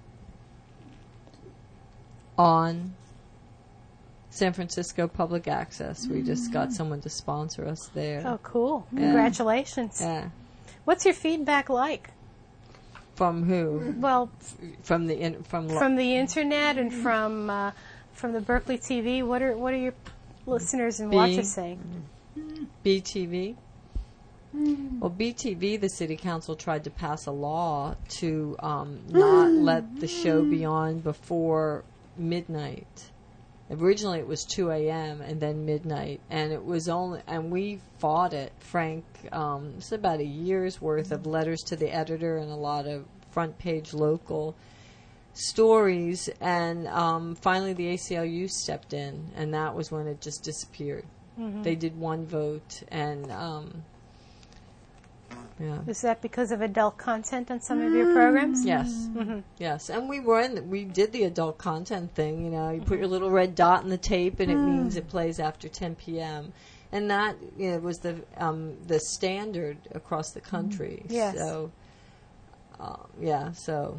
on San Francisco Public Access. We just got someone to sponsor us there. Oh, cool. Yeah. Congratulations. Yeah. What's your feedback like? From who? Well, F- from the in- from lo- from the internet and from uh, from the Berkeley T V. What are what are your listeners and B- watchers saying? B T V. Well, B T V, the city council tried to pass a law to um, not let the show be on before midnight Originally it was two a.m. and then midnight, and it was only, and we fought it, Frank. Um, it's about a year's worth of letters to the editor and a lot of front page local stories, and um, finally the A C L U stepped in, and that was when it just disappeared. Mm-hmm. They did one vote, and um, yeah. Is that because of adult content on some of your programs? Yes, mm-hmm. yes, and we were in. The, we did the adult content thing. You know, you put your little red dot in the tape, and it means it plays after ten p.m. And that, you know, was the um, the standard across the country. Yes. So, uh, yeah. So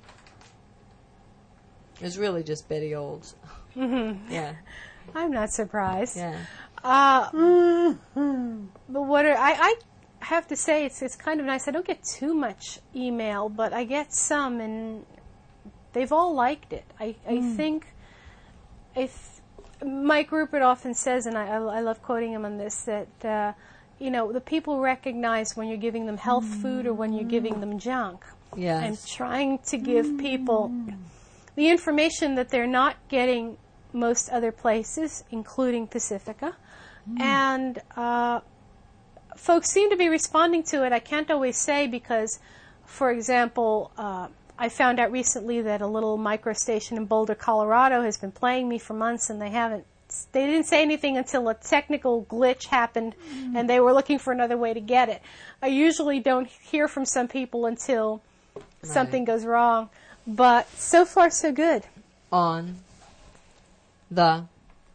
it was really just Betty Olds. Mm-hmm. Yeah. I'm not surprised. Yeah. Uh, but what are, I, I have to say, it's it's kind of nice. I don't get too much email, but I get some, and they've all liked it. I, I mm. think if Mike Rupert often says, and I, I, I love quoting him on this, that uh, you know, the people recognize when you're giving them health mm. food or when you're giving them junk. Yes. And trying to give people the information that they're not getting most other places, including Pacifica. Mm. And uh, folks seem to be responding to it. I can't always say because, for example, uh, I found out recently that a little micro station in Boulder, Colorado has been playing me for months, and they haven't, they didn't say anything until a technical glitch happened, mm. and they were looking for another way to get it. I usually don't hear from some people until right. something goes wrong, but so far so good. On the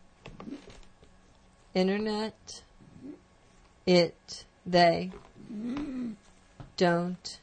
internet, it, they don't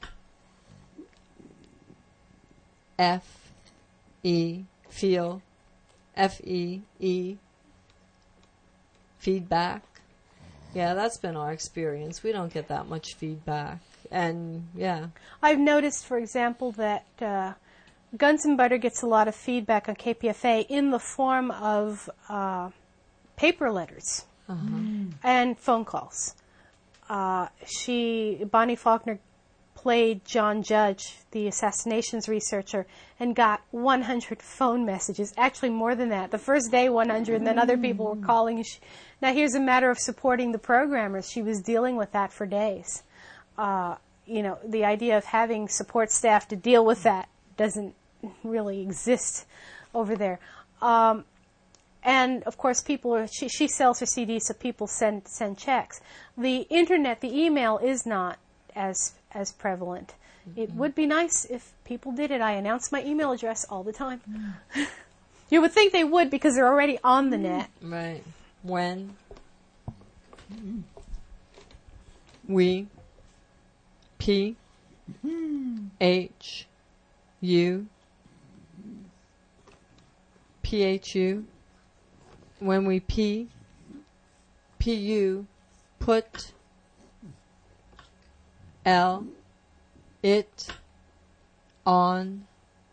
F E feel F E E feedback. Yeah, that's been our experience. We don't get that much feedback. And yeah. I've noticed, for example, that uh, Guns and Butter gets a lot of feedback on K P F A in the form of uh, paper letters uh-huh. and phone calls. Uh, she, Bonnie Faulkner, played John Judge, the assassinations researcher, and got one hundred phone messages. Actually, more than that. The first day, one hundred, and then other people were calling. She, now, here's a matter of supporting the programmers. She was dealing with that for days. Uh, you know, the idea of having support staff to deal with that doesn't really exist over there. Um, and, of course, people are, she, she sells her C Ds, so people send send checks. The Internet, the email is not as as prevalent. Mm-hmm. It would be nice if people did it. I announce my email address all the time. Mm. You would think they would because they're already on the net. Right. When mm-hmm. we P mm-hmm. H U P H U when we P P U put L it on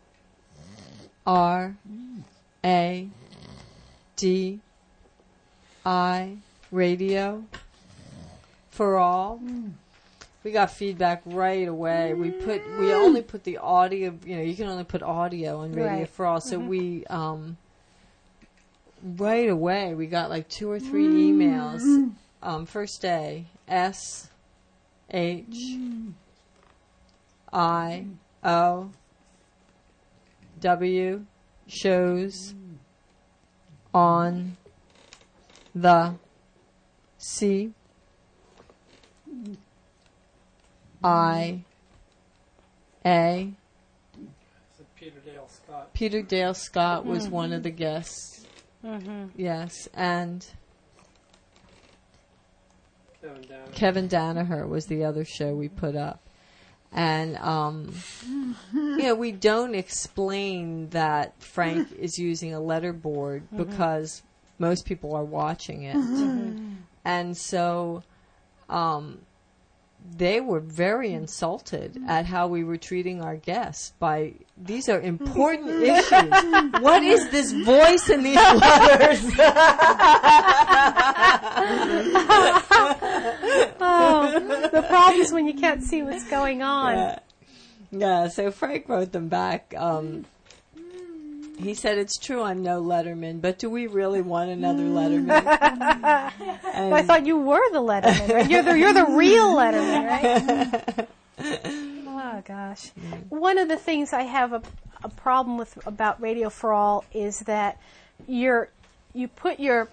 R A D I radio for all. We got feedback right away. We put we only put the audio, you know, you can only put audio on Radio right. for All. So mm-hmm. we um right away we got like two or three emails. Um first day S H I O W shows on the C I A Peter Dale Scott. Peter Dale Scott was mm-hmm. one of the guests. Mm-hmm. Yes, and Kevin Danaher. Kevin Danaher was the other show we put up. And, um, you know, we don't explain that Frank is using a letterboard mm-hmm. because most people are watching it. Mm-hmm. And so um, they were very insulted at how we were treating our guests by, these are important issues. What is this voice in these letters? Oh, the problem is when you can't see what's going on. Yeah, yeah, so Frank wrote them back. Um, He said, it's true I'm no Letterman, but do we really want another Letterman? I thought you were the Letterman, right? You're the, you're the real Letterman, right? Oh, gosh. One of the things I have a, a problem with about Radio for All is that you're, you put your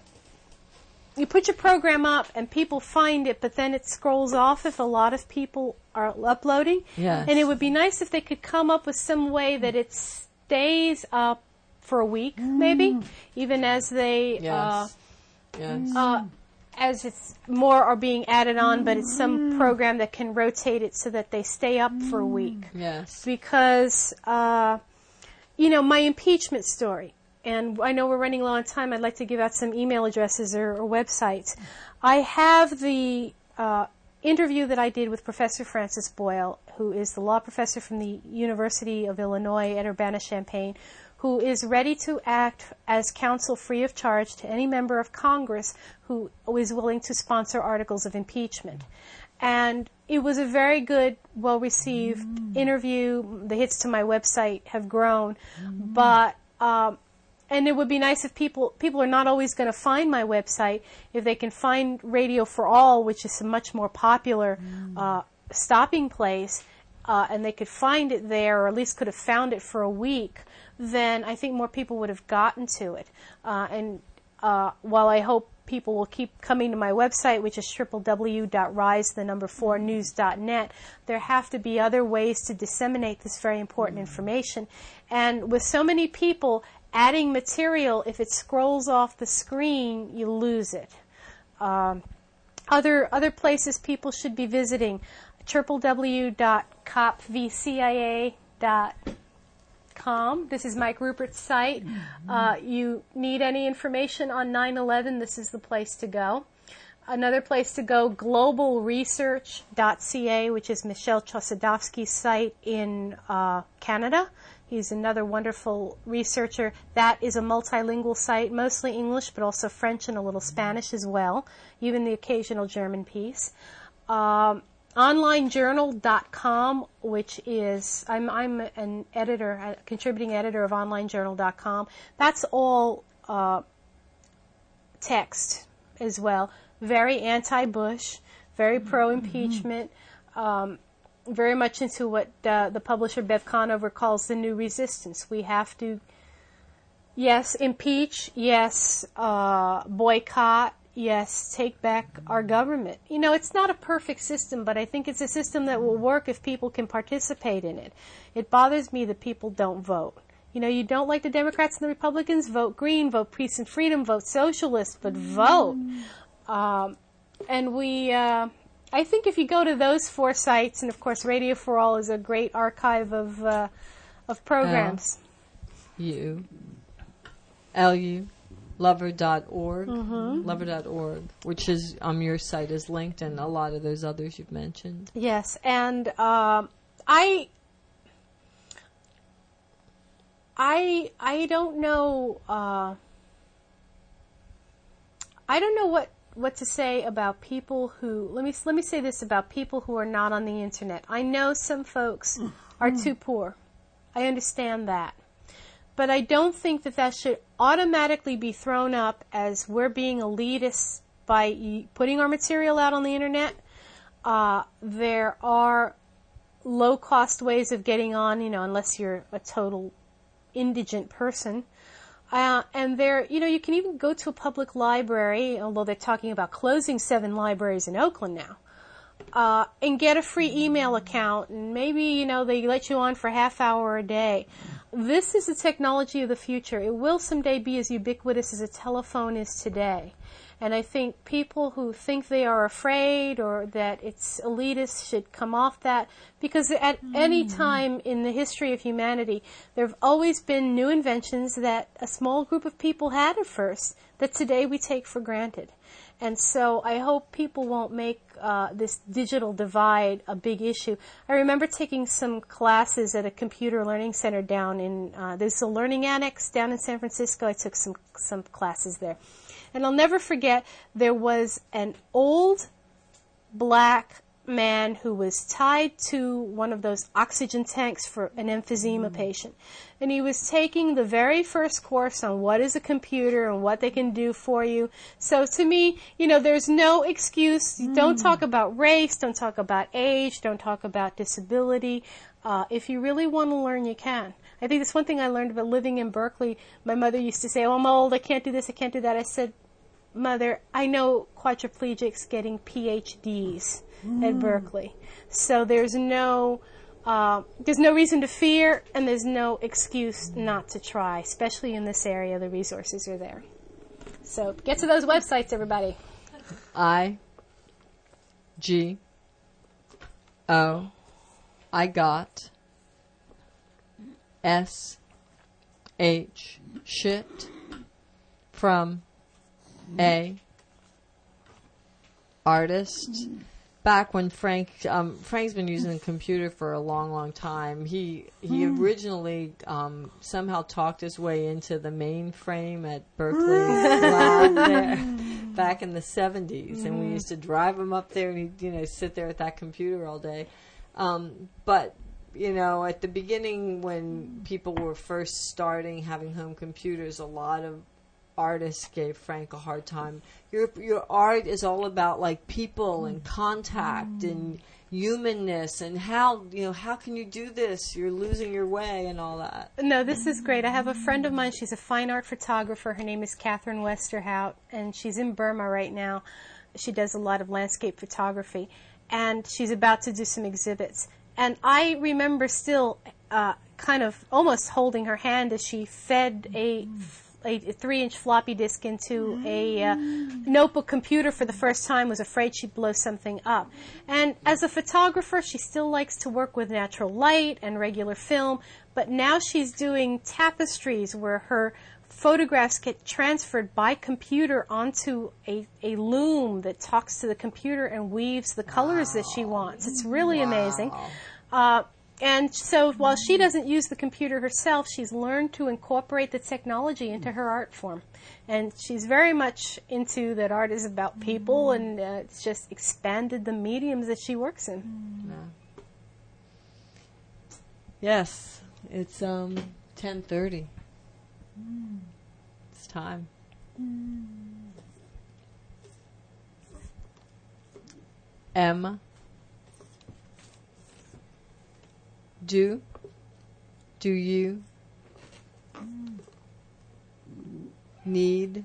you put your program up and people find it, but then it scrolls off if a lot of people are uploading. Yes. And it would be nice if they could come up with some way that it stays up for a week, maybe, even as they, Yes. uh, Yes. uh, as it's more are being added on, but it's some program that can rotate it so that they stay up for a week. Yes. Because, uh, you know, my impeachment story, and I know we're running low on time. I'd like to give out some email addresses or, or websites. I have the uh, interview that I did with Professor Francis Boyle, who is the law professor from the University of Illinois at Urbana-Champaign, who is ready to act as counsel free of charge to any member of Congress who is willing to sponsor articles of impeachment. And it was a very good, well-received mm. interview. The hits to my website have grown. Mm. But, um, and it would be nice if people, people are not always going to find my website. If they can find Radio for All, which is a much more popular mm. uh, stopping place, uh, and they could find it there, or at least could have found it for a week, then I think more people would have gotten to it. Uh, and uh, while I hope people will keep coming to my website, which is w w w dot rise the number four news dot net, there have to be other ways to disseminate this very important mm-hmm. information. And with so many people adding material, if it scrolls off the screen, you lose it. Um, other other places people should be visiting, w w w dot cop v c i a dot com. This is Mike Rupert's site. Uh, you need any information on nine eleven, this is the place to go. Another place to go, global research dot c a, which is Michel Chossudovsky's site in uh, Canada. He's another wonderful researcher. That is a multilingual site, mostly English, but also French and a little Spanish as well, even the occasional German piece. Um, online journal dot com, which is, I'm, I'm an editor, a contributing editor of online journal dot com. That's all uh, text as well. Very anti-Bush, very pro-impeachment, um, very much into what uh, the publisher Bev Conover calls the new resistance. We have to, yes, impeach, yes, uh, boycott, yes, take back our government. You know, it's not a perfect system, but I think it's a system that will work if people can participate in it. It bothers me that people don't vote. You know, you don't like the Democrats and the Republicans, vote Green, vote Peace and Freedom, vote Socialist, but vote. Um, and we, uh, I think if you go to those four sites, and of course Radio for All is a great archive of, uh, of programs. L U. L U. Lover dot org, mm-hmm. lover dot org, which is on um, your site is linked, and a lot of those others you've mentioned. Yes, and um, I, I, I don't know. Uh, I don't know what, what to say about people who. Let me let me say this about people who are not on the internet. I know some folks mm. are too poor. I understand that. But I don't think that that should automatically be thrown up as we're being elitist by putting our material out on the internet. Uh, there are low-cost ways of getting on, you know, unless you're a total indigent person. Uh, and there, you know, you can even go to a public library, although they're talking about closing seven libraries in Oakland now, uh, and get a free email account, and maybe, you know, they let you on for a half hour a day. This is the technology of the future. It will someday be as ubiquitous as a telephone is today. And I think people who think they are afraid or that it's elitist should come off that, because at mm. any time in the history of humanity, there have always been new inventions that a small group of people had at first that today we take for granted. And so I hope people won't make uh, this digital divide a big issue. I remember taking some classes at a computer learning center down in, uh, there's a learning annex down in San Francisco. I took some, some classes there. And I'll never forget, there was an old black man who was tied to one of those oxygen tanks for an emphysema mm. patient. And he was taking the very first course on what is a computer and what they can do for you. So to me, you know, there's no excuse. Mm. Don't talk about race. Don't talk about age. Don't talk about disability. Uh, if you really want to learn, you can. I think that's one thing I learned about living in Berkeley. My mother used to say, oh, I'm old. I can't do this. I can't do that. I said, Mother, I know quadriplegics getting P H Ds mm. at Berkeley. So there's no, uh, there's no reason to fear, and there's no excuse not to try, especially in this area. The resources are there. So get to those websites, everybody. I, G, O, I got, S, H, shit, from, A, artist. Back when Frank, um, Frank's been using the computer for a long, long time. He he originally um, somehow talked his way into the mainframe at Berkeley lab there back in the seventies, and we used to drive him up there, and he'd you know sit there at that computer all day. Um, but you know, at the beginning when people were first starting having home computers, a lot of artists gave Frank a hard time. Your your art is all about like people and contact mm. and humanness and how you know how can you do this? You're losing your way and all that. No, this is great. I have a friend of mine. She's a fine art photographer. Her name is Catherine Westerhout, and she's in Burma right now. She does a lot of landscape photography, and she's about to do some exhibits. And I remember still uh, kind of almost holding her hand as she fed a. a three-inch floppy disk into a uh, notebook computer for the first time, was afraid she'd blow something up. And as a photographer, she still likes to work with natural light and regular film, but now she's doing tapestries where her photographs get transferred by computer onto a, a loom that talks to the computer and weaves the colors wow. that she wants. It's really wow. amazing. Uh, And so while she doesn't use the computer herself, she's learned to incorporate the technology into her art form. And she's very much into that art is about people, and uh, it's just expanded the mediums that she works in. Yeah. Yes, it's um ten thirty. It's time. M. Do, do you need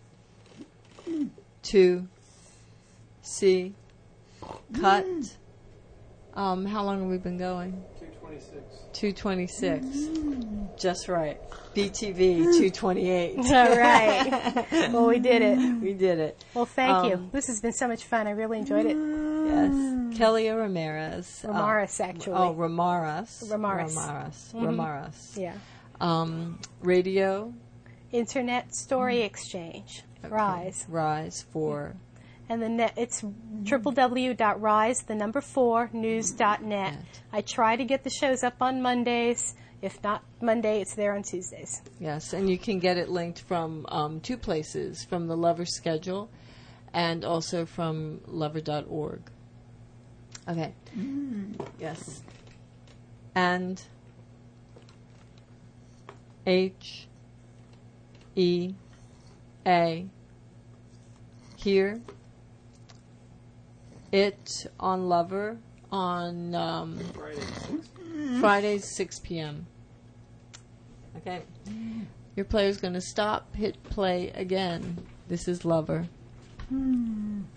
to see cut? Um, how long have we been going? two twenty-six. two twenty-six. Just right. B T V two twenty-eight. All right. Well, we did it. We did it. Well, thank um, you. This has been so much fun. I really enjoyed it. Yes. Kelly Ramirez. Ramaras, uh, actually. Oh, Ramaras. Ramaras. Ramaras. Mm-hmm. Ramaras. Yeah. Um, radio. Internet Story Exchange. Okay. RISE. RISE for... And the net, it's w w w dot rise, the number four, news dot net. Net. I try to get the shows up on Mondays. If not Monday, it's there on Tuesdays. Yes, and you can get it linked from um, two places, from the Lover schedule and also from lover dot org. Okay. Mm. Yes. And H E A here. It on Lover on um, Fridays, six p.m. Okay. Your player's going to stop, hit play again. This is Lover. Hmm.